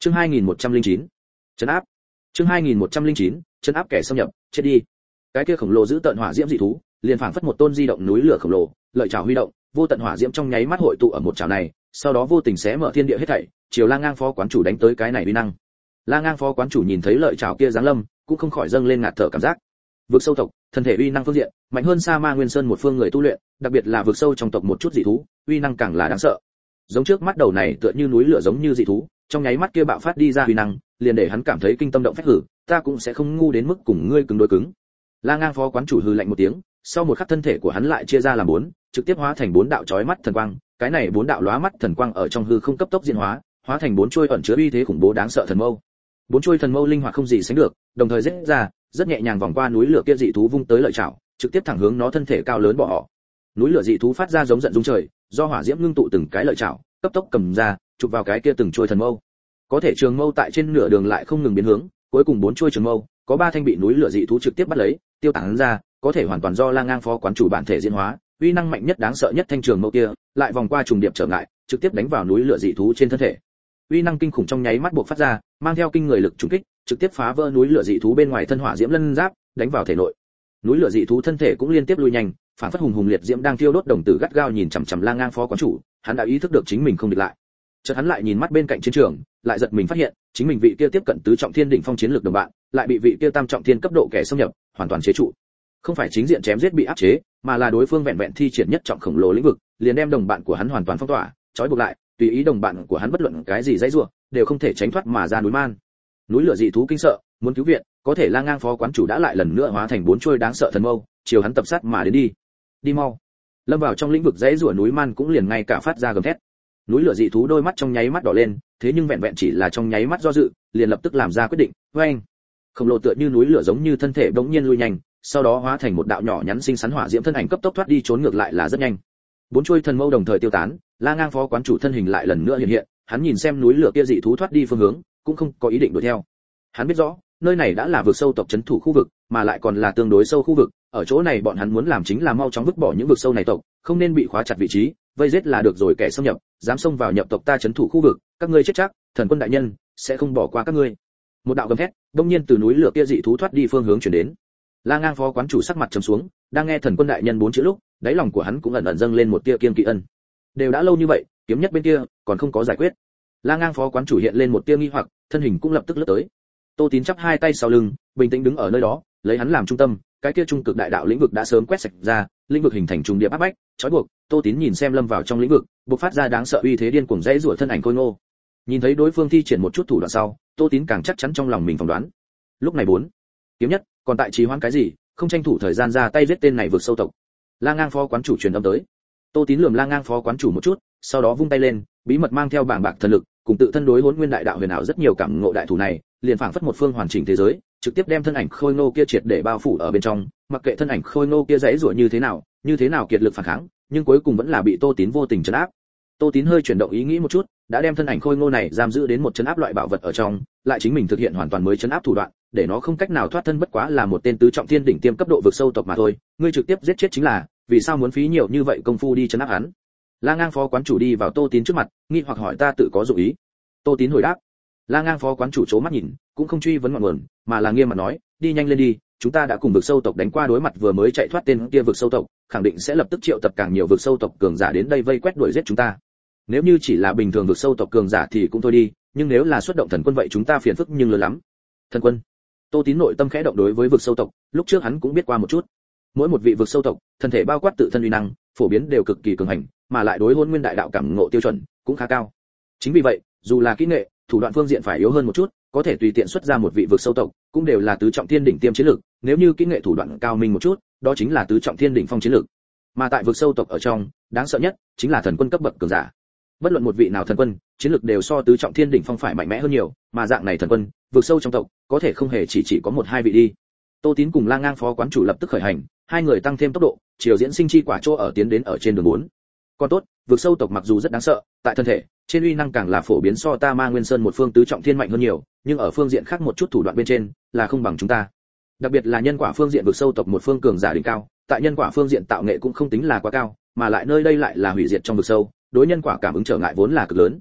Chương 2109. Trấn áp. Chương 2109. Trấn áp kẻ xâm nhập, chết đi. Cái kia khổng lồ giữ tận hỏa diễm dị thú, liền phảng phất một tôn di động núi lửa khổng lồ, lợi chảo huy động, vô tận hỏa diễm trong nháy mắt hội tụ ở một chảo này, sau đó vô tình xé mở thiên địa hết thảy, chiều La Ngang phó quán chủ đánh tới cái này uy năng. La Ngang phó quán chủ nhìn thấy lợi chảo kia giáng lâm, cũng không khỏi dâng lên ngạt thở cảm giác. Vực sâu tộc, thân thể uy năng phương diện, mạnh hơn Sa Ma Nguyên Sơn một phương người tu luyện, đặc biệt là vực sâu trong tộc một chút dị thú, uy năng càng là đáng sợ. Giống trước mắt đầu này tựa như núi lửa giống như dị thú, trong nháy mắt kia bạo phát đi ra uy năng, liền để hắn cảm thấy kinh tâm động phách hử, ta cũng sẽ không ngu đến mức cùng ngươi cứng đối cứng. La Ngang phó quán chủ hừ lạnh một tiếng, sau một khắc thân thể của hắn lại chia ra làm bốn, trực tiếp hóa thành bốn đạo chói mắt thần quang, cái này bốn đạo lóa mắt thần quang ở trong hư không cấp tốc diễn hóa, hóa thành bốn chuôi ẩn chứa uy thế khủng bố đáng sợ thần mâu. Bốn chuôi thần mâu linh hoạt không gì sánh được, đồng thời giết ra, rất nhẹ nhàng vòng qua núi lửa kia dị thú vung tới lợi chảo, trực tiếp thẳng hướng nó thân thể cao lớn bỏ họ. Núi lửa dị thú phát ra giống giận rung trời, do hỏa diễm ngưng tụ từng cái lợi chảo, cấp tốc cầm ra, chụp vào cái kia từng chuôi thần mâu. Có thể trường mâu tại trên nửa đường lại không ngừng biến hướng, cuối cùng bốn chuôi trường mâu, có ba thanh bị núi lửa dị thú trực tiếp bắt lấy, tiêu tán ra, có thể hoàn toàn do La Ngang phó quán chủ bản thể diễn hóa, uy năng mạnh nhất đáng sợ nhất thanh trường mâu kia, lại vòng qua trùng điệp trở ngại, trực tiếp đánh vào núi lửa dị thú trên thân thể. Uy năng kinh khủng trong nháy mắt buộc phát ra, mang theo kinh người lực trùng kích, trực tiếp phá vỡ núi lửa dị thú bên ngoài thân hỏa diễm lân giáp, đánh vào thể nội. Núi lửa dị thú thân thể cũng liên tiếp lui nhanh, phản phất hùng hùng liệt diễm đang thiêu đốt, đồng tử gắt gao nhìn chằm chằm La Ngang phó quán chủ, hắn đã ý thức được chính mình không địch lại. Chợt hắn lại nhìn mắt bên cạnh chiến trường, lại giật mình phát hiện, chính mình vị kia tiếp cận tứ trọng thiên đỉnh phong chiến lược đồng bạn, lại bị vị kia tam trọng thiên cấp độ kẻ xâm nhập, hoàn toàn chế trụ. Không phải chính diện chém giết bị áp chế, mà là đối phương vẹn vẹn thi triển nhất trọng khổng lồ lĩnh vực, liền đem đồng bạn của hắn hoàn toàn phong tỏa, trói buộc lại, tùy ý đồng bạn của hắn bất luận cái gì dãy rủa, đều không thể tránh thoát mà ra núi man. Núi lửa dị thú kinh sợ, muốn cứu viện, có thể La Ngang phó quán chủ đã lại lần nữa hóa thành bốn chuôi đáng sợ thần mâu, chiều hắn tập sát mà đến đi. Đi mau. Lâm vào trong lĩnh vực dãy rủa núi man cũng liền ngay cả phát ra gầm thét. Núi lửa dị thú đôi mắt trong nháy mắt đỏ lên, thế nhưng vẹn vẹn chỉ là trong nháy mắt do dự, liền lập tức làm ra quyết định. Oeng! Khổng lồ tựa như núi lửa giống như thân thể bỗng nhiên lui nhanh, sau đó hóa thành một đạo nhỏ nhắn xinh xắn hỏa diễm thân ảnh cấp tốc thoát đi, trốn ngược lại là rất nhanh. Bốn chuôi thần mâu đồng thời tiêu tán, La Ngang phó quán chủ thân hình lại lần nữa hiện hiện, hắn nhìn xem núi lửa kia dị thú thoát đi phương hướng, cũng không có ý định đuổi theo. Hắn biết rõ, nơi này đã là vực sâu tộc trấn thủ khu vực, mà lại còn là tương đối sâu khu vực, ở chỗ này bọn hắn muốn làm chính là mau chóng vứt bỏ những vực sâu này tộc, không nên bị khóa chặt vị trí, vây giết là được rồi, kẻ xâm nhập, dám xông vào nhập tộc ta trấn thủ khu vực, các ngươi chết chắc, thần quân đại nhân sẽ không bỏ qua các ngươi. Một đạo gầm thét, đột nhiên từ núi lửa kia dị thú thoát đi phương hướng chuyển đến. La Ngang phó quán chủ sắc mặt trầm xuống, đang nghe thần quân đại nhân bốn chữ lúc, đáy lòng của hắn cũng ẩn ẩn dâng lên một tia kiêng kỵ ân. Đều đã lâu như vậy, kiếm nhất bên kia còn không có giải quyết. La Ngang phó quán chủ hiện lên một tia nghi hoặc, thân hình cũng lập tức lướt tới. Tô Tín chắp hai tay sau lưng, bình tĩnh đứng ở nơi đó, lấy hắn làm trung tâm, cái kia trung cực đại đạo lĩnh vực đã sớm quét sạch ra, lĩnh vực hình thành trùng điệp áp bách, trói buộc. Tô Tín nhìn xem lâm vào trong lĩnh vực, bộc phát ra đáng sợ uy thế điên cuồng dãy rủa thân ảnh khôi ngô. Nhìn thấy đối phương thi triển một chút thủ đoạn sau, Tô Tín càng chắc chắn trong lòng mình phỏng đoán. Lúc này bốn, kiếm nhất, còn tại trì hoãn cái gì, không tranh thủ thời gian ra tay giết tên này vượt sâu tộc. La Ngang phó quán chủ truyền âm tới. Tô Tín lườm La Ngang phó quán chủ một chút, sau đó vung tay lên, bí mật mang theo bảng bạc thần lực, cùng tự thân đối Hỗn Nguyên đại đạo huyền ảo rất nhiều cảm ngộ đại thủ này, liền phảng phất một phương hoàn chỉnh thế giới, trực tiếp đem thân ảnh khôi ngô kia triệt để bao phủ ở bên trong, mặc kệ thân ảnh khôi ngô kia dãy rủa như thế nào kiệt lực phản kháng, nhưng cuối cùng vẫn là bị Tô Tín vô tình trấn áp. Tô Tín hơi chuyển động ý nghĩ một chút, đã đem thân ảnh khôi ngô này giam giữ đến một trấn áp loại bảo vật ở trong, lại chính mình thực hiện hoàn toàn mới trấn áp thủ đoạn, để nó không cách nào thoát thân, bất quá là một tên tứ trọng thiên đỉnh tiêm cấp độ vực sâu tộc mà thôi, ngươi trực tiếp giết chết chính là, vì sao muốn phí nhiều như vậy công phu đi trấn áp hắn? La Ngang phó quán chủ đi vào Tô Tín trước mặt, nghi hoặc hỏi ta tự có dụng ý. Tô Tín hồi đáp. La Ngang phó quán chủ chố mắt nhìn, cũng không truy vấn ngọn nguồn, mà là nghiêm mặt nói, đi nhanh lên đi, chúng ta đã cùng vực sâu tộc đánh qua, đối mặt vừa mới chạy thoát tên kia vực sâu tộc, khẳng định sẽ lập tức triệu tập càng nhiều vực sâu tộc cường giả đến đây vây quét đuổi giết chúng ta. Nếu như chỉ là bình thường vực sâu tộc cường giả thì cũng thôi đi, nhưng nếu là xuất động thần quân vậy chúng ta phiền phức nhưng lớn lắm. Thần quân? Tô Tín nội tâm khẽ động, đối với vực sâu tộc, lúc trước hắn cũng biết qua một chút. Mỗi một vị vực sâu tộc, thân thể bao quát tự thân uy năng, phổ biến đều cực kỳ cường hành, mà lại đối Hỗn Nguyên đại đạo cảm ngộ tiêu chuẩn cũng khá cao. Chính vì vậy, dù là kỹ nghệ, thủ đoạn phương diện phải yếu hơn một chút, có thể tùy tiện xuất ra một vị vực sâu tộc, cũng đều là tứ trọng thiên đỉnh tiêm chiến lược, nếu như kỹ nghệ thủ đoạn cao minh một chút, đó chính là tứ trọng thiên đỉnh phong chiến lược. Mà tại vực sâu tộc ở trong, đáng sợ nhất chính là thần quân cấp bậc cường giả. Bất luận một vị nào thần quân, chiến lược đều so tứ trọng thiên đỉnh phong phải mạnh mẽ hơn nhiều, mà dạng này thần quân, vực sâu trong tộc, có thể không hề chỉ có một hai vị đi. Tô Tín cùng La Ngang phó quán chủ lập tức khởi hành, hai người tăng thêm tốc độ, chiều diễn sinh chi quả chỗ ở tiến đến ở trên đường 4. Còn tốt, vực sâu tộc mặc dù rất đáng sợ, tại thân thể, trên uy năng càng là phổ biến so ta Ma Nguyên Sơn một phương tứ trọng thiên mạnh hơn nhiều, nhưng ở phương diện khác một chút thủ đoạn bên trên, là không bằng chúng ta. Đặc biệt là nhân quả phương diện, vực sâu tộc một phương cường giả đỉnh cao, tại nhân quả phương diện tạo nghệ cũng không tính là quá cao, mà lại nơi đây lại là hủy diệt trong vực sâu, đối nhân quả cảm ứng trở ngại vốn là cực lớn.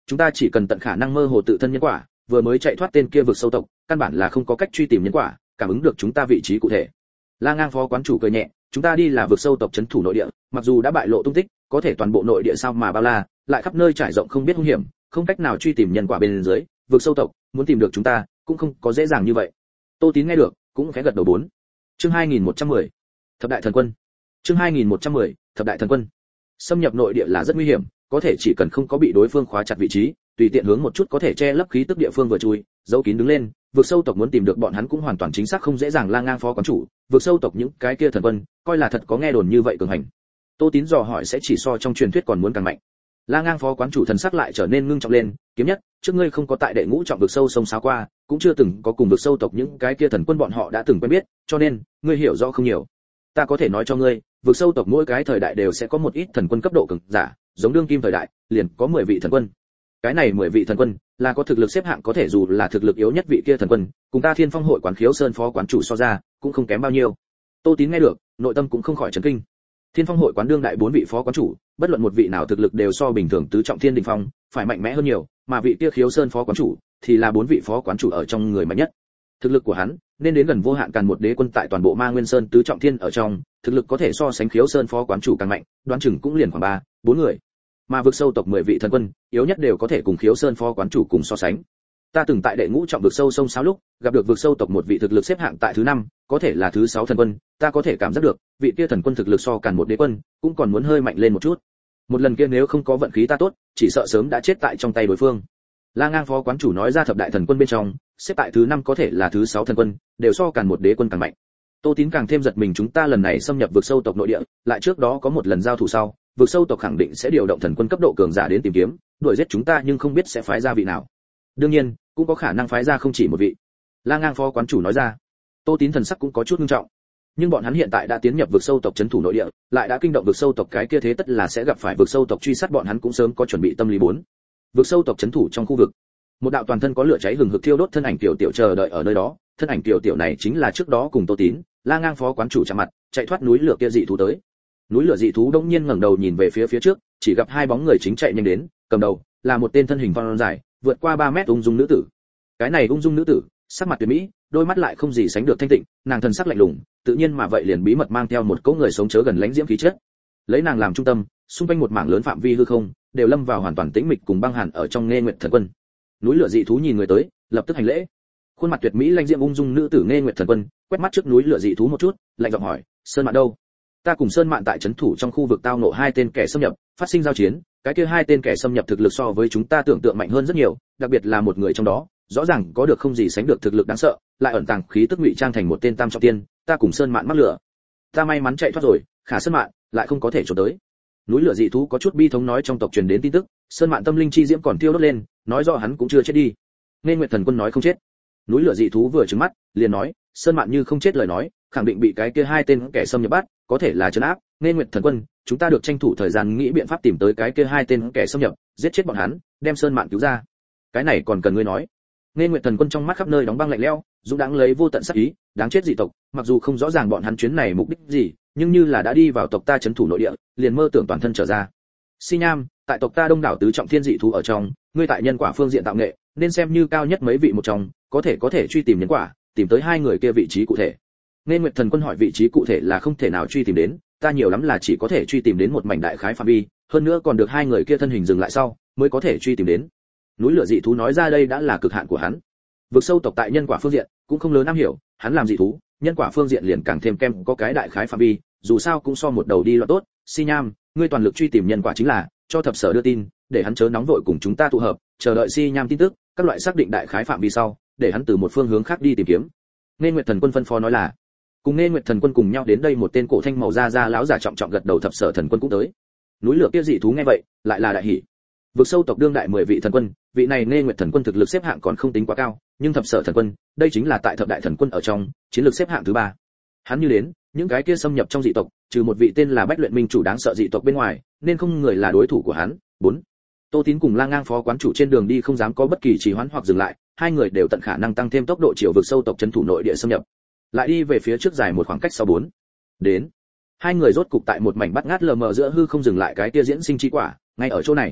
chúng ta chỉ cần tận khả năng mơ hồ tự thân nhân quả, vừa mới chạy thoát tên kia vực sâu tộc, căn bản là không có cách truy tìm nhân quả, cảm ứng được chúng ta vị trí cụ thể. La Ngang phó quán chủ cười nhẹ, chúng ta đi là vực sâu tộc trấn thủ nội địa, mặc dù đã bại lộ tung tích, có thể toàn bộ nội địa sao mà bao la, lại khắp nơi trải rộng không biết hung hiểm, không cách nào truy tìm nhân quả bên dưới, vực sâu tộc muốn tìm được chúng ta cũng không có dễ dàng như vậy. Tô Tín nghe được, cũng khẽ gật đầu. 4. Chương 2110. Thập đại thần quân. Chương 2110. Thập đại thần quân. Xâm nhập nội địa là rất nguy hiểm, có thể chỉ cần không có bị đối phương khóa chặt vị trí, tùy tiện hướng một chút có thể che lấp khí tức địa phương vừa chui, giấu kín đứng lên, vực sâu tộc muốn tìm được bọn hắn cũng hoàn toàn chính xác không dễ dàng. La Ngang phó quán chủ, vực sâu tộc những cái kia thần quân, coi là thật có nghe đồn như vậy cường hành. Tô Tín dò hỏi sẽ chỉ so trong truyền thuyết còn muốn càng mạnh. La Ngang phó quán chủ thần sắc lại trở nên ngưng trọng lên, kiếm nhất, trước ngươi không có tại đệ ngũ trọng vực sâu sông sáo qua, cũng chưa từng có cùng vực sâu tộc những cái kia thần quân bọn họ đã từng quen biết, cho nên ngươi hiểu rõ không nhiều. Ta có thể nói cho ngươi, vực sâu tộc mỗi cái thời đại đều sẽ có một ít thần quân cấp độ cường giả, giống đương kim thời đại, liền có 10 vị thần quân. Cái này 10 vị thần quân là có thực lực xếp hạng, có thể dù là thực lực yếu nhất vị kia thần quân, cùng ta Thiên Phong hội quán Khiếu Sơn phó quán chủ so ra, cũng không kém bao nhiêu. Tô Tín nghe được, nội tâm cũng không khỏi chấn kinh. Thiên Phong hội quán đương đại 4 vị phó quán chủ, bất luận một vị nào thực lực đều so bình thường tứ trọng thiên đỉnh phong phải mạnh mẽ hơn nhiều, mà vị kia Khiếu Sơn phó quán chủ thì là 4 vị phó quán chủ ở trong người mạnh nhất. Thực lực của hắn nên đến gần vô hạn càn một đế quân tại toàn bộ Ma Nguyên Sơn tứ trọng thiên ở trong, thực lực có thể so sánh Khiếu Sơn phó quán chủ càng mạnh, đoán chừng cũng liền khoảng 3, 4 người. Mà vực sâu tộc 10 vị thần quân, yếu nhất đều có thể cùng Khiếu Sơn phó quán chủ cùng so sánh. Ta từng tại đệ ngũ trọng vực sâu sông sáo lúc, gặp được vực sâu tộc một vị thực lực xếp hạng tại thứ 5, có thể là thứ 6 thần quân, ta có thể cảm giác được, vị kia thần quân thực lực so càn một đế quân, cũng còn muốn hơi mạnh lên một chút. Một lần kia nếu không có vận khí ta tốt, chỉ sợ sớm đã chết tại trong tay đối phương. La Ngang phó quán chủ nói ra thập đại thần quân bên trong, xếp tại thứ 5 có thể là thứ 6 thần quân, đều so càn một đế quân càng mạnh. Tô Tín càng thêm giật mình, chúng ta lần này xâm nhập vực sâu tộc nội địa, lại trước đó có một lần giao thủ sau, vực sâu tộc khẳng định sẽ điều động thần quân cấp độ cường giả đến tìm kiếm, đuổi giết chúng ta, nhưng không biết sẽ phái ra vị nào. Đương nhiên, cũng có khả năng phái ra không chỉ một vị. La Ngang phó quán chủ nói ra. Tô Tín thần sắc cũng có chút nghiêm trọng. Nhưng bọn hắn hiện tại đã tiến nhập vực sâu tộc trấn thủ nội địa, lại đã kinh động vực sâu tộc, cái kia thế tất là sẽ gặp phải vực sâu tộc truy sát, bọn hắn cũng sớm có chuẩn bị tâm lý. 4. Vực sâu tộc trấn thủ trong khu vực, một đạo toàn thân có lửa cháy hừng hực thiêu đốt thân ảnh tiểu tiểu chờ đợi ở nơi đó. Thân ảnh tiểu tiểu này chính là trước đó cùng Tô Tín, La Ngang phó quán chủ chạm mặt, chạy thoát núi lửa kia dị thú tới. Núi lửa dị thú đột nhiên ngẩng đầu nhìn về phía trước, chỉ gặp hai bóng người chính chạy nhanh đến, cầm đầu là một tên thân hình phong dài, vượt qua 3 mét ung dung nữ tử. Cái này ung dung nữ tử, sắc mặt tuyệt mỹ, đôi mắt lại không gì sánh được thanh tịnh, nàng thần sắc lạnh lùng, tự nhiên mà vậy liền bí mật mang theo một cỗ người sống chớ gần lãnh diễm khí chất. Lấy nàng làm trung tâm, xung quanh một mảng lớn phạm vi hư không, đều lâm vào hoàn toàn tĩnh mịch cùng băng hàn ở trong Nghê Nguyệt Thần Quân. Núi lửa dị thú nhìn người tới, lập tức hành lễ. Khuôn mặt tuyệt mỹ lãnh diễm ung dung nữ tử Nghê Nguyệt Thần Quân, quét mắt trước núi lửa dị thú một chút, lạnh giọng hỏi, Sơn Mạn đâu? Ta cùng Sơn Mạn tại trấn thủ trong khu vực tao ngộ 2 tên kẻ xâm nhập, phát sinh giao chiến, cái kia 2 tên kẻ xâm nhập thực lực so với chúng ta tưởng tượng mạnh hơn rất nhiều, đặc biệt là một người trong đó, rõ ràng có được không gì sánh được thực lực đáng sợ, lại ẩn tàng khí tức ngụy trang thành một tên tam trọng tiên, ta cùng Sơn Mạn mắc lửa. Ta may mắn chạy thoát rồi, khả Sơn Mạn lại không có thể trốn tới. Núi lửa dị thú có chút bi thống nói, trong tộc truyền đến tin tức, Sơn Mạn tâm linh chi diễm còn thiêu đốt lên, nói rõ hắn cũng chưa chết đi. Nên Nguyệt Thần Quân nói không chết. Núi lửa dị thú vừa trừng mắt, liền nói, Sơn Mạn như không chết lời nói, khẳng định bị cái kia 2 tên kẻ xâm nhập bắt, có thể là trấn áp. Nên Nguyệt Thần Quân, chúng ta được tranh thủ thời gian nghĩ biện pháp tìm tới cái kia 2 tên kẻ xâm nhập, giết chết bọn hắn, đem Sơn Mạn cứu ra. Cái này còn cần ngươi nói. Nên Nguyệt Thần Quân trong mắt khắp nơi đóng băng lạnh lẽo, dũng đãng lấy vô tận sát ý, đáng chết dị tộc, mặc dù không rõ ràng bọn hắn chuyến này mục đích gì, nhưng như là đã đi vào tộc ta trấn thủ nội địa, liền mơ tưởng toàn thân trở ra. Si Nham, tại tộc ta đông đảo tứ trọng thiên dị thú ở trong, ngươi tại nhân quả phương diện tạo nghệ, nên xem như cao nhất mấy vị một trong, có thể truy tìm nhân quả, tìm tới 2 người kia vị trí cụ thể. Nên Nguyệt Thần Quân hỏi vị trí cụ thể là không thể nào truy tìm đến, ta nhiều lắm là chỉ có thể truy tìm đến một mảnh đại khái phạm vi, hơn nữa còn được 2 người kia thân hình dừng lại sau, mới có thể truy tìm đến. Núi lửa dị thú nói ra đây đã là cực hạn của hắn. Vực sâu tộc tại nhân quả phương diện cũng không lớn am hiểu, hắn làm dị thú, nhân quả phương diện liền càng thêm kem có cái đại khái phạm vi, dù sao cũng so một đầu đi loạn tốt. Si Nham, ngươi toàn lực truy tìm nhân quả chính là cho thập sở đưa tin, để hắn chớ nóng vội cùng chúng ta tụ hợp, chờ đợi Si Nham tin tức, các loại xác định đại khái phạm vi sau, để hắn từ một phương hướng khác đi tìm kiếm. Nên Nguyệt Thần Quân phân phó nói là. Cùng Nên Nguyệt Thần Quân cùng nhau đến đây một tên cổ thanh màu da lão giả trọng trọng gật đầu, thập sở thần quân cũng tới. Núi lửa kia dị thú nghe vậy, lại là đại hỉ. Vực sâu tộc đương đại 10 vị thần quân, vị này Nên Nguyệt Thần Quân thực lực xếp hạng còn không tính quá cao, nhưng thập sở thần quân, đây chính là tại thập đại thần quân ở trong, chiến lược xếp hạng thứ 3. Hắn như đến, những cái kia xâm nhập trong dị tộc, trừ một vị tên là Bách Luyện Minh chủ đáng sợ dị tộc bên ngoài, nên không người là đối thủ của hắn. 4. Tô Tín cùng La Ngang phó quán chủ trên đường đi không dám có bất kỳ trì hoãn hoặc dừng lại, 2 người đều tận khả năng tăng thêm tốc độ chiều vực sâu tộc trấn thủ nội địa xâm nhập. Lại đi về phía trước dài một khoảng cách sau 4. Đến. 2 người rốt cục tại một mảnh bắt ngát lờ mờ giữa hư không dừng lại, cái kia diễn sinh chi quả, ngay ở chỗ này.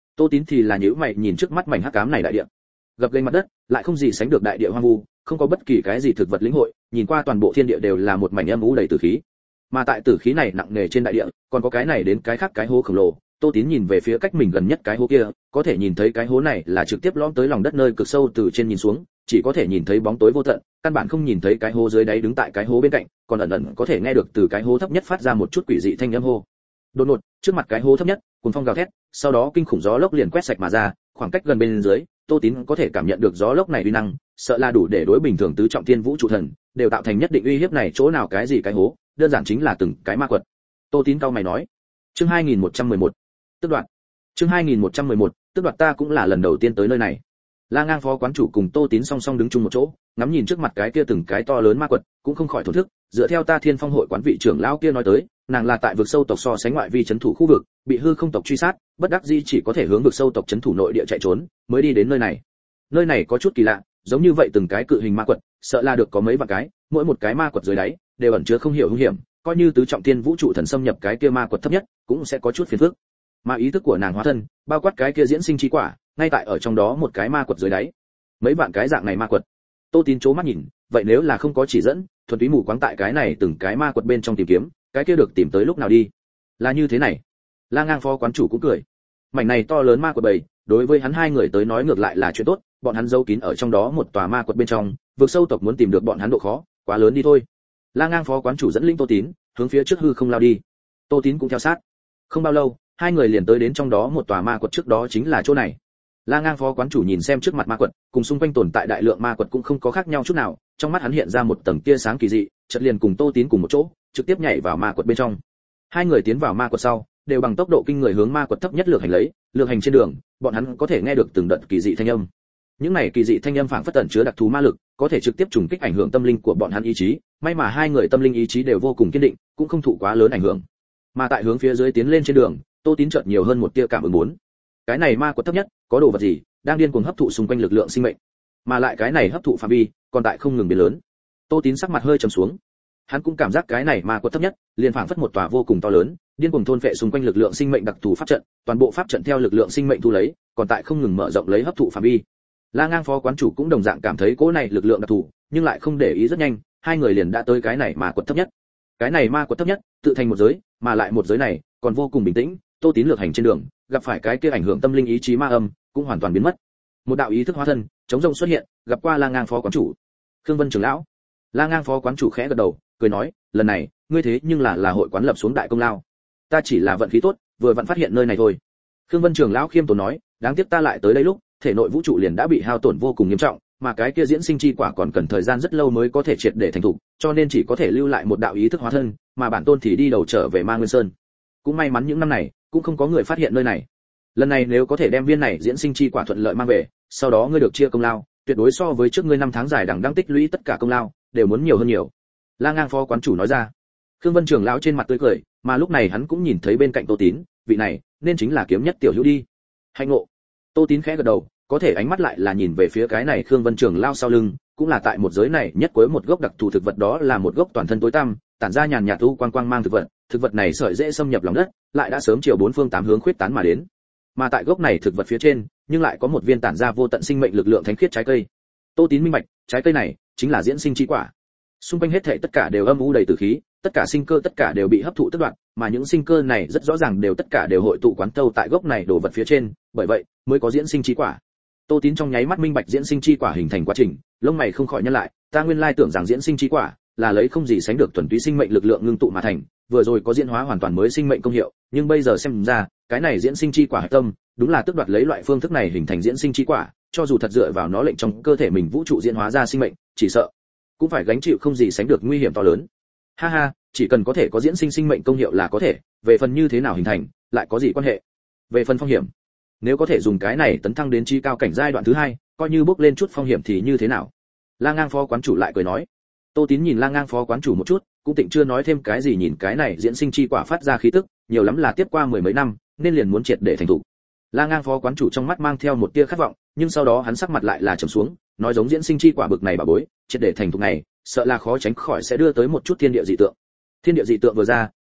Tô Tín thì là nhíu mày nhìn trước mắt mảnh hắc ám này đại địa. Gập ghềnh mặt đất, lại không gì sánh được đại địa hoang vu, không có bất kỳ cái gì thực vật lĩnh hội, nhìn qua toàn bộ thiên địa đều là một mảnh âm u đầy tử khí. Mà tại tử khí này nặng nề trên đại địa, còn có cái này đến cái khác cái hố khổng lồ. Tô Tín nhìn về phía cách mình gần nhất cái hố kia, có thể nhìn thấy cái hố này là trực tiếp lõm tới lòng đất nơi cực sâu từ trên nhìn xuống, chỉ có thể nhìn thấy bóng tối vô tận, căn bản không nhìn thấy cái hố dưới đáy đứng tại cái hố bên cạnh, còn ẩn ẩn có thể nghe được từ cái hố thấp nhất phát ra một chút quỷ dị thanh âm hô. Đột ngột, trước mặt cái hố thấp nhất, cuồng phong gào thét, sau đó kinh khủng gió lốc liền quét sạch mà ra, khoảng cách gần bên dưới, Tô Tín có thể cảm nhận được gió lốc này uy năng, sợ là đủ để đối bình thường tứ trọng thiên vũ trụ thần, đều tạo thành nhất định uy hiếp này chỗ nào cái gì cái hố, đơn giản chính là từng cái ma quật. Tô Tín cau mày nói. Chương 2111. Tức đoạn. Chương 2111, tức đoạt ta cũng là lần đầu tiên tới nơi này. La Ngang phó quán chủ cùng Tô Tín song song đứng chung một chỗ, ngắm nhìn trước mặt cái kia từng cái to lớn ma quật, cũng không khỏi thổn thức, dựa theo ta Thiên Phong hội quán vị trưởng lão kia nói tới, nàng là tại vực sâu tộc so sánh ngoại vi trấn thủ khu vực, bị hư không tộc truy sát, bất đắc dĩ chỉ có thể hướng vực sâu tộc trấn thủ nội địa chạy trốn, mới đi đến nơi này. Nơi này có chút kỳ lạ, giống như vậy từng cái cự hình ma quật, sợ là được có mấy vạn cái, mỗi một cái ma quật dưới đáy đều ẩn chứa không hiểu hung hiểm, coi như tứ trọng thiên vũ trụ thần xâm nhập cái kia ma quật thấp nhất, cũng sẽ có chút phiền phức. Mà ý thức của nàng hóa thân, bao quát cái kia diễn sinh chi quả, ngay tại ở trong đó một cái ma quật dưới đáy. Mấy vạn cái dạng này ma quật. Tô Tín chố mắt nhìn, vậy nếu là không có chỉ dẫn, thuần túy mù quáng tại cái này từng cái ma quật bên trong tìm kiếm, cái kia được tìm tới lúc nào đi? Là như thế này. La Ngang phó quán chủ cũng cười. Mảnh này to lớn ma quật bầy, đối với hắn hai người tới nói ngược lại là chuyện tốt, bọn hắn giấu kín ở trong đó một tòa ma quật bên trong, vực sâu tộc muốn tìm được bọn hắn độ khó, quá lớn đi thôi. La Ngang phó quán chủ dẫn linh Tô Tín, hướng phía trước hư không lao đi. Tô Tín cũng theo sát. Không bao lâu, hai người liền tới đến trong đó một tòa ma quật, trước đó chính là chỗ này. La Ngang phó quán chủ nhìn xem trước mặt ma quật, cùng xung quanh tồn tại đại lượng ma quật cũng không có khác nhau chút nào, trong mắt hắn hiện ra một tầng tia sáng kỳ dị, chợt liền cùng Tô Tín cùng một chỗ, trực tiếp nhảy vào ma quật bên trong. Hai người tiến vào ma quật sau, đều bằng tốc độ kinh người hướng ma quật thấp nhất lược hành lấy, lược hành trên đường, bọn hắn có thể nghe được từng đợt kỳ dị thanh âm. Những này kỳ dị thanh âm phảng phất tẩn chứa đặc thù ma lực, có thể trực tiếp trùng kích ảnh hưởng tâm linh của bọn hắn ý chí, may mà hai người tâm linh ý chí đều vô cùng kiên định, cũng không thụ quá lớn ảnh hưởng. Mà tại hướng phía dưới tiến lên trên đường, Tô Tín chợt nhiều hơn một tia cảm ứng muốn. Cái này ma quật thấp nhất, có đồ vật gì đang điên cuồng hấp thụ xung quanh lực lượng sinh mệnh, mà lại cái này hấp thụ phạm vi còn tại không ngừng biến lớn. Tô Tín sắc mặt hơi trầm xuống. Hắn cũng cảm giác cái này ma quật thấp nhất, liền phảng phất một tòa vô cùng to lớn, điên cuồng thôn phệ xung quanh lực lượng sinh mệnh đặc thù pháp trận, toàn bộ pháp trận theo lực lượng sinh mệnh thu lấy, còn tại không ngừng mở rộng lấy hấp thụ phạm vi. La Ngang phó quán chủ cũng đồng dạng cảm thấy cỗ này lực lượng đặc thù, nhưng lại không để ý, rất nhanh, hai người liền đã tới cái này ma quật thấp nhất. Cái này ma quật thấp nhất, tự thành một giới, mà lại một giới này còn vô cùng bình tĩnh. Tô Tín lược hành trên đường, gặp phải cái kia ảnh hưởng tâm linh ý chí ma âm, cũng hoàn toàn biến mất. Một đạo ý thức hóa thân, chống rông xuất hiện, gặp qua La Ngang phó quán chủ. Khương Vân trưởng lão. La Ngang phó quán chủ khẽ gật đầu, cười nói, lần này, ngươi thế nhưng là hội quán lập xuống đại công lao. Ta chỉ là vận khí tốt, vừa vặn phát hiện nơi này thôi. Khương Vân trưởng lão khiêm tốn nói, đáng tiếc ta lại tới đây lúc, thể nội vũ trụ liền đã bị hao tổn vô cùng nghiêm trọng, mà cái kia diễn sinh chi quả còn cần thời gian rất lâu mới có thể triệt để thành thục, cho nên chỉ có thể lưu lại một đạo ý thức hóa thân, mà bản tôn thì đi đầu trở về Ma Nguyên Sơn. Cũng may mắn những năm này, cũng không có người phát hiện nơi này. Lần này nếu có thể đem viên này diễn sinh chi quả thuận lợi mang về, sau đó ngươi được chia công lao, tuyệt đối so với trước ngươi năm tháng dài đằng đang tích lũy tất cả công lao, đều muốn nhiều hơn nhiều. La Ngang phó quán chủ nói ra. Khương Vân trưởng lão trên mặt tươi cười, mà lúc này hắn cũng nhìn thấy bên cạnh Tô Tín, vị này nên chính là kiếm nhất tiểu hữu đi. Hạnh ngộ. Tô Tín khẽ gật đầu, có thể ánh mắt lại là nhìn về phía cái này Khương Vân trưởng lão sau lưng, cũng là tại một giới này nhất cuối một gốc đặc thù thực vật, đó là một gốc toàn thân tối tăm, tản ra nhàn nhạt u quang quang mang thực vật này sợi dễ xâm nhập lòng đất, lại đã sớm chiều bốn phương tám hướng khuyết tán mà đến. Mà tại gốc này thực vật phía trên, nhưng lại có một viên tản ra vô tận sinh mệnh lực lượng thánh khiết trái cây. Tô Tín minh bạch, trái cây này chính là diễn sinh chi quả. Xung quanh hết thảy tất cả đều âm u đầy tử khí, tất cả sinh cơ tất cả đều bị hấp thụ tước đoạt, mà những sinh cơ này rất rõ ràng đều tất cả đều hội tụ quán thâu tại gốc này đồ vật phía trên, bởi vậy mới có diễn sinh chi quả. Tô Tín trong nháy mắt minh bạch diễn sinh chi quả hình thành quá trình, lông mày không khỏi nhăn lại, ta nguyên lai tưởng rằng diễn sinh chi quả là lấy không gì sánh được thuần túy sinh mệnh lực lượng ngưng tụ mà thành, vừa rồi có diễn hóa hoàn toàn mới sinh mệnh công hiệu, nhưng bây giờ xem ra, cái này diễn sinh chi quả hạch tâm, đúng là tước đoạt lấy loại phương thức này hình thành diễn sinh chi quả, cho dù thật dựa vào nó lệnh trong cơ thể mình vũ trụ diễn hóa ra sinh mệnh, chỉ sợ cũng phải gánh chịu không gì sánh được nguy hiểm to lớn. Ha ha, chỉ cần có thể có diễn sinh sinh mệnh công hiệu là có thể, về phần như thế nào hình thành, lại có gì quan hệ? Về phần phong hiểm, nếu có thể dùng cái này tấn thăng đến chi cao cảnh giai đoạn thứ hai, coi như bước lên chút phong hiểm thì như thế nào? La Ngang phó quán chủ lại cười nói. Tô Tín nhìn La Ngang phó quán chủ một chút, cũng tịnh chưa nói thêm cái gì, nhìn cái này diễn sinh chi quả phát ra khí tức, nhiều lắm là tiếp qua mười mấy năm, nên liền muốn triệt để thành thục. La Ngang phó quán chủ trong mắt mang theo một tia khát vọng, nhưng sau đó hắn sắc mặt lại là trầm xuống, nói giống diễn sinh chi quả bực này bà bối, triệt để thành thục này, sợ là khó tránh khỏi sẽ đưa tới một chút thiên địa dị tượng. Thiên địa dị tượng vừa ra,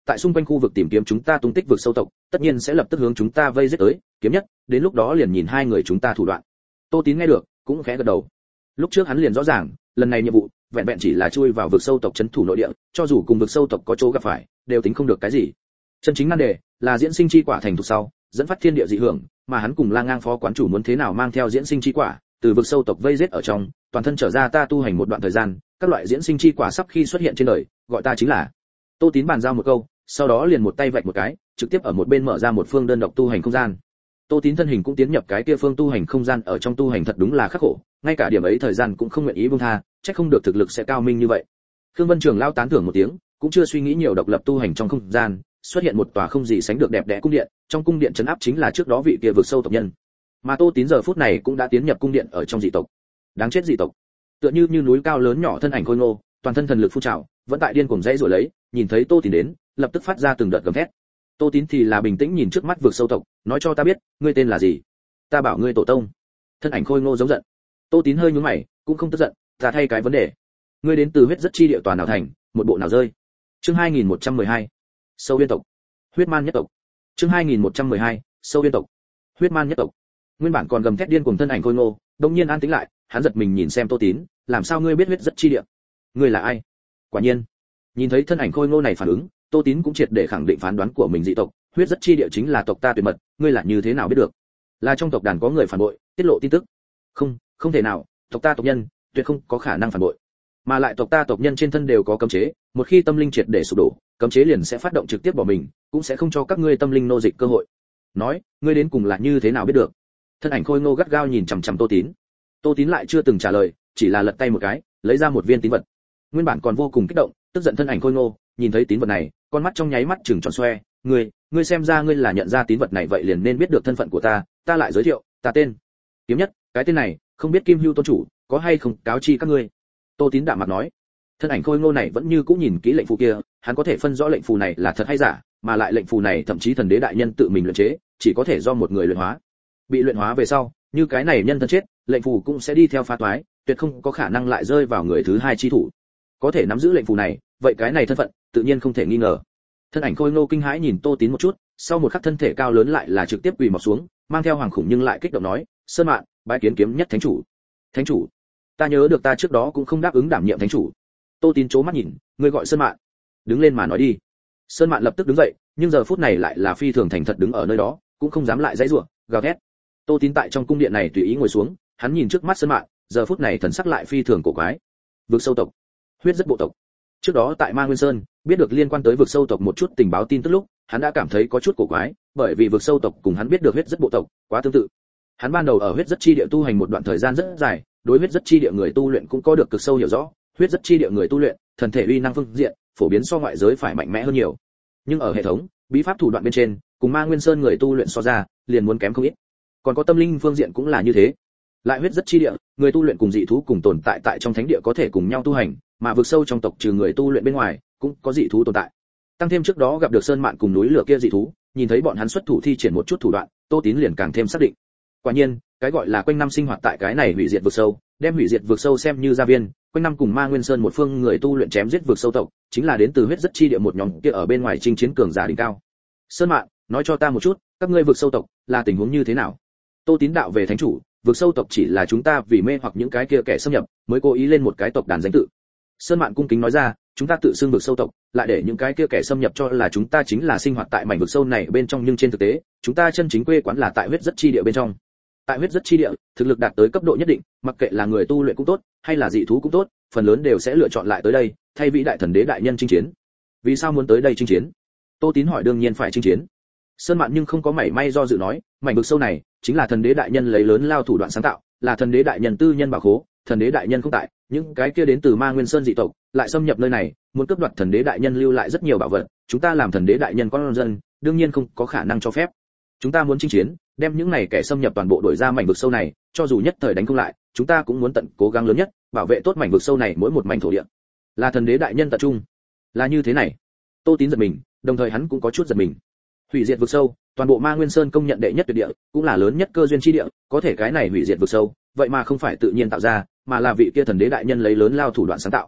tại xung quanh khu vực tìm kiếm chúng ta tung tích vực sâu tộc, tất nhiên sẽ lập tức hướng chúng ta vây giết tới, kiếm nhất, đến lúc đó liền nhìn hai người chúng ta thủ đoạn. Tô Tín nghe được, cũng khẽ gật đầu. Lúc trước hắn liền rõ ràng, lần này nhiệm vụ vẹn vẹn chỉ là chui vào vực sâu tộc trấn thủ nội địa, cho dù cùng vực sâu tộc có chỗ gặp phải, đều tính không được cái gì. Chân chính nan đề là diễn sinh chi quả thành thục sau, dẫn phát thiên địa dị hưởng, mà hắn cùng La Ngang phó quán chủ muốn thế nào mang theo diễn sinh chi quả, từ vực sâu tộc vây giết ở trong, toàn thân trở ra ta tu hành một đoạn thời gian, các loại diễn sinh chi quả sắp khi xuất hiện trên đời, gọi ta chính là. Tô Tín bàn giao một câu, sau đó liền một tay vạch một cái, trực tiếp ở một bên mở ra một phương đơn độc tu hành không gian. Tô Tín thân hình cũng tiến nhập cái kia phương tu hành không gian, ở trong tu hành thật đúng là khắc khổ, ngay cả điểm ấy thời gian cũng không nguyện ý buông tha, chắc không được thực lực sẽ cao minh như vậy. Khương Vân Trường lao tán thưởng một tiếng, cũng chưa suy nghĩ nhiều, độc lập tu hành trong không gian, xuất hiện một tòa không gì sánh được đẹp đẽ cung điện, trong cung điện trấn áp chính là trước đó vị kia vực sâu tộc nhân. Mà Tô Tín giờ phút này cũng đã tiến nhập cung điện ở trong dị tộc. Đáng chết dị tộc. Tựa như núi cao lớn nhỏ thân ảnh khôi ngô, toàn thân thần lực phun trào, vẫn tại điên cuồng dãy rủa lấy, nhìn thấy Tô Tín đến, lập tức phát ra từng đợt gầm thét. Tô Tín thì là bình tĩnh nhìn trước mắt vực sâu tộc, nói cho ta biết, ngươi tên là gì? Ta bảo ngươi tổ tông. Thân ảnh khôi ngô giống giận. Tô Tín hơi nhướng mày, cũng không tức giận, ta thay cái vấn đề. Ngươi đến từ huyết rất chi địa tòa nào thành, một bộ nào rơi? Chương 2112. Sâu Uyên tộc. Huyết Man nhất tộc. Chương 2112. Sâu Uyên tộc. Huyết Man nhất tộc. Nguyên bản còn gầm thét điên cuồng thân ảnh khôi ngô, đột nhiên an tĩnh lại, hắn giật mình nhìn xem Tô Tín, làm sao ngươi biết huyết rất chi địa? Ngươi là ai? Quả nhiên, nhìn thấy thân ảnh khôi ngô này phản ứng, Tô Tín cũng triệt để khẳng định phán đoán của mình, dị tộc, huyết rất chi địa chính là tộc ta tuyệt mật, ngươi là như thế nào biết được? Là trong tộc đàn có người phản bội, tiết lộ tin tức. Không thể nào, tộc ta tộc nhân tuyệt không có khả năng phản bội. Mà lại tộc ta tộc nhân trên thân đều có cấm chế, một khi tâm linh triệt để sụp đổ, cấm chế liền sẽ phát động trực tiếp bỏ mình, cũng sẽ không cho các ngươi tâm linh nô dịch cơ hội. Nói, ngươi đến cùng là như thế nào biết được? Thân ảnh khôi ngô gắt gao nhìn chằm chằm Tô Tín. Tô Tín lại chưa từng trả lời, chỉ là lật tay một cái, lấy ra một viên tín vật. Nguyên bản còn vô cùng kích động, tức giận thân ảnh khôi ngô, nhìn thấy tín vật này, con mắt trong nháy mắt trừng tròn xoe. Ngươi xem ra ngươi là nhận ra tín vật này, vậy liền nên biết được thân phận của ta. Ta lại giới thiệu, ta tên Kiếm Nhất, cái tên này, không biết Kim Hưu tôn chủ có hay không cáo chi các ngươi? Tô Tín đạm mặt nói. Thân ảnh khôi ngô này vẫn như cũng nhìn kỹ lệnh phù kia, hắn có thể phân rõ lệnh phù này là thật hay giả, mà lại lệnh phù này thậm chí thần đế đại nhân tự mình luyện chế, chỉ có thể do một người luyện hóa. Bị luyện hóa về sau, như cái này nhân thân chết, lệnh phù cũng sẽ đi theo phá toái, tuyệt không có khả năng lại rơi vào người thứ hai chi thủ. Có thể nắm giữ lệnh phù này, vậy cái này thân phận tự nhiên không thể nghi ngờ. Thân ảnh khôi ngô kinh hãi nhìn Tô Tín một chút, sau một khắc thân thể cao lớn lại là trực tiếp quỳ mọp xuống, mang theo hoàng khủng nhưng lại kích động nói, Sơn Mạn, bái kiến Kiếm Nhất thánh chủ. Thánh chủ? Ta nhớ được ta trước đó cũng không đáp ứng đảm nhiệm thánh chủ. Tô Tín chố mắt nhìn, ngươi gọi Sơn Mạn? Đứng lên mà nói đi. Sơn Mạn lập tức đứng dậy, nhưng giờ phút này lại là phi thường thành thật đứng ở nơi đó, cũng không dám lại dãy rủa, gào thét. Tô Tín tại trong cung điện này tùy ý ngồi xuống, hắn nhìn trước mắt Sơn Mạn, giờ phút này thần sắc lại phi thường cổ quái. Vực sâu tộc, huyết rất bộ tộc. Trước đó tại Ma Nguyên Sơn, biết được liên quan tới vực sâu tộc một chút tình báo tin tức lúc, hắn đã cảm thấy có chút cổ quái, bởi vì vực sâu tộc cùng hắn biết được huyết rất bộ tộc quá tương tự. Hắn ban đầu ở huyết rất chi địa tu hành một đoạn thời gian rất dài, đối huyết rất chi địa người tu luyện cũng có được cực sâu hiểu rõ, huyết rất chi địa người tu luyện, thần thể uy năng phương diện, phổ biến so ngoại giới phải mạnh mẽ hơn nhiều. Nhưng ở hệ thống, bí pháp thủ đoạn bên trên, cùng Ma Nguyên Sơn người tu luyện so ra, liền muốn kém không ít. Còn có tâm linh phương diện cũng là như thế. Lại huyết rất chi địa, người tu luyện cùng dị thú cùng tồn tại tại trong thánh địa có thể cùng nhau tu hành, mà vực sâu trong tộc trừ người tu luyện bên ngoài, cũng có dị thú tồn tại. Tăng thêm trước đó gặp được Sơn Mạn cùng núi lửa kia dị thú, nhìn thấy bọn hắn xuất thủ thi triển một chút thủ đoạn, Tô Tín liền càng thêm xác định. Quả nhiên, cái gọi là quanh năm sinh hoạt tại cái này hủy diệt vực sâu, đem hủy diệt vực sâu xem như gia viên, quanh năm cùng Ma Nguyên Sơn một phương người tu luyện chém giết vực sâu tộc, chính là đến từ huyết rất chi địa một nhóm kia ở bên ngoài chinh chiến cường giả đỉnh cao. Sơn Mạn, nói cho ta một chút, các ngươi vực sâu tộc là tình huống như thế nào? Tô Tín đạo về thánh chủ, vực sâu tộc chỉ là chúng ta vì mê hoặc những cái kia kẻ xâm nhập, mới cố ý lên một cái tộc đàn danh tự. Sơn Mạn cung kính nói ra, chúng ta tự xưng vực sâu tộc, lại để những cái kia kẻ xâm nhập cho là chúng ta chính là sinh hoạt tại mảnh vực sâu này bên trong, nhưng trên thực tế, chúng ta chân chính quê quán là tại huyết rất chi địa bên trong. Tại huyết rất chi địa, thực lực đạt tới cấp độ nhất định, mặc kệ là người tu luyện cũng tốt, hay là dị thú cũng tốt, phần lớn đều sẽ lựa chọn lại tới đây, thay vì đại thần đế đại nhân chinh chiến. Vì sao muốn tới đây chinh chiến? Tô Tín hỏi. Đương nhiên phải chinh chiến. Sơn Mạn nhưng không có mảy may do dự nói, mảnh vực sâu này chính là thần đế đại nhân lấy lớn lao thủ đoạn sáng tạo, là thần đế đại nhân tư nhân bảo khố, thần đế đại nhân không tại, những cái kia đến từ Ma Nguyên Sơn dị tộc lại xâm nhập nơi này, muốn cướp đoạt thần đế đại nhân lưu lại rất nhiều bảo vật, chúng ta làm thần đế đại nhân con dân, đương nhiên không có khả năng cho phép. Chúng ta muốn chinh chiến, đem những này kẻ xâm nhập toàn bộ đuổi ra mảnh vực sâu này, cho dù nhất thời đánh không lại, chúng ta cũng muốn tận cố gắng lớn nhất, bảo vệ tốt mảnh vực sâu này mỗi một mảnh thổ địa. Là thần đế đại nhân tập trung. Là như thế này. Tô Tín giật mình, đồng thời hắn cũng có chút giật mình. Hủy diệt vực sâu, toàn bộ Ma Nguyên Sơn công nhận đệ nhất tuyệt địa, cũng là lớn nhất cơ duyên chi địa, có thể cái này hủy diệt vực sâu, vậy mà không phải tự nhiên tạo ra, mà là vị kia thần đế đại nhân lấy lớn lao thủ đoạn sáng tạo.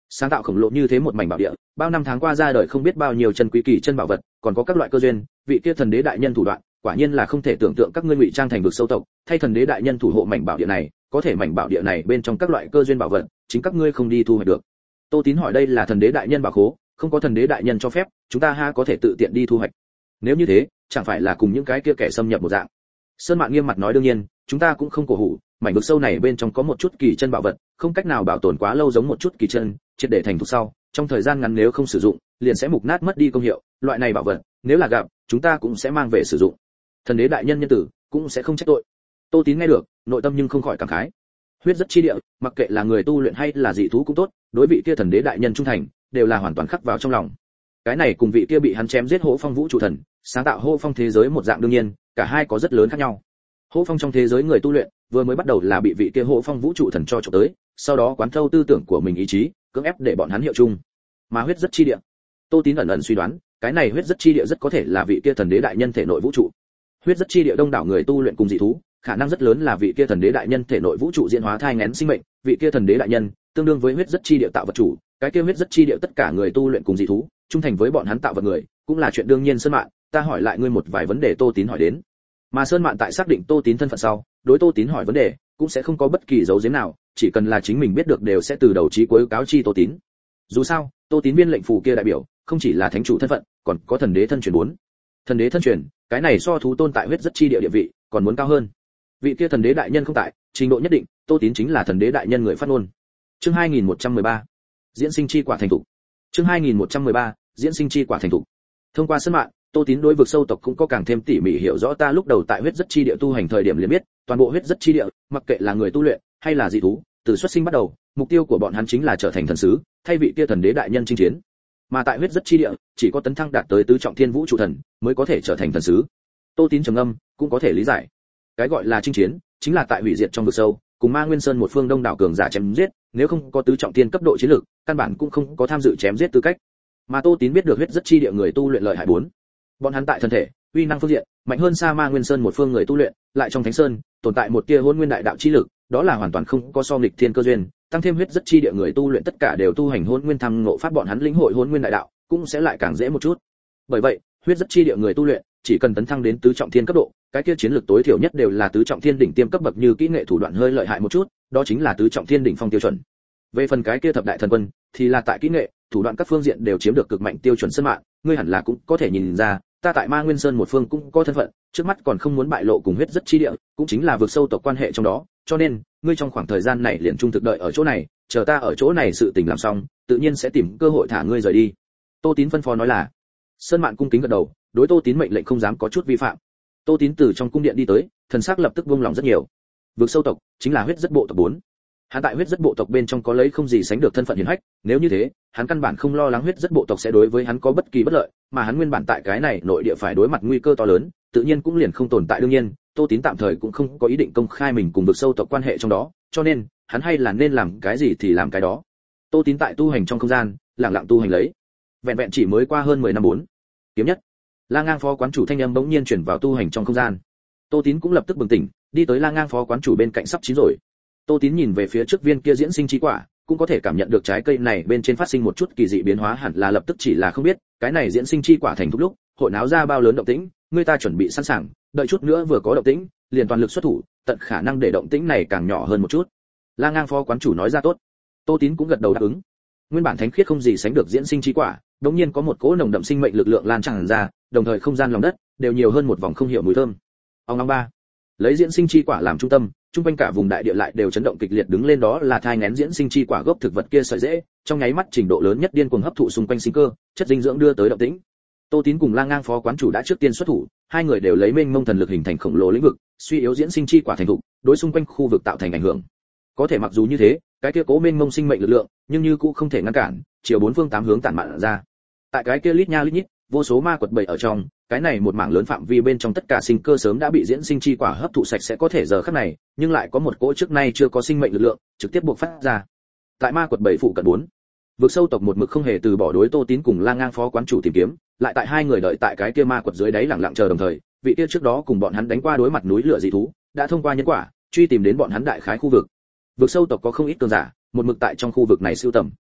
Sáng tạo khổng lồ như thế một mảnh bảo địa, bao năm tháng qua ra đời không biết bao nhiêu chân quý kỳ chân bảo vật, còn có các loại cơ duyên, vị kia thần đế đại nhân thủ đoạn, quả nhiên là không thể tưởng tượng. Các ngươi ngụy trang thành vực sâu tộc, thay thần đế đại nhân thủ hộ mảnh bảo địa này, có thể mảnh bảo địa này bên trong các loại cơ duyên bảo vật, chính các ngươi không đi thu hoạch được. Tô Tín hỏi đây là thần đế đại nhân bảo khố, không có thần đế đại nhân cho phép, chúng ta ha có thể tự tiện đi thu hoạch. Nếu như thế, chẳng phải là cùng những cái kia kẻ xâm nhập một dạng. Sơn Mạn nghiêm mặt nói đương nhiên, chúng ta cũng không cổ hủ, mảnh vực sâu này bên trong có một chút kỳ chân bảo vật, không cách nào bảo tồn quá lâu giống một chút kỳ chân, triệt để thành thục sau, trong thời gian ngắn nếu không sử dụng, liền sẽ mục nát mất đi công hiệu, loại này bảo vật, nếu là gặp, chúng ta cũng sẽ mang về sử dụng. Thần đế đại nhân nhân tử, cũng sẽ không trách tội. Tô Tín nghe được, nội tâm nhưng không khỏi cảm khái. Huyết rất chi địa, mặc kệ là người tu luyện hay là dị thú cũng tốt, đối vị kia thần đế đại nhân trung thành, đều là hoàn toàn khắc vào trong lòng. Cái này cùng vị kia bị hắn chém giết Hỗ Phong Vũ trụ thần, sáng tạo Hỗ Phong thế giới một dạng đương nhiên, cả hai có rất lớn khác nhau. Hỗ Phong trong thế giới người tu luyện, vừa mới bắt đầu là bị vị kia Hỗ Phong Vũ trụ thần cho chụp tới, sau đó quán thâu tư tưởng của mình ý chí, cưỡng ép để bọn hắn hiệu chung. Mà huyết rất chi địa, Tô Tín ẩn ẩn suy đoán, cái này huyết rất chi địa rất có thể là vị kia thần đế đại nhân thể nội vũ trụ. Huyết rất chi địa đông đảo người tu luyện cùng dị thú, khả năng rất lớn là vị kia thần đế đại nhân thể nội vũ trụ diễn hóa thai nghén sinh mệnh, vị kia thần đế đại nhân tương đương với huyết rất chi địa tạo vật chủ, cái kia huyết rất chi địa tất cả người tu luyện cùng dị thú, trung thành với bọn hắn tạo vật người, cũng là chuyện đương nhiên. Sơn Mạn, ta hỏi lại ngươi một vài vấn đề. Tô Tín hỏi đến. Mà Sơn Mạn tại xác định Tô Tín thân phận sau, đối Tô Tín hỏi vấn đề, cũng sẽ không có bất kỳ dấu giếm nào, chỉ cần là chính mình biết được đều sẽ từ đầu chí cuối cáo chi Tô Tín. Dù sao, Tô Tín biên lệnh phù kia đại biểu, không chỉ là thánh chủ thân phận, còn có thần đế thân truyền 4. Thần đế thân truyền, cái này so thú tôn tại huyết rất chi địa địa vị, còn muốn cao hơn. Vị kia thần đế đại nhân không tại, trình độ nhất định, Tô Tín chính là thần đế đại nhân người phát ngôn. Chương 2113. Diễn sinh chi quả thành thủ. Chương 2113. Diễn sinh chi quả thành thủ. Thông qua Sơn Mạn, Tô Tín đối vực sâu tộc cũng có càng thêm tỉ mỉ hiểu rõ. Ta lúc đầu tại huyết rất chi địa tu hành thời điểm liền biết, toàn bộ huyết rất chi địa, mặc kệ là người tu luyện hay là dị thú, từ xuất sinh bắt đầu, mục tiêu của bọn hắn chính là trở thành thần sứ, thay vị kia thần đế đại nhân chinh chiến. Mà tại huyết rất chi địa, chỉ có tấn thăng đạt tới tứ trọng thiên vũ trụ thần mới có thể trở thành thần sứ. Tô Tín trầm ngâm, cũng có thể lý giải. Cái gọi là chinh chiến, chính là tại hủy diệt trong vực sâu, cùng Ma Nguyên Sơn một phương đông đảo cường giả chém giết, nếu không có tứ trọng thiên cấp độ chiến lược, căn bản cũng không có tham dự chém giết tư cách. Mà Tô Tín biết được huyết rất chi địa người tu luyện lợi hại 4. Bọn hắn tại thân thể, uy năng phương diện, mạnh hơn xa Ma Nguyên Sơn một phương người tu luyện, lại trong Thánh Sơn, tồn tại một tia Hỗn Nguyên đại đạo chi lực, đó là hoàn toàn không có so nghịch thiên cơ duyên, tăng thêm huyết rất chi địa người tu luyện tất cả đều tu hành Hỗn Nguyên tham ngộ pháp, bọn hắn lĩnh hội Hỗn Nguyên đại đạo, cũng sẽ lại càng dễ một chút. Bởi vậy, huyết rất chi địa người tu luyện, chỉ cần tấn thăng đến tứ trọng thiên cấp độ, cái kia chiến lược tối thiểu nhất đều là tứ trọng thiên đỉnh tiêm cấp bậc, như kỹ nghệ thủ đoạn hơi lợi hại một chút, đó chính là tứ trọng thiên đỉnh phong tiêu chuẩn. Về phần cái kia thập đại thần quân, thì là tại kỹ nghệ, thủ đoạn các phương diện đều chiếm được cực mạnh tiêu chuẩn. Sơn Mạn, ngươi hẳn là cũng có thể nhìn ra, ta tại Ma Nguyên Sơn một phương cũng có thân phận, trước mắt còn không muốn bại lộ cùng huyết rất chi địa, cũng chính là vực sâu tộc quan hệ trong đó, cho nên, ngươi trong khoảng thời gian này liền trung thực đợi ở chỗ này, chờ ta ở chỗ này sự tình làm xong, tự nhiên sẽ tìm cơ hội thả ngươi rời đi. Tô Tín phân phó nói là. Sơn Mạn cung kính gật đầu, đối Tô Tín mệnh lệnh không dám có chút vi phạm. Tô Tín từ trong cung điện đi tới, thần sắc lập tức buông lòng rất nhiều. Vực sâu tộc chính là huyết rất bộ tộc 4. Hắn tại huyết rất bộ tộc bên trong có lấy không gì sánh được thân phận hiển hách, nếu như thế, hắn căn bản không lo lắng huyết rất bộ tộc sẽ đối với hắn có bất kỳ bất lợi, mà hắn nguyên bản tại cái này nội địa phải đối mặt nguy cơ to lớn, tự nhiên cũng liền không tồn tại. Đương nhiên, Tô Tín tạm thời cũng không có ý định công khai mình cùng vực sâu tộc quan hệ trong đó, cho nên, hắn hay là nên làm cái gì thì làm cái đó. Tô Tín tại tu hành trong không gian, lặng lặng tu hành lấy. Vẹn vẹn chỉ mới qua hơn 10 năm 4. Kiếm nhất. La Ngang phó quán chủ thanh âm bỗng nhiên chuyển vào tu hành trong không gian. Tô Tín cũng lập tức bừng tỉnh, đi tới La Ngang phó quán chủ bên cạnh sắp chín rồi. Tô Tín nhìn về phía trước viên kia diễn sinh chi quả, cũng có thể cảm nhận được trái cây này bên trên phát sinh một chút kỳ dị biến hóa, hẳn là lập tức chỉ là không biết, cái này diễn sinh chi quả thành thục lúc, hội náo ra bao lớn động tĩnh, người ta chuẩn bị sẵn sàng, đợi chút nữa vừa có động tĩnh, liền toàn lực xuất thủ, tận khả năng để động tĩnh này càng nhỏ hơn một chút. La Ngang phó quán chủ nói ra tốt. Tô Tín cũng gật đầu đáp ứng. Nguyên bản thánh khiết không gì sánh được diễn sinh chi quả, đột nhiên có một cỗ nồng đậm sinh mệnh lực lượng lan tràn ra, đồng thời không gian lòng đất đều nhiều hơn một vòng không hiểu mùi thơm. Ông long ba, lấy diễn sinh chi quả làm trung tâm, trung quanh cả vùng đại địa lại đều chấn động kịch liệt đứng lên, đó là thai nghén diễn sinh chi quả gốc thực vật kia sợi rễ, trong nháy mắt trình độ lớn nhất điên cuồng hấp thụ xung quanh sinh cơ, chất dinh dưỡng đưa tới động tĩnh. Tô Tín cùng La Ngang phó quán chủ đã trước tiên xuất thủ, hai người đều lấy mênh mông thần lực hình thành khổng lồ lĩnh vực, suy yếu diễn sinh chi quả thành thục, đối xung quanh khu vực tạo thành ảnh hưởng. Có thể mặc dù như thế, cái kia cố mênh mông sinh mệnh lực lượng, nhưng như cũng không thể ngăn cản, chiều bốn phương tám hướng tản mạn ra. Tại cái kia lít nha lít nhít, vô số ma quật bầy ở trong, cái này một mảng lớn phạm vi bên trong tất cả sinh cơ sớm đã bị diễn sinh chi quả hấp thụ sạch sẽ, có thể giờ khắc này, nhưng lại có một cỗ trước nay chưa có sinh mệnh lực lượng trực tiếp buộc phát ra. Tại ma quật bầy phụ cận 4, vực sâu tộc một mực không hề từ bỏ đối Tô Tín cùng La Ngang phó quán chủ tìm kiếm, lại tại hai người đợi tại cái kia ma quật dưới đáy lặng lặng chờ, đồng thời, vị kia trước đó cùng bọn hắn đánh qua đối mặt núi lửa dị thú, đã thông qua nhân quả, truy tìm đến bọn hắn đại khái khu vực. Vực sâu tộc có không ít cường giả, một mực tại trong khu vực này sưu tầm.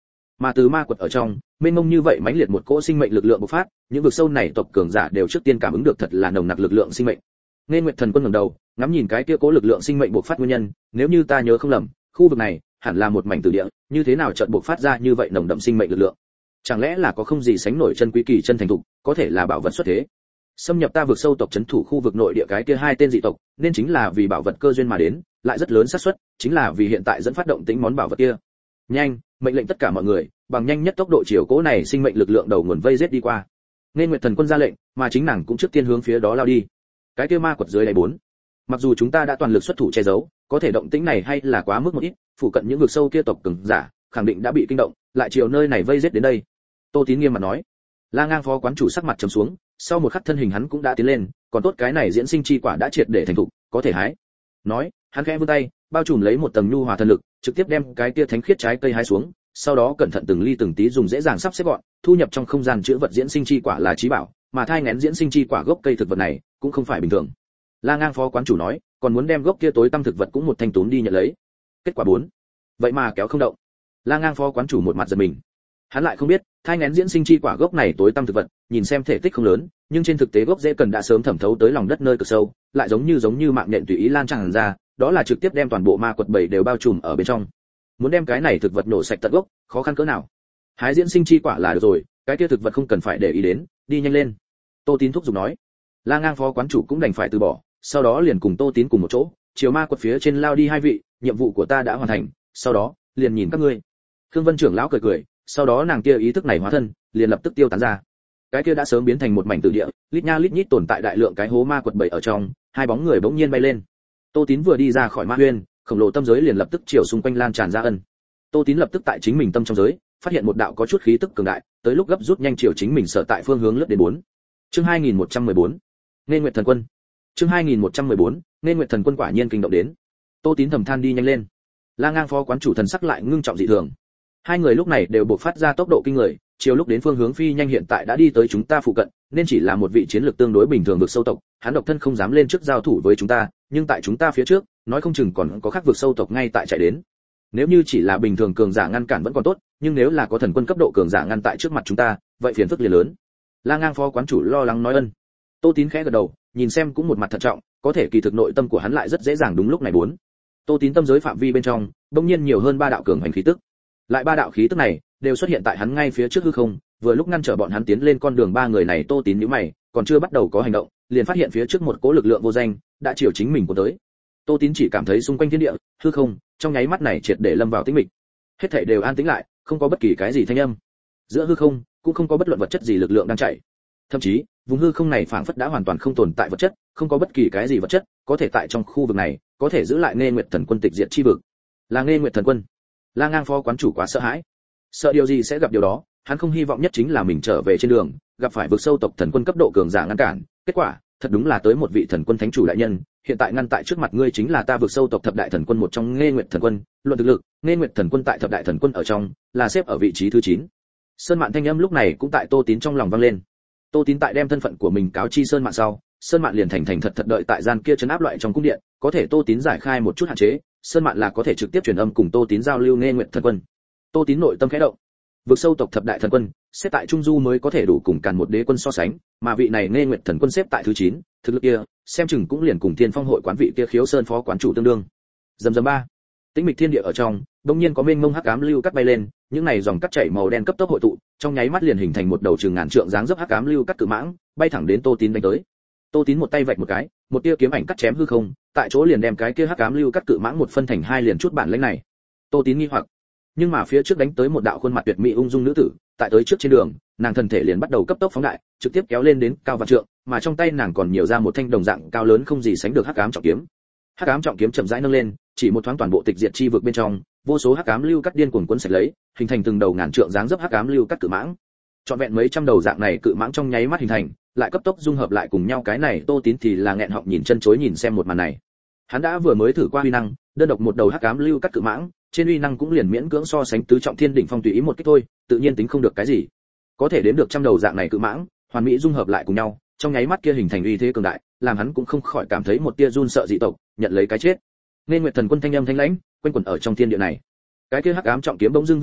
Mà từ ma quật ở trong, mênh mông như vậy mãnh liệt một cỗ sinh mệnh lực lượng bộc phát, những vực sâu này tộc cường giả đều trước tiên cảm ứng được thật là nồng nặc lực lượng sinh mệnh. Nên Nguyệt Thần Quân ngẩng đầu, ngắm nhìn cái kia cỗ lực lượng sinh mệnh bộc phát nguyên nhân, nếu như ta nhớ không lầm, khu vực này hẳn là một mảnh tử địa, như thế nào chợt bộc phát ra như vậy nồng đậm sinh mệnh lực lượng? Chẳng lẽ là có không gì sánh nổi chân quý kỳ chân thành thục, có thể là bảo vật xuất thế? Xâm nhập ta vực sâu tộc trấn thủ khu vực nội địa cái kia hai tên dị tộc, nên chính là vì bảo vật cơ duyên mà đến, lại rất lớn xác suất, chính là vì hiện tại dẫn phát động tĩnh món bảo vật kia. Nhanh, mệnh lệnh tất cả mọi người, bằng nhanh nhất tốc độ chiều cố này sinh mệnh lực lượng đầu nguồn vây giết đi qua. Nên Nguyệt Thần Quân ra lệnh, mà chính nàng cũng trước tiên hướng phía đó lao đi. Cái kia ma quật dưới đáy 4. Mặc dù chúng ta đã toàn lực xuất thủ che giấu, có thể động tĩnh này hay là quá mức một ít, phụ cận những vực sâu kia tộc cường giả, khẳng định đã bị kinh động, lại chiều nơi này vây giết đến đây. Tô Tín nghiêm mặt nói. La Ngang phó quán chủ sắc mặt trầm xuống, sau một khắc thân hình hắn cũng đã tiến lên, còn tốt cái này diễn sinh chi quả đã triệt để thành thục, có thể hái. Nói, hắn khẽ vươn tay, bao trùm lấy một tầng nhu hòa thần lực, trực tiếp đem cái kia thánh khiết trái cây hái xuống, sau đó cẩn thận từng ly từng tí dùng dễ dàng sắp xếp gọn, thu nhập trong không gian chứa vật diễn sinh chi quả là trí bảo, mà thai nghén diễn sinh chi quả gốc cây thực vật này cũng không phải bình thường. La Ngang phó quán chủ nói, còn muốn đem gốc kia tối tăm thực vật cũng một thanh túm đi nhận lấy. Kết quả 4. Vậy mà kéo không động. La Ngang phó quán chủ một mặt giật mình. Hắn lại không biết, thai nghén diễn sinh chi quả gốc này tối tăm thực vật, nhìn xem thể tích không lớn, nhưng trên thực tế gốc rễ cần đã sớm thẩm thấu tới lòng đất nơi cực sâu, lại giống như mạng nhện tùy ý lan tràn ra, đó là trực tiếp đem toàn bộ ma quật bảy đều bao trùm ở bên trong. Muốn đem cái này thực vật nổ sạch tận gốc, khó khăn cỡ nào. Hái diễn sinh chi quả là được rồi, cái kia thực vật không cần phải để ý đến, đi nhanh lên. Tô Tín thúc giục nói. La Ngang phó quán chủ cũng đành phải từ bỏ, sau đó liền cùng Tô Tín cùng một chỗ, chiều ma quật phía trên lao đi hai vị, nhiệm vụ của ta đã hoàn thành, sau đó liền nhìn các ngươi. Khương Vân trưởng lão cười cười, sau đó nàng kia ý thức này hóa thân, liền lập tức tiêu tán ra. Cái kia đã sớm biến thành một mảnh tử địa, lít nha lít nhít tồn tại đại lượng cái hố ma quật bảy ở trong, hai bóng người bỗng nhiên bay lên. Tô Tín vừa đi ra khỏi ma huyên, khổng lồ tâm giới liền lập tức chiều xung quanh lan tràn ra ân. Tô Tín lập tức tại chính mình tâm trong giới, phát hiện một đạo có chút khí tức cường đại, tới lúc gấp rút nhanh chiều chính mình sở tại phương hướng lướt đến 4. Chương 2114. Nên Nguyệt Thần Quân. Chương 2114. Nên Nguyệt Thần Quân quả nhiên kinh động đến. Tô Tín thầm than đi nhanh lên. La Ngang phó quán chủ thần sắc lại ngưng trọng dị thường. Hai người lúc này đều bộc phát ra tốc độ kinh người, chiều lúc đến phương hướng phi nhanh hiện tại đã đi tới chúng ta phụ cận, nên chỉ là một vị chiến lược tương đối bình thường vực sâu tộc, hắn độc thân không dám lên trước giao thủ với chúng ta, nhưng tại chúng ta phía trước, nói không chừng còn có khác vực sâu tộc ngay tại chạy đến. Nếu như chỉ là bình thường cường giả ngăn cản vẫn còn tốt, nhưng nếu là có thần quân cấp độ cường giả ngăn tại trước mặt chúng ta, vậy phiền phức liền lớn. La Ngang phó quán chủ lo lắng nói ân. Tô Tín khẽ gật đầu, nhìn xem cũng một mặt thận trọng, có thể kỳ thực nội tâm của hắn lại rất dễ dàng đúng lúc này 4. Tô Tín tâm giới phạm vi bên trong, đột nhiên nhiều hơn 3 đạo cường hành khí tức. Lại 3 đạo khí tức này đều xuất hiện tại hắn ngay phía trước hư không, vừa lúc ngăn trở bọn hắn tiến lên con đường ba người này. Tô Tín nhíu mày, còn chưa bắt đầu có hành động, liền phát hiện phía trước một cỗ lực lượng vô danh đã chiều chính mình của tới. Tô Tín chỉ cảm thấy xung quanh thiên địa, hư không, trong nháy mắt này triệt để lâm vào tĩnh mịch. Hết thảy đều an tĩnh lại, không có bất kỳ cái gì thanh âm. Giữa hư không cũng không có bất luận vật chất gì lực lượng đang chạy. Thậm chí, vùng hư không này phảng phất đã hoàn toàn không tồn tại vật chất, không có bất kỳ cái gì vật chất có thể tại trong khu vực này có thể giữ lại Nghê Nguyệt Thần Quân tịch diệt chi vực. Là Nghê Nguyệt Thần Quân. La Ngang phó quán chủ quá sợ hãi. Sợ điều gì sẽ gặp điều đó, hắn không hy vọng nhất chính là mình trở về trên đường, gặp phải vực sâu tộc thần quân cấp độ cường giả ngăn cản, kết quả, thật đúng là tới một vị thần quân thánh chủ đại nhân, hiện tại ngăn tại trước mặt ngươi chính là ta vực sâu tộc thập đại thần quân một trong Nghê Nguyệt Thần Quân, luận thực lực, Nghê Nguyệt Thần Quân tại thập đại thần quân ở trong, là xếp ở vị trí thứ 9. Sơn Mạn thanh âm lúc này cũng tại Tô Tín trong lòng vang lên. Tô Tín tại đem thân phận của mình cáo chi Sơn Mạn sau, Sơn Mạn liền thành thật đợi tại gian kia trấn áp loại trong cung điện, có thể Tô Tín giải khai một chút hạn chế, Sơn Mạn là có thể trực tiếp truyền âm cùng Tô Tín giao lưu Nghê Nguyệt Thần Quân. Tô Tín nội tâm khẽ động. Vực sâu tộc thập đại thần quân, xếp tại trung du mới có thể đủ cùng Càn một đế quân so sánh, mà vị này Nghê Nguyệt Thần Quân xếp tại thứ 9, thực lực kia, xem chừng cũng liền cùng Thiên Phong hội quán vị kia Khiếu Sơn phó quán chủ tương đương. Dầm 3. Tĩnh mịch thiên địa ở trong, đột nhiên có mênh mông hắc ám lưu cắt bay lên, những này dòng cắt chảy màu đen cấp tốc hội tụ, trong nháy mắt liền hình thành một đầu trường ngàn trượng dáng dấp hắc ám lưu cắt cự mãng, bay thẳng đến Tô Tín đánh tới. Tô Tín một tay vạch một cái, một tia kiếm ảnh cắt chém hư không, tại chỗ liền đem cái kia hắc ám lưu cắt cự mãng một phân thành hai liền chút bản lĩnh này. Tô Tín nghi hoặc, nhưng mà phía trước đánh tới một đạo khuôn mặt tuyệt mỹ ung dung nữ tử, tại tới trước trên đường, nàng thân thể liền bắt đầu cấp tốc phóng đại, trực tiếp kéo lên đến cao vạn trượng, mà trong tay nàng còn nhiều ra một thanh đồng dạng cao lớn không gì sánh được hắc ám trọng kiếm. Hắc ám trọng kiếm chậm rãi nâng lên, chỉ một thoáng toàn bộ tịch diệt chi vực bên trong, vô số hắc ám lưu cắt điên cuồng cuốn sạch lấy, hình thành từng đầu ngàn trượng dáng dấp hắc ám lưu cắt cự mãng. Trọn vẹn mấy trăm đầu dạng này cự mãng trong nháy mắt hình thành, lại cấp tốc dung hợp lại cùng nhau, cái này Tô Tín thì là nghẹn họng nhìn chân chối nhìn xem một màn này. Hắn đã vừa mới thử qua uy năng, đơn độc một đầu hắc ám lưu cắt cự mãng, trên uy năng cũng liền miễn cưỡng so sánh tứ trọng thiên đỉnh phong tùy ý một kích thôi, tự nhiên tính không được cái gì. Có thể đến được trăm đầu dạng này cự mãng, hoàn mỹ dung hợp lại cùng nhau, trong nháy mắt kia hình thành uy thế cường đại, làm hắn cũng không khỏi cảm thấy một tia run sợ dị tộc, nhận lấy cái chết. Nên Nguyệt Thần Quân thanh âm thanh lãnh, quanh quẩn ở trong thiên địa này. Cái kia hắc ám trọng kiếm bỗng dưng vung xuống,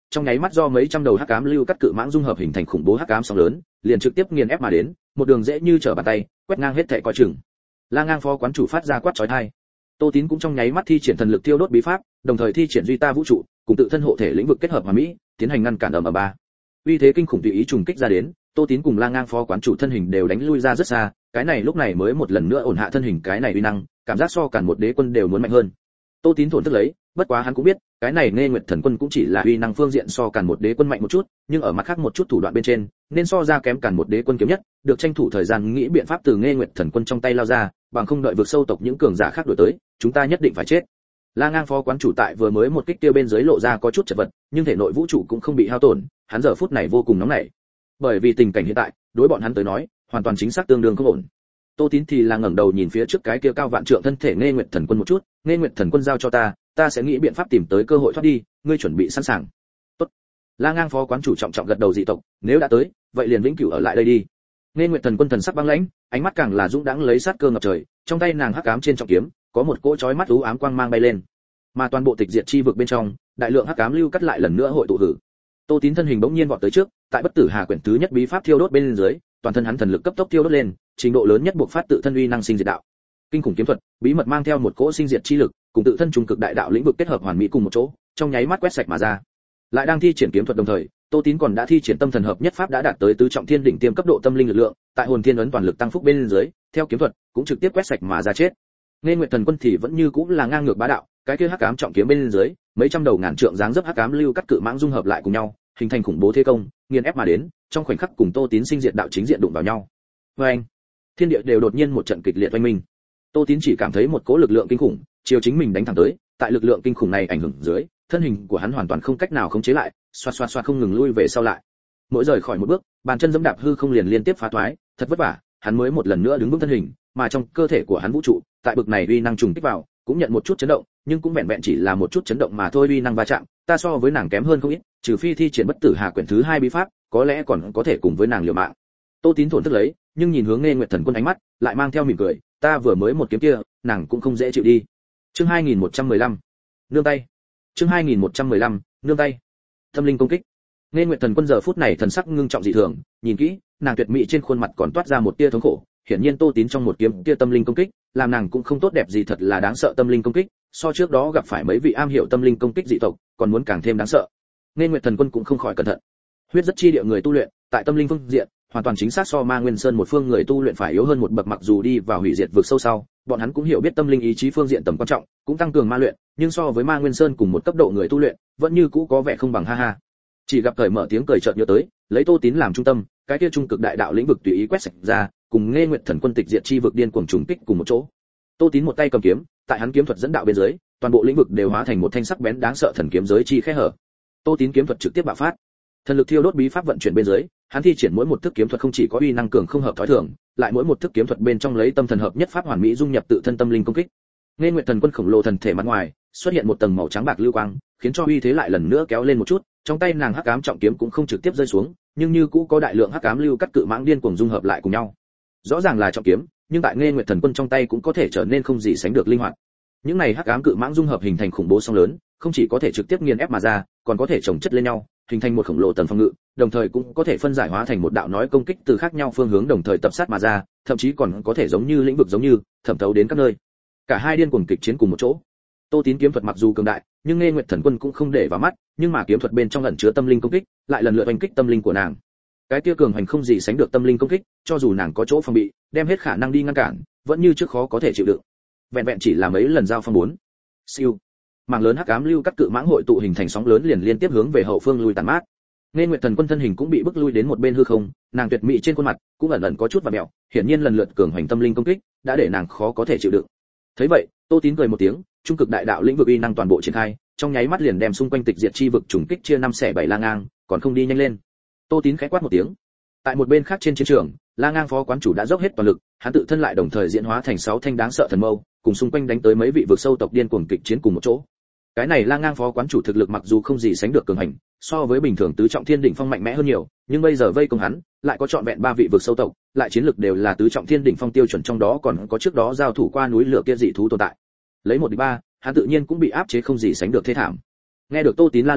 trong nháy mắt do mấy trăm đầu hắc ám lưu cắt cự mãng dung hợp hình thành khủng bố hắc ám sóng lớn, liền trực tiếp nghiền ép mà đến, một đường dễ như trở bàn tay, quét ngang hết thảy coi chừng. La Ngang phó quán chủ phát ra quát chói tai. Tô Tín cũng trong nháy mắt thi triển thần lực tiêu đốt bí pháp, đồng thời thi triển duy ta vũ trụ, cùng tự thân hộ thể lĩnh vực kết hợp hoàn mỹ, tiến hành ngăn cản ầm ầm ba. Uy thế kinh khủng tùy ý trùng kích ra đến, Tô Tín cùng La Ngang phó quán chủ thân hình đều đánh lui ra rất xa, cái này lúc này mới một lần nữa ổn hạ thân hình, cái này uy năng, cảm giác so cản một đế quân đều muốn mạnh hơn. Tô Tín thổn thức lấy, bất quá hắn cũng biết, cái này Nghe Nguyệt Thần Quân cũng chỉ là uy năng phương diện so cản một đế quân mạnh một chút, nhưng ở mặt khác một chút thủ đoạn bên trên, nên so ra kém cản một đế quân kiếm nhất, được tranh thủ thời gian nghĩ biện pháp từ Nghe Nguyệt Thần Quân trong tay lao ra, bằng không đợi vượt sâu tộc những cường giả khác đuổi tới, chúng ta nhất định phải chết. La Ngang phó quán chủ tại vừa mới một kích tiêu bên dưới lộ ra có chút chật vật, nhưng thể nội vũ trụ cũng không bị hao tổn, hắn giờ phút này vô cùng nóng nảy. Bởi vì tình cảnh hiện tại, đối bọn hắn tới nói, hoàn toàn chính xác tương đương không ổn. Tô Tín thì là ngẩng đầu nhìn phía trước cái kia cao vạn trượng thân thể Nghe Nguyệt Thần Quân một chút, Nghe Nguyệt Thần Quân giao cho ta sẽ nghĩ biện pháp tìm tới cơ hội thoát đi, ngươi chuẩn bị sẵn sàng. Tốt. La Ngang phó quán chủ trọng trọng gật đầu dị tộc, nếu đã tới, vậy liền vĩnh cửu ở lại đây đi. Nghe Nguyệt Thần Quân thần sắc băng lãnh, ánh mắt càng là dũng đãng lấy sát cơ ngập trời, trong tay nàng hắc ám trên trọng kiếm, có một cỗ chói mắt u ám quang mang bay lên. Mà toàn bộ tịch diệt chi vực bên trong, đại lượng hắc ám lưu cắt lại lần nữa hội tụ hử. Tô Tín thân hình bỗng nhiên vọt tới trước, tại Bất Tử Hà quyển thứ nhất bí pháp thiêu đốt bên dưới, toàn thân hắn thần lực cấp tốc thiêu đốt lên, trình độ lớn nhất buộc phát tự thân uy năng sinh diệt đạo. Kinh khủng kiếm thuật, bí mật mang theo một cỗ sinh diệt chi lực, cùng tự thân trung cực đại đạo lĩnh vực kết hợp hoàn mỹ cùng một chỗ, trong nháy mắt quét sạch mà ra. Lại đang thi triển kiếm thuật đồng thời, Tô Tín còn đã thi triển tâm thần hợp nhất pháp đã đạt tới tứ trọng thiên đỉnh tiêm cấp độ tâm linh lực lượng, tại hồn thiên ấn toàn lực tăng phúc bên dưới, theo kiếm thuật, cũng trực tiếp quét sạch mà ra chết. Nghe Nguyệt Thần Quân thì vẫn như cũng là ngang ngược bá đạo, cái kia hắc ám trọng kiếm bên dưới, mấy trăm đầu ngàn trượng dáng dấp hắc ám lưu cắt cự mãng dung hợp lại cùng nhau, hình thành khủng bố thế công, nghiền ép mà đến, trong khoảnh khắc cùng Tô Tín sinh diệt đạo chính diện đụng vào nhau. Oeng! Thiên địa đều đột nhiên một trận kịch liệt oanh minh. Tô Tín chỉ cảm thấy một cỗ lực lượng kinh khủng, chiều chính mình đánh thẳng tới, tại lực lượng kinh khủng này ảnh hưởng dưới, thân hình của hắn hoàn toàn không cách nào khống chế lại, xoạt xoạt xoạt không ngừng lui về sau lại. Mỗi rời khỏi một bước, bàn chân giẫm đạp hư không liền liên tiếp phá toái, thật vất vả, hắn mới một lần nữa đứng vững thân hình, mà trong cơ thể của hắn vũ trụ, tại bực này uy năng trùng kích vào, cũng nhận một chút chấn động, nhưng cũng vẹn vẹn chỉ là một chút chấn động mà thôi, uy năng va chạm, ta so với nàng kém hơn không ít, trừ phi thi triển Bất Tử Hà quyển thứ hai bí pháp, có lẽ còn có thể cùng với nàng liều mạng. Tô Tín thổn thức lấy, nhưng nhìn hướng Nghe Nguyệt Thần Quân ánh mắt, lại mang theo mỉm cười, ta vừa mới một kiếm kia, nàng cũng không dễ chịu đi. Chương 2115, nương tay. Chương 2115, nương tay. Tâm linh công kích. Nghe Nguyệt Thần Quân giờ phút này thần sắc ngưng trọng dị thường, nhìn kỹ, nàng tuyệt mỹ trên khuôn mặt còn toát ra một tia thống khổ, hiển nhiên Tô Tín trong một kiếm kia tâm linh công kích, làm nàng cũng không tốt đẹp gì, thật là đáng sợ tâm linh công kích, so trước đó gặp phải mấy vị am hiểu tâm linh công kích dị tộc, còn muốn càng thêm đáng sợ. Nghe Nguyệt Thần Quân cũng không khỏi cẩn thận. Huyết rất chi địa người tu luyện, tại tâm linh phương diện, hoàn toàn chính xác so Ma Nguyên Sơn một phương người tu luyện phải yếu hơn một bậc, mặc dù đi vào hủy diệt vực sâu sau, bọn hắn cũng hiểu biết tâm linh ý chí phương diện tầm quan trọng, cũng tăng cường ma luyện, nhưng so với Ma Nguyên Sơn cùng một cấp độ người tu luyện, vẫn như cũ có vẻ không bằng, ha ha. Chỉ gặp thời mở tiếng cười chợt nhớ tới, lấy Tô Tín làm trung tâm, cái kia trung cực đại đạo lĩnh vực tùy ý quét sạch ra, cùng Nghe Nguyệt Thần Quân tịch diệt chi vực điên cuồng trùng kích cùng một chỗ. Tô Tín một tay cầm kiếm, tại hắn kiếm thuật dẫn đạo bên dưới, toàn bộ lĩnh vực đều hóa thành một thanh sắc bén đáng sợ thần kiếm giới chi khe hở. Tô Tín kiếm thuật trực tiếp bạo phát, thần lực thiêu đốt bí pháp vận chuyển bên dưới, hắn thi triển mỗi một thức kiếm thuật không chỉ có uy năng cường không hợp thói thường, lại mỗi một thức kiếm thuật bên trong lấy tâm thần hợp nhất pháp hoàn mỹ dung nhập tự thân tâm linh công kích. Nghe Nguyệt Thần Quân khổng lồ thần thể mặt ngoài xuất hiện một tầng màu trắng bạc lưu quang, khiến cho uy thế lại lần nữa kéo lên một chút, trong tay nàng hắc ám trọng kiếm cũng không trực tiếp rơi xuống, nhưng như cũ có đại lượng hắc ám lưu cắt cự mãng điên cuồng dung hợp lại cùng nhau. Rõ ràng là trọng kiếm, nhưng tại Nghe Nguyệt Thần Quân trong tay cũng có thể trở nên không gì sánh được linh hoạt. Những này hắc ám cự mãng dung hợp hình thành khủng bố sóng lớn, không chỉ có thể trực tiếp nghiền ép mà ra, còn có thể chồng chất lên nhau, hình thành một khổng lồ tầng phòng ngự, đồng thời cũng có thể phân giải hóa thành một đạo nói công kích từ khác nhau phương hướng đồng thời tập sát mà ra, thậm chí còn có thể giống như lĩnh vực giống như thẩm thấu đến các nơi. Cả hai điên cuồng kịch chiến cùng một chỗ. Tô Tín kiếm thuật mặc dù cường đại, nhưng Nghe Nguyệt Thần Quân cũng không để vào mắt, nhưng mà kiếm thuật bên trong ẩn chứa tâm linh công kích, lại lần lượt oanh kích tâm linh của nàng. Cái kia cường hành không gì sánh được tâm linh công kích, cho dù nàng có chỗ phòng bị, đem hết khả năng đi ngăn cản, vẫn như trước khó có thể chịu đựng. Vẹn vẹn chỉ là mấy lần giao phong bốn. Siêu. Mảng lớn hắc ám lưu cắt cự mãng hội tụ hình thành sóng lớn liền liên tiếp hướng về hậu phương lui tàn mát. Nghe Nguyệt Thần Quân thân hình cũng bị bức lui đến một bên hư không, nàng tuyệt mỹ trên khuôn mặt cũng ẩn ẩn có chút vặn mèo, hiển nhiên lần lượt cường hành tâm linh công kích đã để nàng khó có thể chịu đựng. Thấy vậy, Tô Tín cười một tiếng, trung cực đại đạo lĩnh vực uy năng toàn bộ triển khai, trong nháy mắt liền đem xung quanh tịch diệt chi vực trùng kích chia năm xẻ bảy La Ngang, còn không đi nhanh lên. Tô Tín khẽ quát một tiếng. Tại một bên khác trên chiến trường, La Ngang phó quán chủ đã dốc hết toàn lực, hắn tự thân lại đồng thời diễn hóa thành 6 thanh đáng sợ thần mâu, cùng xung quanh đánh tới mấy vị vực sâu tộc điên cuồng kịch chiến cùng một chỗ. Cái này La Ngang phó quán chủ thực lực mặc dù không gì sánh được cường hành, so với bình thường tứ trọng thiên đỉnh phong mạnh mẽ hơn nhiều, nhưng bây giờ vây công hắn, lại có trọn vẹn 3 vị vực sâu tộc, lại chiến lực đều là tứ trọng thiên đỉnh phong tiêu chuẩn, trong đó còn có trước đó giao thủ qua núi lửa kia dị thú tồn tại. Lấy 1 địch 3, hắn tự nhiên cũng bị áp chế không gì sánh được thế thảm. Nghe được Tô Tín la lên,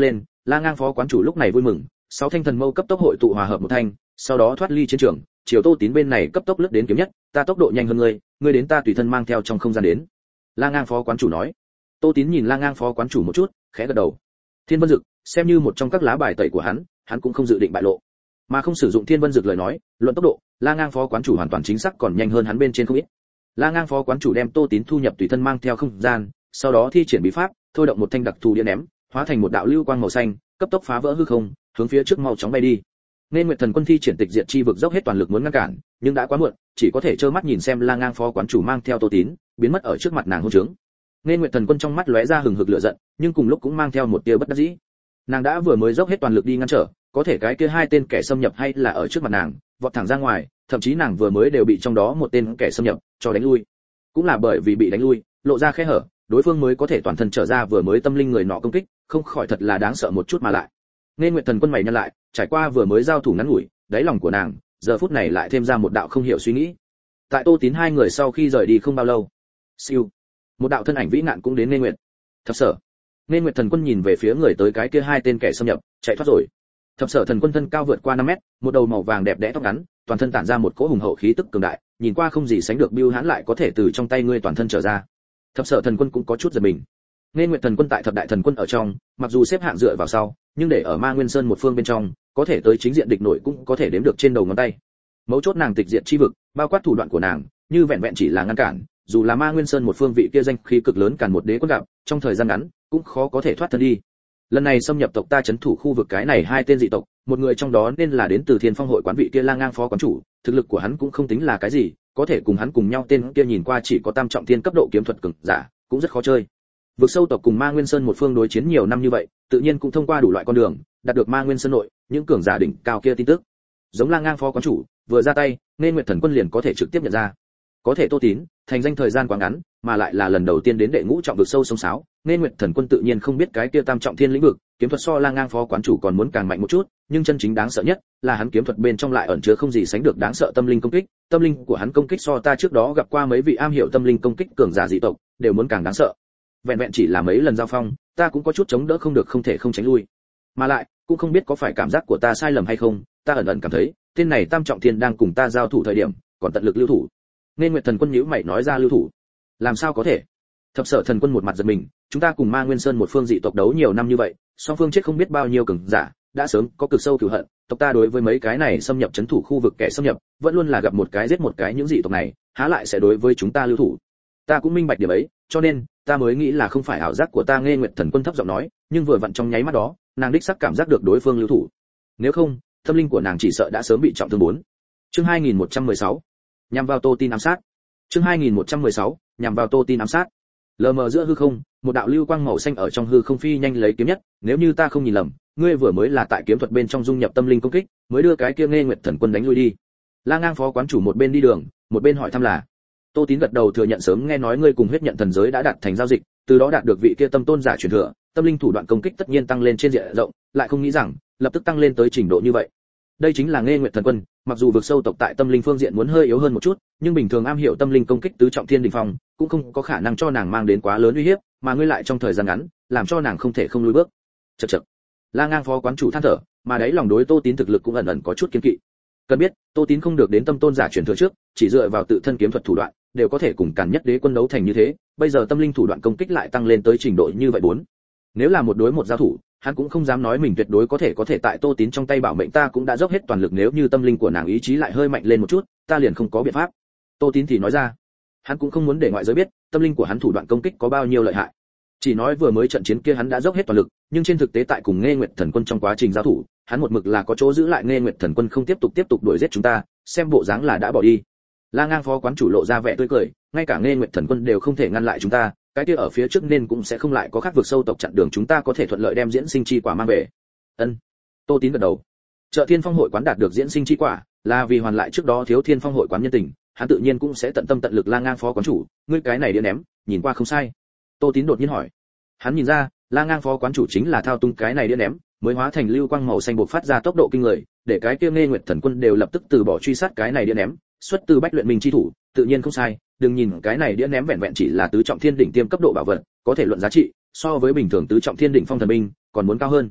La Ngang phó quán chủ lúc này vui mừng, 6 thanh thần mâu cấp tốc hội tụ hòa hợp một thanh, sau đó thoát ly chiến trường, chiều Tô Tín bên này cấp tốc lướt đến kiếm nhất, ta tốc độ nhanh hơn ngươi đến ta tùy thân mang theo trong không gian đến. La Ngang phó quán chủ nói. Tô Tín nhìn La Ngang phó quán chủ một chút, khẽ gật đầu. Thiên Vân Dực, xem như một trong các lá bài tẩy của hắn cũng không dự định bại lộ. Mà không sử dụng Thiên Vân Dực lời nói, luận tốc độ, La Ngang phó quán chủ hoàn toàn chính xác còn nhanh hơn hắn bên trên không ít. La Ngang phó quán chủ đem Tô Tín thu nhập tùy thân mang theo không gian, sau đó thi triển bí pháp, thôi động một thanh đặc thù đĩa ném, hóa thành một đạo lưu quang màu xanh, cấp tốc phá vỡ hư không, hướng phía trước mau chóng bay đi. Nên Nguyệt Thần Quân thi triển tịch diệt chi vực dốc hết toàn lực muốn ngăn cản, nhưng đã quá muộn, chỉ có thể trơ mắt nhìn xem La Ngang phó quán chủ mang theo Tô Tín, biến mất ở trước mặt nàng hôn trướng. Nên Nguyệt Thần Quân trong mắt lóe ra hừng hực lửa giận, nhưng cùng lúc cũng mang theo một tia bất đắc dĩ. Nàng đã vừa mới dốc hết toàn lực đi ngăn trở, có thể cái kia hai tên kẻ xâm nhập hay là ở trước mặt nàng, vọt thẳng ra ngoài, thậm chí nàng vừa mới đều bị trong đó một tên kẻ xâm nhập cho đánh lui. Cũng là bởi vì bị đánh lui, lộ ra khe hở, đối phương mới có thể toàn thân trở ra vừa mới tâm linh người nọ công kích, không khỏi thật là đáng sợ một chút mà lại. Nên Nguyệt Thần Quân mày nhăn lại, trải qua vừa mới giao thủ ngắn ngủi, đáy lòng của nàng, giờ phút này lại thêm ra một đạo không hiểu suy nghĩ. Tại Tô Tín hai người sau khi rời đi không bao lâu, siêu, một đạo thân ảnh vĩ nạn cũng đến Nên Nguyệt. Thập Sở. Nên Nguyệt Thần Quân nhìn về phía người tới cái kia hai tên kẻ xâm nhập, chạy thoát rồi. Thập Sở Thần Quân thân cao vượt qua 5 mét, một đầu màu vàng đẹp đẽ tóc ngắn, toàn thân tản ra một cỗ hùng hậu khí tức cường đại, nhìn qua không gì sánh được bưu hãn lại có thể từ trong tay ngươi toàn thân trở ra. Thập Sở Thần Quân cũng có chút giật mình. Nên Nguyệt Thần Quân tại Thập Đại Thần Quân ở trong, mặc dù xếp hạng dựa vào sau, nhưng để ở Ma Nguyên Sơn một phương bên trong, có thể tới chính diện địch nổi cũng có thể đếm được trên đầu ngón tay. Mấu chốt nàng tịch diệt chi vực, bao quát thủ đoạn của nàng, như vẹn vẹn chỉ là ngăn cản, dù là Ma Nguyên Sơn một phương vị kia danh khí cực lớn càn một đế quân gặp, trong thời gian ngắn, cũng khó có thể thoát thân đi. Lần này xâm nhập tộc ta trấn thủ khu vực cái này hai tên dị tộc, một người trong đó nên là đến từ Thiên Phong hội quán vị kia La Ngang phó quán chủ, thực lực của hắn cũng không tính là cái gì, có thể cùng hắn cùng nhau tên kia nhìn qua chỉ có tam trọng thiên cấp độ kiếm thuật cường giả, cũng rất khó chơi. Vực sâu tộc cùng Ma Nguyên Sơn một phương đối chiến nhiều năm như vậy, tự nhiên cũng thông qua đủ loại con đường, đạt được Ma Nguyên Sơn nội những cường giả đỉnh cao kia tin tức. Giống La Ngang phó quán chủ, vừa ra tay, nên Nguyệt Thần Quân liền có thể trực tiếp nhận ra. Có thể Tô Tín, thành danh thời gian quá ngắn, mà lại là lần đầu tiên đến đệ ngũ trọng vực sâu sông sáo, nên Nguyệt Thần Quân tự nhiên không biết cái kia tam trọng thiên lĩnh vực, kiếm thuật so La Ngang phó quán chủ còn muốn càng mạnh một chút, nhưng chân chính đáng sợ nhất là hắn kiếm thuật bên trong lại ẩn chứa không gì sánh được đáng sợ tâm linh công kích, tâm linh của hắn công kích so ta trước đó gặp qua mấy vị am hiểu tâm linh công kích cường giả dị tộc, đều muốn càng đáng sợ. Vẹn vẹn chỉ là mấy lần giao phong, ta cũng có chút chống đỡ không được không thể không tránh lui. Mà lại, cũng không biết có phải cảm giác của ta sai lầm hay không, ta ẩn ẩn cảm thấy, tên này tam trọng thiên đang cùng ta giao thủ thời điểm, còn tận lực lưu thủ. Nên Nguyệt Thần Quân nhíu mày nói ra lưu thủ. Làm sao có thể? Thập Sở Thần Quân một mặt giật mình, chúng ta cùng Ma Nguyên Sơn một phương dị tộc đấu nhiều năm như vậy, song phương chết không biết bao nhiêu cường giả, đã sớm có cực sâu cừu hận, tộc ta đối với mấy cái này xâm nhập trấn thủ khu vực kẻ xâm nhập, vẫn luôn là gặp một cái giết một cái những dị tộc này, há lại sẽ đối với chúng ta lưu thủ. Ta cũng minh bạch điểm ấy, cho nên ta mới nghĩ là không phải ảo giác của ta. Nghe Nguyệt Thần Quân thấp giọng nói, nhưng vừa vặn trong nháy mắt đó, nàng đích xác cảm giác được đối phương lưu thủ. Nếu không, tâm linh của nàng chỉ sợ đã sớm bị trọng thương 4. Chương 2116, nhằm vào Tô Tín ám sát. Chương 2116, nhằm vào Tô Tín ám sát. Lờ mờ giữa hư không, một đạo lưu quang màu xanh ở trong hư không phi nhanh lấy kiếm nhất, nếu như ta không nhìn lầm, ngươi vừa mới là tại kiếm thuật bên trong dung nhập tâm linh công kích, mới đưa cái kia Nghe Nguyệt Thần Quân đánh lui đi. La Ngang phó quán chủ một bên đi đường, một bên hỏi thăm là. Tô Tín gật đầu thừa nhận sớm nghe nói ngươi cùng huyết nhận thần giới đã đạt thành giao dịch, từ đó đạt được vị kia tâm tôn giả truyền thừa, tâm linh thủ đoạn công kích tất nhiên tăng lên trên diện rộng, lại không nghĩ rằng lập tức tăng lên tới trình độ như vậy. Đây chính là Nghe Nguyệt Thần Quân, mặc dù vực sâu tộc tại tâm linh phương diện muốn hơi yếu hơn một chút, nhưng bình thường am hiểu tâm linh công kích tứ trọng thiên đỉnh phong, cũng không có khả năng cho nàng mang đến quá lớn uy hiếp, mà ngươi lại trong thời gian ngắn, làm cho nàng không thể không lùi bước. Chậc chậc. La Ngang phó quán chủ than thở, mà đấy lòng đối Tô Tín thực lực cũng ẩn ẩn có chút kiêng kỵ. Cần biết, Tô Tín không được đến tâm tôn giả truyền thừa trước, chỉ dựa vào tự thân kiếm thuật thủ đoạn, đều có thể cùng Càn Nhất Đế quân đấu thành như thế, bây giờ tâm linh thủ đoạn công kích lại tăng lên tới trình độ như vậy 4. Nếu là một đối một giao thủ, hắn cũng không dám nói mình tuyệt đối có thể tại Tô Tín trong tay bảo mệnh, ta cũng đã dốc hết toàn lực, nếu như tâm linh của nàng ý chí lại hơi mạnh lên một chút, ta liền không có biện pháp. Tô Tín thì nói ra, hắn cũng không muốn để ngoại giới biết, tâm linh của hắn thủ đoạn công kích có bao nhiêu lợi hại. Chỉ nói vừa mới trận chiến kia hắn đã dốc hết toàn lực, nhưng trên thực tế tại cùng Nghe Nguyệt Thần Quân trong quá trình giao thủ, hắn một mực là có chỗ giữ lại. Nghe Nguyệt Thần Quân không tiếp tục đuổi giết chúng ta, xem bộ dáng là đã bỏ đi. La Ngang phó quán chủ lộ ra vẻ tươi cười, ngay cả Nghe Nguyệt Thần Quân đều không thể ngăn lại chúng ta, cái kia ở phía trước nên cũng sẽ không lại có khác vực sâu tộc chặn đường chúng ta, có thể thuận lợi đem diễn sinh chi quả mang về. Ân. Tô Tín gật đầu. Trợ Thiên Phong hội quán đạt được diễn sinh chi quả, là vì hoàn lại trước đó thiếu Thiên Phong hội quán nhân tình, hắn tự nhiên cũng sẽ tận tâm tận lực. La Ngang phó quán chủ, ngươi cái này đĩa ném, nhìn qua không sai. Tô Tín đột nhiên hỏi. Hắn nhìn ra, La Ngang phó quán chủ chính là thao túng cái này đĩa ném, mới hóa thành lưu quang màu xanh bộc phát ra tốc độ kinh người, để cái kia Nghe Nguyệt Thần Quân đều lập tức từ bỏ truy sát cái này đĩa ném, xuất từ Bách Luyện Minh chi thủ, tự nhiên không sai. Đừng nhìn cái này đĩa ném vẹn vẹn chỉ là tứ trọng thiên đỉnh tiêm cấp độ bảo vật, có thể luận giá trị, so với bình thường tứ trọng thiên đỉnh phong thần binh còn muốn cao hơn.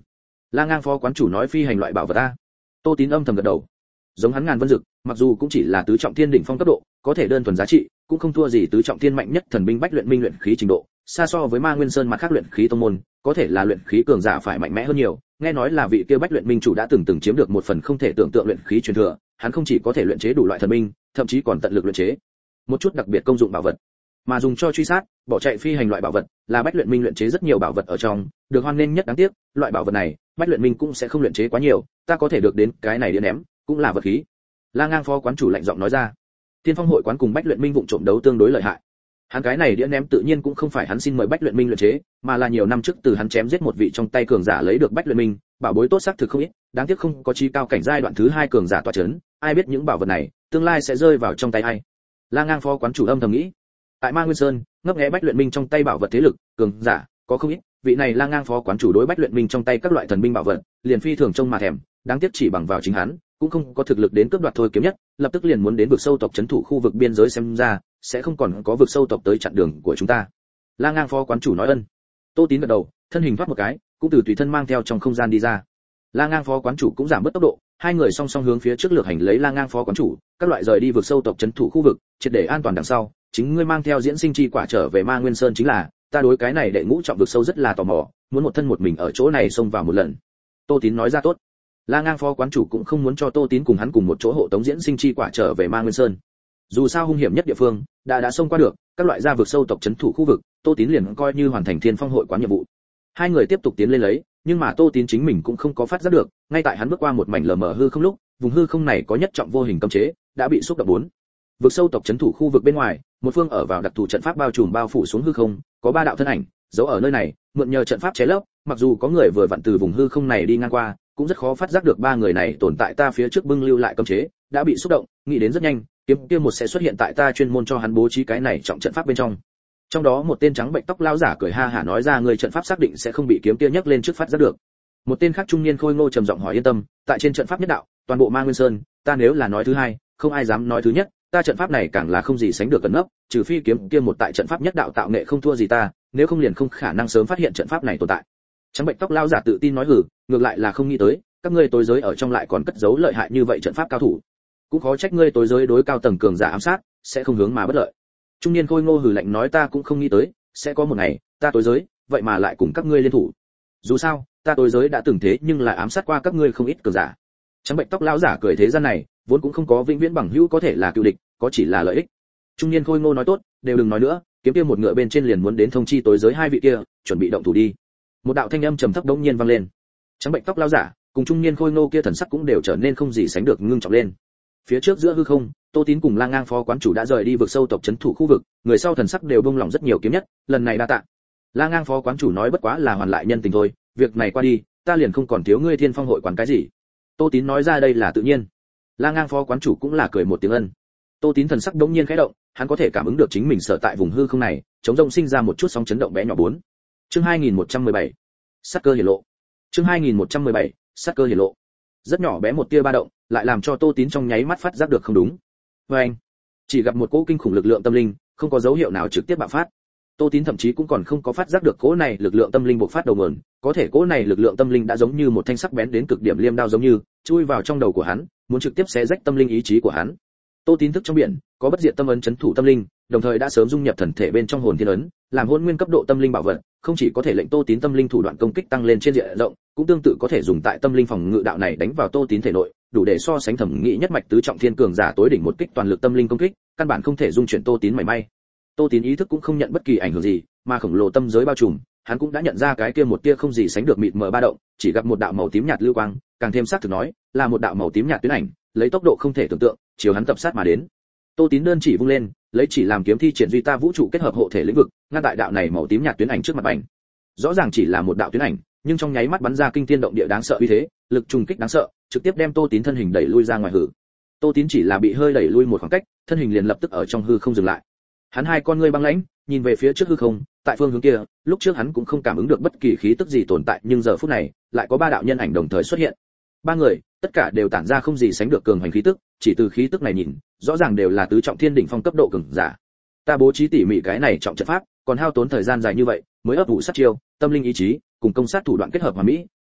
La Ngang phó quán chủ nói phi hành loại bảo vật a. Tô Tín âm thầm gật đầu. Giống hắn Ngàn Vân Dực, mặc dù cũng chỉ là tứ trọng thiên đỉnh phong cấp độ, có thể đơn thuần giá trị cũng không thua gì tứ trọng thiên mạnh nhất thần binh bách luyện minh luyện khí trình độ, xa so với Ma Nguyên Sơn mặt khác luyện khí tông môn, có thể là luyện khí cường giả phải mạnh mẽ hơn nhiều. Nghe nói là vị kia bách luyện minh chủ đã từng chiếm được một phần không thể tưởng tượng luyện khí truyền thừa, hắn không chỉ có thể luyện chế đủ loại thần binh, thậm chí còn tận lực luyện chế một chút đặc biệt công dụng bảo vật, mà dùng cho truy sát, bỏ chạy phi hành loại bảo vật, là bách luyện minh luyện chế rất nhiều bảo vật ở trong, được hoan nghênh nhất. Đáng tiếc, loại bảo vật này, bách luyện minh cũng sẽ không luyện chế quá nhiều, ta có thể được đến cái này đĩa ném, cũng là vật khí. La Ngang phó quán chủ lạnh giọng nói ra. Tiên Phong hội quán cùng bách luyện minh vụng trộm đấu tương đối lợi hại. Hắn cái này đĩa ném tự nhiên cũng không phải hắn xin mời bách luyện minh luyện chế, mà là nhiều năm trước từ hắn chém giết một vị trong tay cường giả lấy được bách luyện minh, bảo bối tốt xác thực không ít, đáng tiếc không có chi cao cảnh giai đoạn thứ 2 cường giả tọa chấn, ai biết những bảo vật này tương lai sẽ rơi vào trong tay ai. La Ngang phó quán chủ âm thầm nghĩ. Tại Ma Nguyên Sơn, ngấp nghé bách luyện minh trong tay bảo vật thế lực, cường giả có không ít, vị này La Ngang phó quán chủ đối bách luyện minh trong tay các loại thần binh bảo vật, liền phi thường trông mà thèm, đáng tiếc chỉ bằng vào chính hắn, cũng không có thực lực đến cướp đoạt thôi kiếm nhất, lập tức liền muốn đến vực sâu tộc trấn thủ khu vực biên giới xem ra, sẽ không còn có vực sâu tộc tới chặn đường của chúng ta. La Ngang phó quán chủ nói ân. Tô Tín gật đầu, thân hình thoát một cái, cũng từ tùy thân mang theo trong không gian đi ra. La Ngang phó quán chủ cũng giảm bớt tốc độ, hai người song song hướng phía trước lược hành lấy La Ngang phó quán chủ, các loại rời đi vực sâu tộc trấn thủ khu vực, triệt để an toàn đằng sau, chính ngươi mang theo diễn sinh chi quả trở về Ma Nguyên Sơn chính là, ta đối cái này đệ ngũ trọng vực sâu rất là tò mò, muốn một thân một mình ở chỗ này xông vào một lần. Tô Tín nói ra tốt. La Ngang phó quán chủ cũng không muốn cho Tô Tín cùng hắn cùng một chỗ hộ tống diễn sinh chi quả trở về Ma Nguyên Sơn. Dù sao hung hiểm nhất địa phương đã xông qua được, các loại gia vực sâu tộc trấn thủ khu vực, Tô Tín liền coi như hoàn thành Thiên Phong hội quán nhiệm vụ. Hai người tiếp tục tiến lên lấy, nhưng mà Tô Tín chính mình cũng không có phát giác được, ngay tại hắn bước qua một mảnh lờ mờ hư không lúc, vùng hư không này có nhất trọng vô hình cấm chế, đã bị xúc động bốn. Vực sâu tộc trấn thủ khu vực bên ngoài, một phương ở vào đặc thù trận pháp bao trùm bao phủ xuống hư không, có 3 đạo thân ảnh, giấu ở nơi này, mượn nhờ trận pháp chế lấp, mặc dù có người vừa vặn từ vùng hư không này đi ngang qua, cũng rất khó phát giác được 3 người này tồn tại. Ta phía trước bưng lưu lại cấm chế, đã bị xúc động, nghĩ đến rất nhanh, kiếm kia một sẽ xuất hiện tại ta chuyên môn cho hắn bố trí cái này trọng trận pháp bên trong. Trong đó một tên trắng bệnh tóc lão giả cười ha hả nói ra, người trận pháp xác định sẽ không bị kiếm kia nhấc lên trước phát giác được. Một tên khác trung niên khôi ngô trầm giọng hỏi, yên tâm, tại trên trận pháp nhất đạo, toàn bộ Ma Nguyên Sơn, ta nếu là nói thứ hai, không ai dám nói thứ nhất, ta trận pháp này càng là không gì sánh được cẩn nấp, trừ phi kiếm kia một tại trận pháp nhất đạo tạo nghệ không thua gì ta, nếu không liền không khả năng sớm phát hiện trận pháp này tồn tại. Trắng bệnh tóc lão giả tự tin nói, hử, ngược lại là không nghĩ tới, các ngươi tối giới ở trong lại còn cất giấu lợi hại như vậy trận pháp cao thủ, cũng khó trách ngươi tối giới đối cao tầng cường giả ám sát, sẽ không hướng mà bất lợi. Trung niên khôi ngô hừ lạnh nói, ta cũng không nghĩ tới, sẽ có một ngày, ta tối giới, vậy mà lại cùng các ngươi liên thủ. Dù sao, ta tối giới đã từng thế nhưng lại ám sát qua các ngươi không ít cường giả. Trắng bệnh tóc lão giả cười, thế gian này, vốn cũng không có vĩnh viễn bằng hữu có thể là cựu địch, có chỉ là lợi ích. Trung niên khôi ngô nói, tốt, đều đừng nói nữa, kiếm kia một ngựa bên trên liền muốn đến thông chi tối giới hai vị kia, chuẩn bị động thủ đi. Một đạo thanh âm trầm thấp đống nhiên vang lên. Trắng bệnh tóc lão giả cùng trung niên khôi ngô kia thần sắc cũng đều trở nên không gì sánh được ngưng trọng lên. Phía trước giữa hư không, Tô Tín cùng La Ngang phó quán chủ đã rời đi vực sâu tộc trấn thủ khu vực, người sau thần sắc đều bông lòng rất nhiều, kiếm nhất, lần này đa tạ. La Ngang phó quán chủ nói, bất quá là hoàn lại nhân tình thôi, việc này qua đi, ta liền không còn thiếu ngươi Thiên Phong hội quán cái gì. Tô Tín nói ra, đây là tự nhiên. La Ngang phó quán chủ cũng là cười một tiếng ân. Tô Tín thần sắc đống nhiên khẽ động, hắn có thể cảm ứng được chính mình sở tại vùng hư không này, chống rông sinh ra một chút sóng chấn động bé nhỏ 4. Chương 2117. Sát cơ hiển lộ. Chương 2117. Sát cơ hiển lộ. Rất nhỏ bé một tia ba động, lại làm cho Tô Tín trong nháy mắt phát giác được không đúng. Anh chỉ gặp một cỗ kinh khủng lực lượng tâm linh, không có dấu hiệu nào trực tiếp bạo phát. Tô Tín thậm chí cũng còn không có phát giác được cỗ này lực lượng tâm linh bộc phát đầu nguồn, có thể cỗ này lực lượng tâm linh đã giống như một thanh sắc bén đến cực điểm liêm đao giống như chui vào trong đầu của hắn, muốn trực tiếp xé rách tâm linh ý chí của hắn. Tô Tín thức trong biển có bất diệt tâm ấn chấn thủ tâm linh, đồng thời đã sớm dung nhập thần thể bên trong hồn thiên ấn, làm hồn nguyên cấp độ tâm linh bảo vật, không chỉ có thể lệnh Tô Tín tâm linh thủ đoạn công kích tăng lên trên diện rộng, cũng tương tự có thể dùng tại tâm linh phòng ngự đạo này đánh vào Tô Tín thể nội, đủ để so sánh thẩm nghĩ nhất mạch tứ trọng thiên cường giả tối đỉnh một kích toàn lực tâm linh công kích, căn bản không thể dung chuyển Tô Tín mảy may. Tô Tín ý thức cũng không nhận bất kỳ ảnh hưởng gì, mà khổng lồ tâm giới bao trùm, hắn cũng đã nhận ra cái kia một tia không gì sánh được mịt mờ ba động, chỉ gặp một đạo màu tím nhạt lưu quang, càng thêm xác thực nói, là một đạo màu tím nhạt tuyến ảnh, lấy tốc độ không thể tưởng tượng, chiều hắn tập sát mà đến. Tô Tín đơn chỉ vung lên, lấy chỉ làm kiếm thi triển duy ta vũ trụ kết hợp hộ thể lĩnh vực, ngăn tại đạo này màu tím nhạt tuyến ảnh trước mặt ảnh. Rõ ràng chỉ là một đạo tuyến ảnh, nhưng trong nháy mắt bắn ra kinh thiên động địa đáng sợ uy thế, lực trùng kích đáng sợ, trực tiếp đem Tô Tín thân hình đẩy lui ra ngoài hử. Tô Tín chỉ là bị hơi đẩy lui một khoảng cách, thân hình liền lập tức ở trong hư không dừng lại. Hắn hai con ngươi băng lãnh, nhìn về phía trước hư không, tại phương hướng kia, lúc trước hắn cũng không cảm ứng được bất kỳ khí tức gì tồn tại, nhưng giờ phút này, lại có 3 đạo nhân ảnh đồng thời xuất hiện. 3 người, tất cả đều tản ra không gì sánh được cường hành khí tức, chỉ từ khí tức này nhìn, rõ ràng đều là tứ trọng thiên đỉnh phong cấp độ cường giả. Ta bố trí tỉ mỉ cái này trọng trận pháp, còn hao tốn thời gian dài như vậy, mới ấp ủ sát chiêu, tâm linh ý chí, cùng công sát thủ đoạn kết hợp hòa mỹ,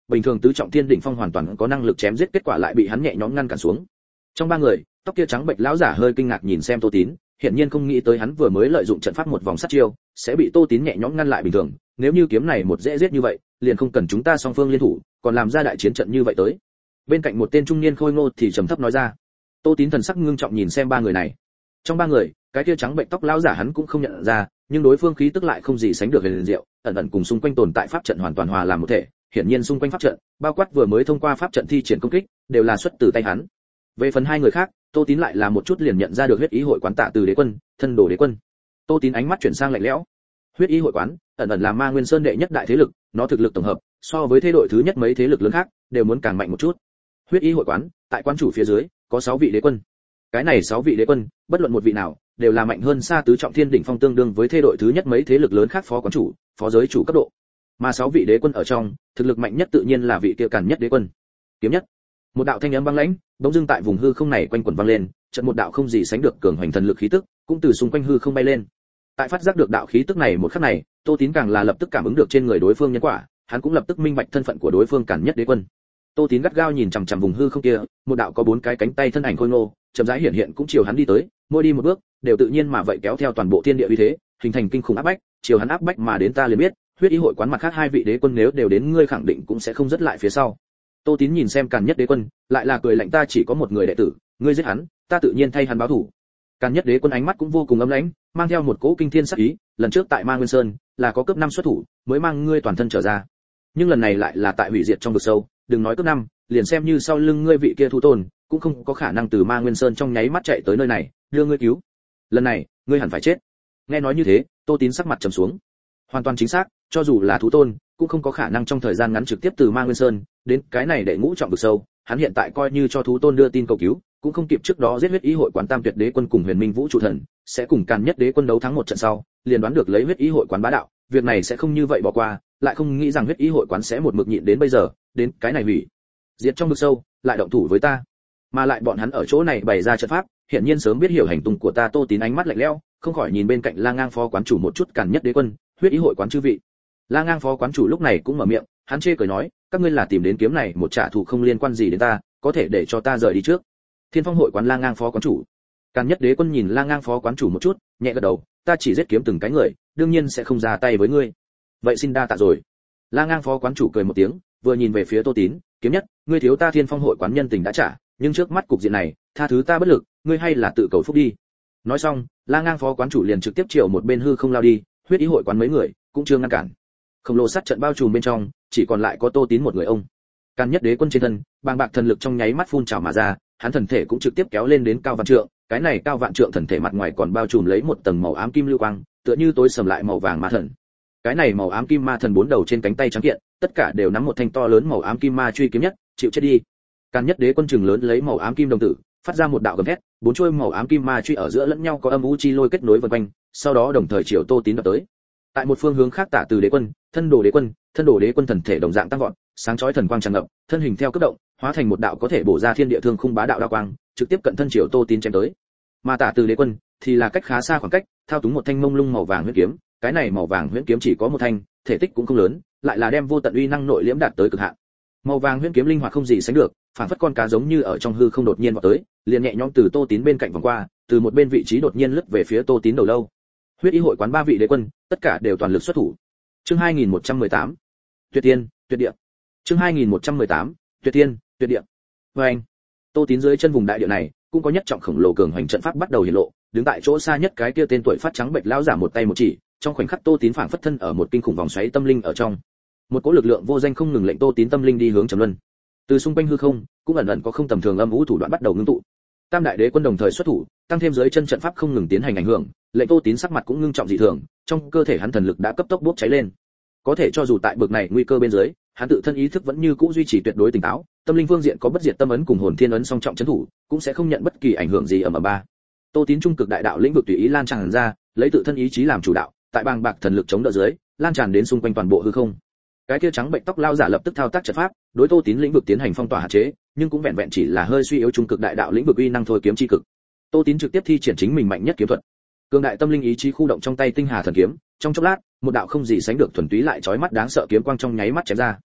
bình thường tứ trọng thiên đỉnh phong hoàn toàn có năng lực chém giết, kết quả lại bị hắn nhẹ nhõm ngăn cản xuống. Trong ba người, tóc kia trắng bệch lão giả hơi kinh ngạc nhìn xem Tô Tín, hiển nhiên không nghĩ tới hắn vừa mới lợi dụng trận pháp một vòng sát chiêu, sẽ bị Tô Tín nhẹ nhõm ngăn lại bình thường, nếu như kiếm này một dễ giết như vậy, liền không cần chúng ta song phương liên thủ, còn làm ra đại chiến trận như vậy tới. Bên cạnh một tên trung niên khôi ngô thì trầm thấp nói ra. Tô Tín thần sắc ngưng trọng nhìn xem ba người này. Trong ba người, cái kia trắng bệch tóc lão giả hắn cũng không nhận ra, nhưng đối phương khí tức lại không gì sánh được huyền diệu, ẩn ẩn cùng xung quanh tồn tại pháp trận hoàn toàn hòa làm một thể, hiển nhiên xung quanh pháp trận, bao quát vừa mới thông qua pháp trận thi triển công kích, đều là xuất từ tay hắn. Về phần hai người khác, Tô Tín lại là một chút liền nhận ra được huyết ý hội quán Tạ Từ đế quân, thân đồ đế quân. Tô Tín ánh mắt chuyển sang lạnh lẽo. Huyết ý hội quán, ẩn ẩn là Ma Nguyên Sơn đệ nhất đại thế lực, nó thực lực tổng hợp, so với thế đội thứ nhất mấy thế lực lớn khác, đều muốn càng mạnh một chút. Huyết ý hội quán, tại quán chủ phía dưới, có 6 vị đế quân. Cái này 6 vị đế quân, bất luận một vị nào, đều là mạnh hơn xa tứ trọng thiên đỉnh phong tương đương với thế đội thứ nhất mấy thế lực lớn khác phó quán chủ, phó giới chủ cấp độ. Mà 6 vị đế quân ở trong, thực lực mạnh nhất tự nhiên là vị kia Càn Nhất đế quân. Kiếm nhất. Một đạo thanh âm băng lãnh, bỗng dưng tại vùng hư không này quanh quẩn vang lên, chợt một đạo không gì sánh được cường hoành thần lực khí tức, cũng từ xung quanh hư không bay lên. Tại phát giác được đạo khí tức này một khắc này, Tô Tín càng là lập tức cảm ứng được trên người đối phương nhân quả, hắn cũng lập tức minh bạch thân phận của đối phương Càn Nhất đế quân. Tô Tín gắt gao nhìn chằm chằm vùng hư không kia, một đạo có 4 cái cánh tay thân ảnh khôi ngô, chậm rãi hiện hiện cũng chiều hắn đi tới, mỗi đi một bước, đều tự nhiên mà vậy kéo theo toàn bộ thiên địa uy thế, hình thành kinh khủng áp bách, chiều hắn áp bách mà đến ta liền biết, huyết ý hội quán mặt khác 2 vị đế quân nếu đều đến ngươi khẳng định cũng sẽ không rất lại phía sau. Tô Tín nhìn xem Càn Nhất đế quân, lại là cười lạnh ta chỉ có một người đệ tử, ngươi giết hắn, ta tự nhiên thay hắn báo thù. Càn Nhất đế quân ánh mắt cũng vô cùng âm lãnh, mang theo một cỗ kinh thiên sát ý, lần trước tại Ma Nguyên Sơn, là có cấp 5 xuất thủ, mới mang ngươi toàn thân trở ra. Nhưng lần này lại là tại hủy diệt trong vực sâu, đừng nói cấp 5, liền xem như sau lưng ngươi vị kia thú tôn, cũng không có khả năng từ Ma Nguyên Sơn trong nháy mắt chạy tới nơi này, đưa ngươi cứu. Lần này, ngươi hẳn phải chết. Nghe nói như thế, Tô Tín sắc mặt trầm xuống. Hoàn toàn chính xác, cho dù là thú tôn, cũng không có khả năng trong thời gian ngắn trực tiếp từ Ma Nguyên Sơn đến cái này đệ ngũ trọng vực sâu, hắn hiện tại coi như cho thú tôn đưa tin cầu cứu, cũng không kịp trước đó giết huyết ý hội quán Tam Tuyệt đế quân cùng Huyền Minh Vũ trụ thần, sẽ cùng Càn Nhất đế quân đấu thắng một trận sau, liền đoán được lấy huyết ý hội quán bá đạo, việc này sẽ không như vậy bỏ qua, lại không nghĩ rằng huyết ý hội quán sẽ một mực nhịn đến bây giờ, đến cái này hủy diệt trong vực sâu, lại động thủ với ta. Mà lại bọn hắn ở chỗ này bày ra trận pháp, hiển nhiên sớm biết hiểu hành tung của ta. Tô Tín ánh mắt lạnh lẽo, không khỏi nhìn bên cạnh La Ngang phó quán chủ một chút. Càn Nhất đế quân, huyết ý hội quán chư vị. La Ngang phó quán chủ lúc này cũng mở miệng, hắn chê cười nói, các ngươi là tìm đến kiếm này một trả thù không liên quan gì đến ta, có thể để cho ta rời đi trước. Thiên Phong hội quán La Ngang phó quán chủ. Càn Nhất đế quân nhìn La Ngang phó quán chủ một chút, nhẹ gật đầu, ta chỉ giết kiếm từng cái người, đương nhiên sẽ không ra tay với ngươi. Vậy xin đa tạ rồi. La Ngang phó quán chủ cười một tiếng, vừa nhìn về phía Tô Tín, kiếm nhất, ngươi thiếu ta Thiên Phong hội quán nhân tình đã trả, nhưng trước mắt cục diện này, tha thứ ta bất lực, ngươi hay là tự cầu phúc đi. Nói xong, La Ngang phó quán chủ liền trực tiếp chiều một bên hư không lao đi, huyết ý hội quán mấy người cũng chưa ngăn cản. Khổng lồ sát trận bao trùm bên trong, chỉ còn lại có Tô Tín một người ông. Càn Nhất đế quân trên thân, bàng bạc thần lực trong nháy mắt phun trào mà ra, hắn thần thể cũng trực tiếp kéo lên đến cao vạn trượng, cái này cao vạn trượng thần thể mặt ngoài còn bao trùm lấy một tầng màu ám kim lưu quang, tựa như tối sầm lại màu vàng ma thần. Cái này màu ám kim ma thần 4 đầu trên cánh tay trắng kiện, tất cả đều nắm một thanh to lớn màu ám kim ma truy kiếm nhất, chịu chết đi. Càn Nhất đế quân trừng lớn lấy màu ám kim đồng tử, phát ra một đạo gầm thét, 4 chuôi màu ám kim ma truy ở giữa lẫn nhau có âm u chi lôi kết nối vần quanh, sau đó đồng thời chiều Tô Tín đập tới. Tại một phương hướng khác, Tạ Từ đế quân, thân đồ đế quân thần thể đồng dạng tăng vọt, sáng chói thần quang tràn ngập, thân hình theo cấp động, hóa thành một đạo có thể bổ ra thiên địa thương khung bá đạo đao quang, trực tiếp cận thân chiều Tô Tín chém tới. Mà Tạ Từ đế quân thì là cách khá xa khoảng cách, thao túng một thanh mông lung màu vàng huyết kiếm, cái này màu vàng huyết kiếm chỉ có một thanh, thể tích cũng không lớn, lại là đem vô tận uy năng nội liễm đạt tới cực hạn. Màu vàng huyết kiếm linh hoạt không gì sánh được, phản phất con cá giống như ở trong hư không đột nhiên vọt tới, liền nhẹ nhõm từ Tô Tín bên cạnh vòng qua, từ một bên vị trí đột nhiên lướt về phía Tô Tín đầu lâu. Huyết ý hội quán 3 vị đế quân, tất cả đều toàn lực xuất thủ. Chương 2118. Tuyệt tiên, tuyệt địa. Chương 2118. Tuyệt tiên, tuyệt địa. Oeng. Tô Tín dưới chân vùng đại địa này, cũng có nhất trọng khổng lồ cường hành trận pháp bắt đầu hiện lộ, đứng tại chỗ xa nhất cái kia tên tuổi phát trắng bệch lão giả một tay một chỉ, trong khoảnh khắc Tô Tín phảng phất thân ở một kinh khủng vòng xoáy tâm linh ở trong. Một cỗ lực lượng vô danh không ngừng lệnh Tô Tín tâm linh đi hướng trầm luân. Từ xung quanh hư không, cũng ẩn ẩn có không tầm thường âm vũ thủ đoạn bắt đầu ngưng tụ. Tam đại đế quân đồng thời xuất thủ, tăng thêm dưới chân trận pháp không ngừng tiến hành ảnh hưởng, lệnh Tô Tín sắc mặt cũng ngưng trọng dị thường, trong cơ thể hắn thần lực đã cấp tốc bốc cháy lên. Có thể cho dù tại bực này nguy cơ bên dưới, hắn tự thân ý thức vẫn như cũ duy trì tuyệt đối tỉnh táo, tâm linh phương diện có bất diệt tâm ấn cùng hồn thiên ấn song trọng trấn thủ, cũng sẽ không nhận bất kỳ ảnh hưởng gì ở ba. Tô Tín trung cực đại đạo lĩnh vực tùy ý lan tràn ra, lấy tự thân ý chí làm chủ đạo, tại bàng bạc thần lực chống đỡ dưới, lan tràn đến xung quanh toàn bộ hư không. Cái kia trắng bệnh tóc lao giả lập tức thao tác trận pháp, đối Tô Tín lĩnh vực tiến hành phong tỏa hạn chế, nhưng cũng vẹn vẹn chỉ là hơi suy yếu trung cực đại đạo lĩnh vực uy năng thôi kiếm chi cực. Tô Tín trực tiếp thi triển chính mình mạnh nhất kiếm thuật. Cường đại tâm linh ý chí khu động trong tay tinh hà thần kiếm, trong chốc lát, một đạo không gì sánh được thuần túy lại chói mắt đáng sợ kiếm quang trong nháy mắt chém ra.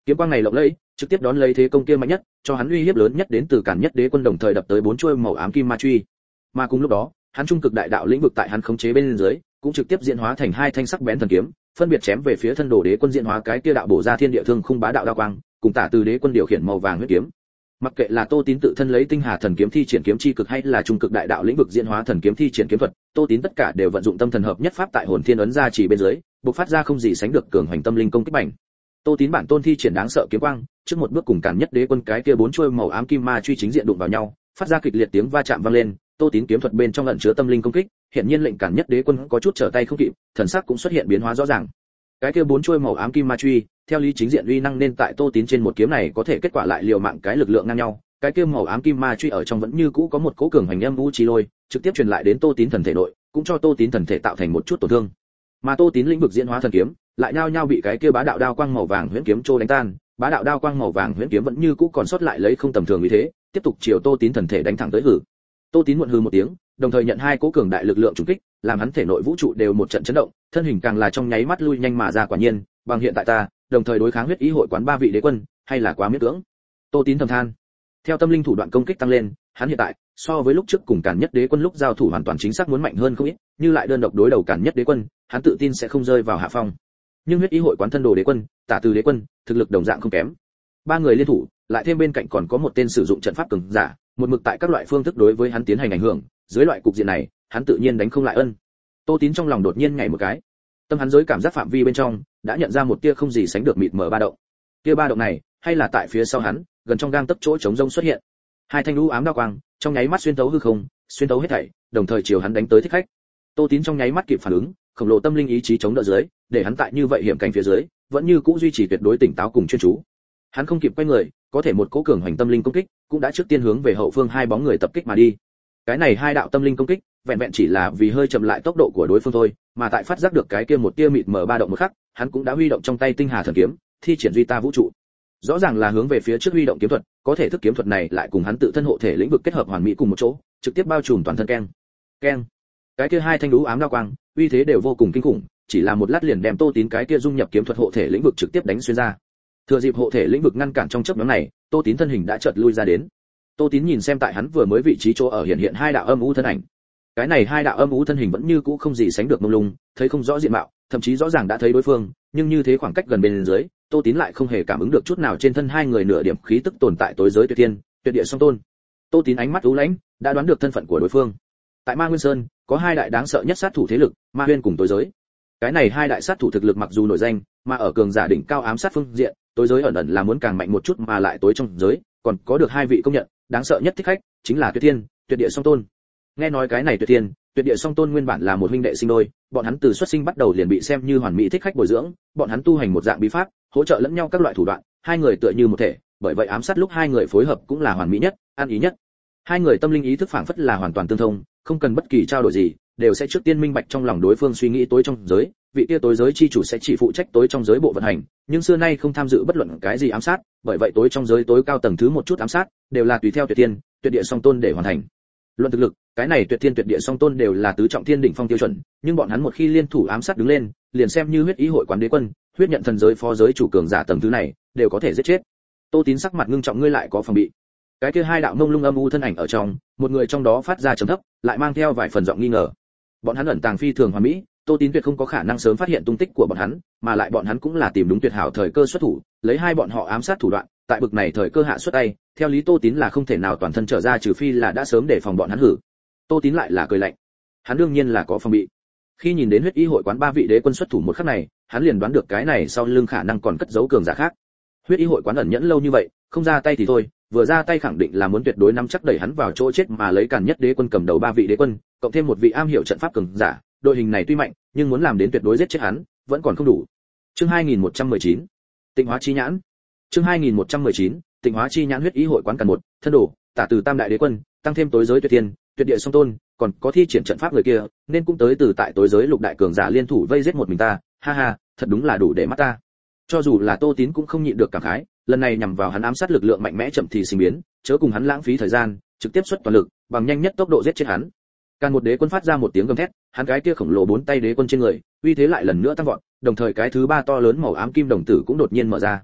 Kiếm quang này lộng lẫy, trực tiếp đón lấy thế công kia mạnh nhất, cho hắn uy hiếp lớn nhất đến từ Càn Nhất Đế quân đồng thời đập tới 4 chuôi màu ám kim ma truy. Mà cùng lúc đó, hắn trung cực đại đạo lĩnh vực tại hắn khống chế bên dưới, cũng trực tiếp diễn hóa thành 2 thanh sắc bén thần kiếm, phân biệt chém về phía thân đồ đế quân diễn hóa cái kia đạo bổ ra thiên địa thương khung bá đạo đao quang, cùng tả từ đế quân điều khiển màu vàng huyết kiếm. Mặc kệ là Tô Tín tự thân lấy tinh hà thần kiếm thi triển kiếm chi cực hay là trung cực đại đạo lĩnh vực diễn hóa thần kiếm thi triển kiếm thuật, Tô Tín tất cả đều vận dụng tâm thần hợp nhất pháp tại hồn thiên ấn ra chỉ bên dưới, bộc phát ra không gì sánh được cường hoành tâm linh công kích mạnh. Tô Tín bản tôn thi triển đáng sợ kiếm quang, trước một bước cùng Càn Nhất Đế quân cái kia 4 chuôi màu ám kim ma truy chính diện đụng vào nhau, phát ra kịch liệt tiếng va chạm vang lên. Tô Tín kiếm thuật bên trong ẩn chứa tâm linh công kích, hiện nhiên lệnh Càn Nhất Đế quân có chút trở tay không kịp, thần sắc cũng xuất hiện biến hóa rõ ràng. Cái kia 4 chuôi màu ám kim ma truy, theo lý chính diện uy năng nên tại Tô Tín trên một kiếm này có thể kết quả lại liều mạng cái lực lượng ngang nhau. Cái kia màu ám kim ma truy ở trong vẫn như cũ có một cỗ cường hành âm u chi lôi, trực tiếp truyền lại đến Tô Tín thần thể nội, cũng cho Tô Tín thần thể tạo thành một chút tổn thương. Mà Tô Tín lĩnh vực diễn hóa thần kiếm, lại nhao nhao bị cái kia bá đạo đao quang màu vàng huyễn kiếm trô đánh tan. Bá đạo đao quang màu vàng huyễn kiếm vẫn như cũ còn sót lại lấy không tầm thường như thế, tiếp tục chiều Tô Tín thần thể đánh thẳng tới hử. Tô Tín muộn hừ một tiếng, đồng thời nhận 2 cỗ cường đại lực lượng trùng kích, làm hắn thể nội vũ trụ đều một trận chấn động, thân hình càng là trong nháy mắt lui nhanh mà ra. Quả nhiên, bằng hiện tại ta, đồng thời đối kháng huyết ý hội quán 3 vị đế quân, hay là quá miễn cưỡng. Tô Tín thầm than. Theo tâm linh thủ đoạn công kích tăng lên, hắn hiện tại so với lúc trước cùng Càn Nhất Đế quân lúc giao thủ hoàn toàn chính xác muốn mạnh hơn không ít, như lại đơn độc đối đầu Càn Nhất Đế quân, hắn tự tin sẽ không rơi vào hạ phong. Nhưng huyết ý hội quán thân đồ đế quân, tả từ đế quân, thực lực đồng dạng không kém. 3 người liên thủ, lại thêm bên cạnh còn có một tên sử dụng trận pháp cường giả, một mực tại các loại phương thức đối với hắn tiến hành ảnh hưởng, dưới loại cục diện này, hắn tự nhiên đánh không lại ân. Tô Tín trong lòng đột nhiên nhảy một cái. Tâm hắn giới cảm giác phạm vi bên trong, đã nhận ra một tia không gì sánh được mịt mờ ba động. Tia ba động này, hay là tại phía sau hắn, gần trong gang tấc chỗ trống rông xuất hiện. 2 thanh u ám đao quang, trong nháy mắt xuyên thấu hư không, xuyên thấu hết thảy, đồng thời chiều hắn đánh tới thích khách. Tô Tín trong nháy mắt kịp phản ứng, khổng lồ tâm linh ý chí chống đỡ dưới, để hắn tại như vậy hiểm cảnh phía dưới, vẫn như cũ duy trì tuyệt đối tỉnh táo cùng chuyên chú. Hắn không kịp quay người, có thể một cỗ cường hoành tâm linh công kích, cũng đã trước tiên hướng về hậu phương 2 bóng người tập kích mà đi. Cái này 2 đạo tâm linh công kích, vẹn vẹn chỉ là vì hơi chậm lại tốc độ của đối phương thôi, mà tại phát giác được cái kia một tia mịt mờ ba động một khắc, hắn cũng đã huy động trong tay tinh hà thần kiếm, thi triển duy ta vũ trụ. Rõ ràng là hướng về phía trước huy động kiếm thuật, có thể thức kiếm thuật này lại cùng hắn tự thân hộ thể lĩnh vực kết hợp hoàn mỹ cùng một chỗ, trực tiếp bao trùm toàn thân keng. Keng. Cái kia 2 thanh đũ ám đao quang, uy thế đều vô cùng kinh khủng, chỉ là một lát liền đem Tô Tín cái kia dung nhập kiếm thuật hộ thể lĩnh vực trực tiếp đánh xuyên ra. Thừa dịp hộ thể lĩnh vực ngăn cản trong chớp nhoáng này, Tô Tín thân hình đã chợt lui ra đến. Tô Tín nhìn xem tại hắn vừa mới vị trí chỗ ở hiện 2 đạo âm u thân ảnh. Cái này 2 đạo âm u thân hình vẫn như cũ không gì sánh được mông lung, thấy không rõ diện mạo, thậm chí rõ ràng đã thấy đối phương, nhưng như thế khoảng cách gần bên dưới, Tô Tín lại không hề cảm ứng được chút nào trên thân 2 người nửa điểm khí tức tồn tại tối giới tuyệt thiên, tuyệt địa song tôn. Tô Tín ánh mắt u lãnh, đã đoán được thân phận của đối phương. Tại Ma Nguyên Sơn, có 2 đại đáng sợ nhất sát thủ thế lực, Ma Nguyên cùng tối giới. Cái này 2 đại sát thủ thực lực mặc dù nổi danh, mà ở cường giả đỉnh cao ám sát phương diện, tối giới ẩn ẩn là muốn càng mạnh một chút mà lại tối trong giới, còn có được 2 vị công nhận, đáng sợ nhất thích khách, chính là Tuyệt Thiên, Tuyệt Địa Song Tôn. Nghe nói cái này Tuyệt Thiên, Tuyệt Địa Song Tôn nguyên bản là một huynh đệ sinh đôi, bọn hắn từ xuất sinh bắt đầu liền bị xem như hoàn mỹ thích khách bồi dưỡng, bọn hắn tu hành một dạng bí pháp, hỗ trợ lẫn nhau các loại thủ đoạn, 2 người tựa như một thể, bởi vậy ám sát lúc 2 người phối hợp cũng là hoàn mỹ nhất, ăn ý nhất. 2 người tâm linh ý thức phảng phất là hoàn toàn tương thông, không cần bất kỳ trao đổi gì, đều sẽ trước tiên minh bạch trong lòng đối phương suy nghĩ tối trong giới, vị kia tối giới chi chủ sẽ chỉ phụ trách tối trong giới bộ vận hành, nhưng xưa nay không tham dự bất luận cái gì ám sát, bởi vậy tối trong giới tối cao tầng thứ một chút ám sát, đều là tùy theo Tuyệt Thiên, Tuyệt Địa Song Tôn để hoàn thành. Luận thực lực, cái này Tuyệt Thiên Tuyệt Địa Song Tôn đều là tứ trọng thiên đỉnh phong tiêu chuẩn, nhưng bọn hắn một khi liên thủ ám sát đứng lên, liền xem như huyết ý hội quán đế quân, huyết nhận thần giới phó giới chủ cường giả tầng thứ này, đều có thể giết chết. Tô Tín sắc mặt ngưng trọng, ngươi lại có phòng bị. Cái kia 2 đạo mông lung âm u thân ảnh ở trong, một người trong đó phát ra trầm thấp, lại mang theo vài phần giọng nghi ngờ. Bọn hắn ẩn tàng phi thường hoàn mỹ, Tô Tín tuyệt không có khả năng sớm phát hiện tung tích của bọn hắn, mà lại bọn hắn cũng là tìm đúng tuyệt hảo thời cơ xuất thủ, lấy 2 bọn họ ám sát thủ đoạn, tại bực này thời cơ hạ xuất tay, theo lý Tô Tín là không thể nào toàn thân trở ra trừ phi là đã sớm để phòng bọn hắn hử. Tô Tín lại là cười lạnh. Hắn đương nhiên là có phòng bị. Khi nhìn đến huyết y hội quán 3 vị đế quân xuất thủ một khắc này, hắn liền đoán được cái này sau lưng khả năng còn cất giấu cường giả khác. Huyết y hội quán ẩn nhẫn lâu như vậy, không ra tay thì thôi, vừa ra tay khẳng định là muốn tuyệt đối nắm chắc đẩy hắn vào chỗ chết mà lấy Càn Nhất Đế quân cầm đầu 3 vị đế quân, cộng thêm một vị am hiểu trận pháp cường giả, đội hình này tuy mạnh, nhưng muốn làm đến tuyệt đối giết chết hắn, vẫn còn không đủ. Chương 2119, Tịnh Hóa chi nhãn. Chương 2119, Tịnh Hóa chi nhãn. Huyết ý hội quán cần 1, thân đồ, tả từ Tam đại đế quân, tăng thêm tối giới Tuyệt Thiên, Tuyệt Địa Song Tôn, còn có thi triển trận pháp người kia, nên cũng tới từ tại tối giới lục đại cường giả liên thủ vây giết một mình ta, ha ha, thật đúng là đủ để mắt ta. Cho dù là Tô Tín cũng không nhịn được cảm khái, lần này nhằm vào hắn ám sát lực lượng mạnh mẽ chậm thì sinh biến, chớ cùng hắn lãng phí thời gian, trực tiếp xuất toàn lực, bằng nhanh nhất tốc độ giết chết hắn. Càn một đế quân phát ra một tiếng gầm thét, hắn cái kia khổng lồ 4 tay đế quân trên người, uy thế lại lần nữa tăng vọt, đồng thời cái thứ 3 to lớn màu ám kim đồng tử cũng đột nhiên mở ra.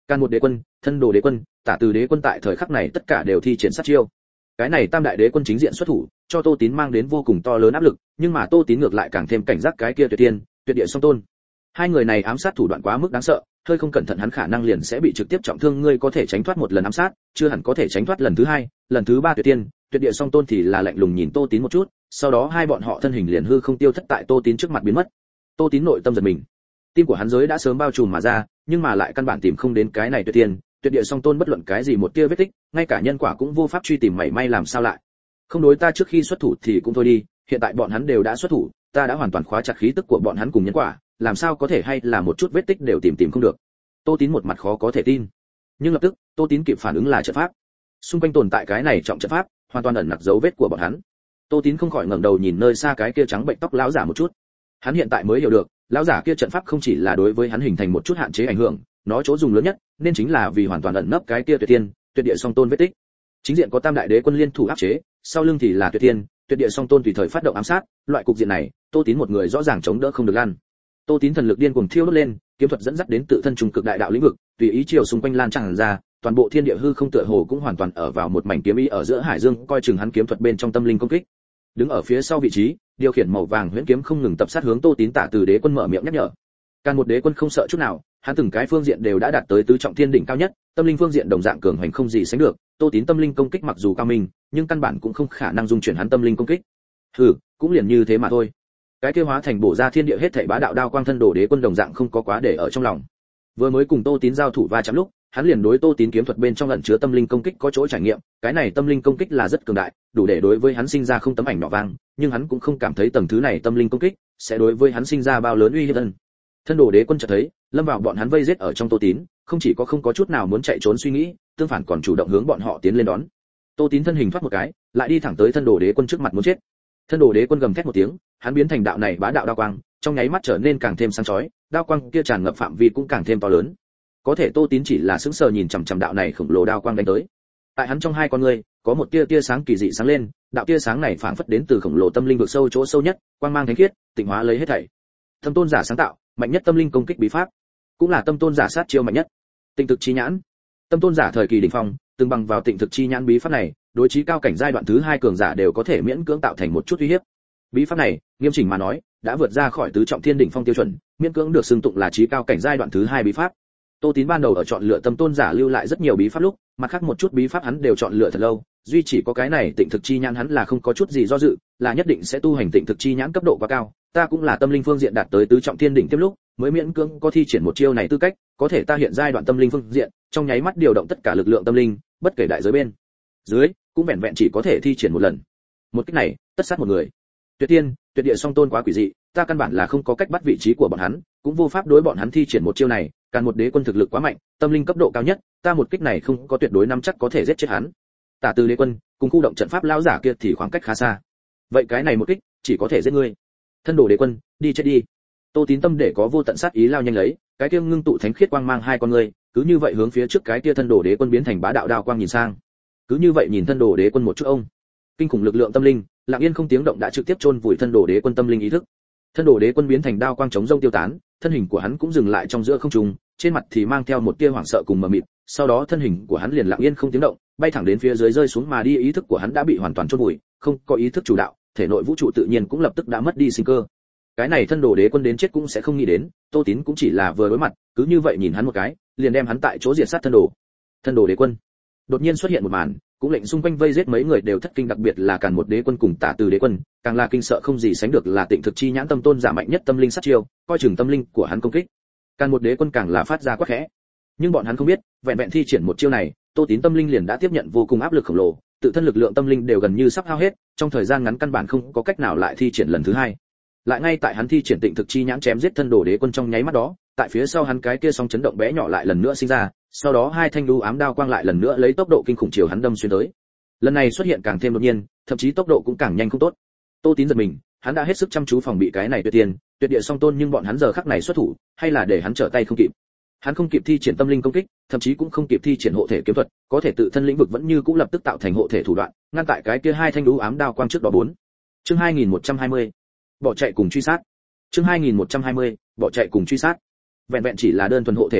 Can một đế quân, thân đồ đế quân, tả từ đế quân tại thời khắc này tất cả đều thi triển sát chiêu. Cái này tam đại đế quân chính diện xuất thủ, cho Tô Tín mang đến vô cùng to lớn áp lực, nhưng mà Tô Tín ngược lại càng thêm cảnh giác cái kia tuyệt tiên, tuyệt địa song tôn. Hai người này ám sát thủ đoạn quá mức đáng sợ, hơi không cẩn thận hắn khả năng liền sẽ bị trực tiếp trọng thương, ngươi có thể tránh thoát một lần ám sát, chưa hẳn có thể tránh thoát lần thứ hai, lần thứ ba tuyệt tiên, tuyệt địa song tôn thì là lạnh lùng nhìn Tô Tín một chút, sau đó hai bọn họ thân hình liền hư không tiêu thất tại Tô Tín trước mặt biến mất. Tô Tín nội tâm giật mình. Tim của hắn giới đã sớm bao trùm mà ra, nhưng mà lại căn bản tìm không đến cái này tuyệt tiên, tuyệt địa song tôn bất luận cái gì một tia vết tích, ngay cả nhân quả cũng vô pháp truy tìm mảy may làm sao lại. Không đối ta trước khi xuất thủ thì cũng thôi đi, hiện tại bọn hắn đều đã xuất thủ, ta đã hoàn toàn khóa chặt khí tức của bọn hắn cùng nhân quả, làm sao có thể hay là một chút vết tích đều tìm không được. Tô Tín một mặt khó có thể tin. Nhưng lập tức, Tô Tín kịp phản ứng là trận pháp. Xung quanh tồn tại cái này trọng trận pháp, hoàn toàn ẩn nặc dấu vết của bọn hắn. Tô Tín không khỏi ngẩng đầu nhìn nơi xa cái kia trắng bệnh tóc lão giả một chút. Hắn hiện tại mới hiểu được, lão giả kia trận pháp không chỉ là đối với hắn hình thành một chút hạn chế ảnh hưởng, nó chỗ dùng lớn nhất, nên chính là vì hoàn toàn ẩn nấp cái kia tuyệt tiên, tuyệt địa song tôn vết tích. Chính diện có tam đại đế quân liên thủ áp chế, sau lưng thì là tuyệt tiên, tuyệt địa song tôn tùy thời phát động ám sát, loại cục diện này, Tô Tín một người rõ ràng chống đỡ không được lăn. Tô Tín thần lực điên cuồng thiêu đốt lên, kiếm thuật dẫn dắt đến tự thân trung cực đại đạo lĩnh vực, tùy ý chiều xung quanh lan tràn ra, toàn bộ thiên địa hư không tựa hồ cũng hoàn toàn ở vào một mảnh kiếm ý ở giữa hải dương, coi chừng hắn kiếm thuật bên trong tâm linh công kích. Đứng ở phía sau vị trí, điều khiển màu vàng huyễn kiếm không ngừng tập sát hướng Tô Tín. Tả từ đế quân mở miệng nhắc nhở. Can một đế quân không sợ chút nào, hắn từng cái phương diện đều đã đạt tới tứ trọng thiên đỉnh cao nhất, tâm linh phương diện đồng dạng cường hành không gì sánh được. Tô Tín tâm linh công kích mặc dù cao minh, nhưng căn bản cũng không khả năng dung chuyển hắn tâm linh công kích. Cũng liền như thế mà thôi. Cái kia hóa thành bổ ra thiên địa hết thảy bá đạo đao quang thân đồ đế quân đồng dạng không có quá để ở trong lòng. Vừa mới cùng Tô Tín giao thủ va chạm lúc, hắn liền đối Tô Tín kiếm thuật bên trong ẩn chứa tâm linh công kích có chỗ trải nghiệm, cái này tâm linh công kích là rất cường đại, đủ để đối với hắn sinh ra không tấm ảnh nọ vang, nhưng hắn cũng không cảm thấy tầng thứ này tâm linh công kích sẽ đối với hắn sinh ra bao lớn uy hiếp. Thân đồ đế quân chợt thấy, lâm vào bọn hắn vây giết ở trong Tô Tín, không chỉ không có chút nào muốn chạy trốn suy nghĩ, tương phản còn chủ động hướng bọn họ tiến lên đón. Tô Tín thân hình thoát một cái, lại đi thẳng tới thân đồ đế quân trước mặt muốn chết. Thân đồ đế quân gầm thét một tiếng, hắn biến thành đạo này bá đạo đao quang, trong nháy mắt trở nên càng thêm sáng chói, đao quang kia tràn ngập phạm vi cũng càng thêm to lớn. Có thể Tô Tín chỉ là sững sờ nhìn chằm chằm đạo này khổng lồ đao quang đánh tới. Tại hắn trong hai con ngươi, có một tia sáng kỳ dị sáng lên, đạo tia sáng này phảng phất đến từ khổng lồ tâm linh vực sâu chỗ sâu nhất, quang mang thánh khiết, tịnh hóa lấy hết thảy. Tâm tôn giả sáng tạo, mạnh nhất tâm linh công kích bí pháp, cũng là tâm tôn giả sát chiêu mạnh nhất. Tịnh thực chi nhãn. Tâm tôn giả thời kỳ đỉnh phong, từng bằng vào tịnh thực chi nhãn bí pháp này, đối chí cao cảnh giai đoạn thứ 2 cường giả đều có thể miễn cưỡng tạo thành một chút uy hiếp. Bí pháp này, nghiêm chỉnh mà nói, đã vượt ra khỏi tứ trọng thiên đỉnh phong tiêu chuẩn, miễn cưỡng được xưng tụng là chí cao cảnh giai đoạn thứ 2 bí pháp. Tô Tín ban đầu ở chọn lựa tâm tôn giả lưu lại rất nhiều bí pháp lúc, mặt khác một chút bí pháp hắn đều chọn lựa thật lâu, duy chỉ có cái này tịnh thực chi nhãn hắn là không có chút gì do dự, là nhất định sẽ tu hành tịnh thực chi nhãn cấp độ quá cao. Ta cũng là tâm linh phương diện đạt tới tứ trọng thiên đỉnh tiếp lúc, mới miễn cưỡng có thi triển một chiêu này tư cách, có thể ta hiện giai đoạn tâm linh phương diện, trong nháy mắt điều động tất cả lực lượng tâm linh, bất kể đại giới bên dưới, cũng vẹn vẹn chỉ có thể thi triển một lần. Một cách này, tất sát một người. Tuyệt tiên, tuyệt địa song tôn quá quỷ dị, ta căn bản là không có cách bắt vị trí của bọn hắn, cũng vô pháp đối bọn hắn thi triển một chiêu này, Càn một đế quân thực lực quá mạnh, tâm linh cấp độ cao nhất, ta một kích này không có tuyệt đối nắm chắc có thể giết chết hắn. Tả từ đế quân, cùng khu động trận pháp lão giả kia thì khoảng cách khá xa. Vậy cái này một kích, chỉ có thể giết ngươi. Thân đồ đế quân, đi chết đi. Tô Tín tâm để có vô tận sát ý lao nhanh lấy, cái kia ngưng tụ thánh khiết quang mang hai con ngươi, cứ như vậy hướng phía trước cái kia thân đồ đế quân biến thành bá đạo đao quang nhìn sang. Cứ như vậy nhìn thân đồ đế quân một chút ông. Kinh khủng lực lượng tâm linh, lặng yên không tiếng động đã trực tiếp chôn vùi thân đồ đế quân tâm linh ý thức. Thân đồ đế quân biến thành đao quang chống rông tiêu tán, thân hình của hắn cũng dừng lại trong giữa không trung, trên mặt thì mang theo một tia hoảng sợ cùng mờ mịt, sau đó thân hình của hắn liền lặng yên không tiếng động, bay thẳng đến phía dưới rơi xuống mà đi, ý thức của hắn đã bị hoàn toàn chôn vùi, không có ý thức chủ đạo, thể nội vũ trụ tự nhiên cũng lập tức đã mất đi sinh cơ. Cái này thân đồ đế quân đến chết cũng sẽ không nghĩ đến, Tô Tín cũng chỉ là vừa đối mặt, cứ như vậy nhìn hắn một cái, liền đem hắn tại chỗ diệt sát thân đồ. Thân đồ đế quân đột nhiên xuất hiện một màn, cũng lệnh xung quanh vây giết mấy người đều thất kinh, đặc biệt là Càn một đế quân cùng Tả từ đế quân, càng là kinh sợ không gì sánh được, là tịnh thực chi nhãn tâm tôn giả mạnh nhất tâm linh sát chiêu, coi chừng tâm linh của hắn công kích. Càn một đế quân càng là phát ra quát khẽ, nhưng bọn hắn không biết, vẹn vẹn thi triển một chiêu này, Tô Tín tâm linh liền đã tiếp nhận vô cùng áp lực khổng lồ, tự thân lực lượng tâm linh đều gần như sắp hao hết, trong thời gian ngắn căn bản không có cách nào lại thi triển lần thứ hai. Lại ngay tại hắn thi triển tịnh thực chi nhãn chém giết thân đồ đế quân trong nháy mắt đó, tại phía sau hắn cái kia sóng chấn động bé nhỏ lại lần nữa sinh ra, sau đó hai thanh đu ám đao quang lại lần nữa lấy tốc độ kinh khủng chiều hắn đâm xuyên tới. Lần này xuất hiện càng thêm đột nhiên, thậm chí tốc độ cũng càng nhanh không tốt. Tô Tín giật mình, hắn đã hết sức chăm chú phòng bị cái này tuyệt tiền, tuyệt địa song tôn, nhưng bọn hắn giờ khắc này xuất thủ, hay là để hắn trở tay không kịp. Hắn không kịp thi triển tâm linh công kích, thậm chí cũng không kịp thi triển hộ thể kiếm thuật, có thể tự thân lĩnh vực vẫn như cũng lập tức tạo thành hộ thể thủ đoạn, ngăn tại cái kia hai thanh đu ám đao quang trước đó. 4. Chương 2120. Bỏ chạy cùng truy sát. Chương 2120. Bỏ chạy cùng truy sát. Vẹn vẹn chỉ là đơn thuần hộ thể lĩnh vực,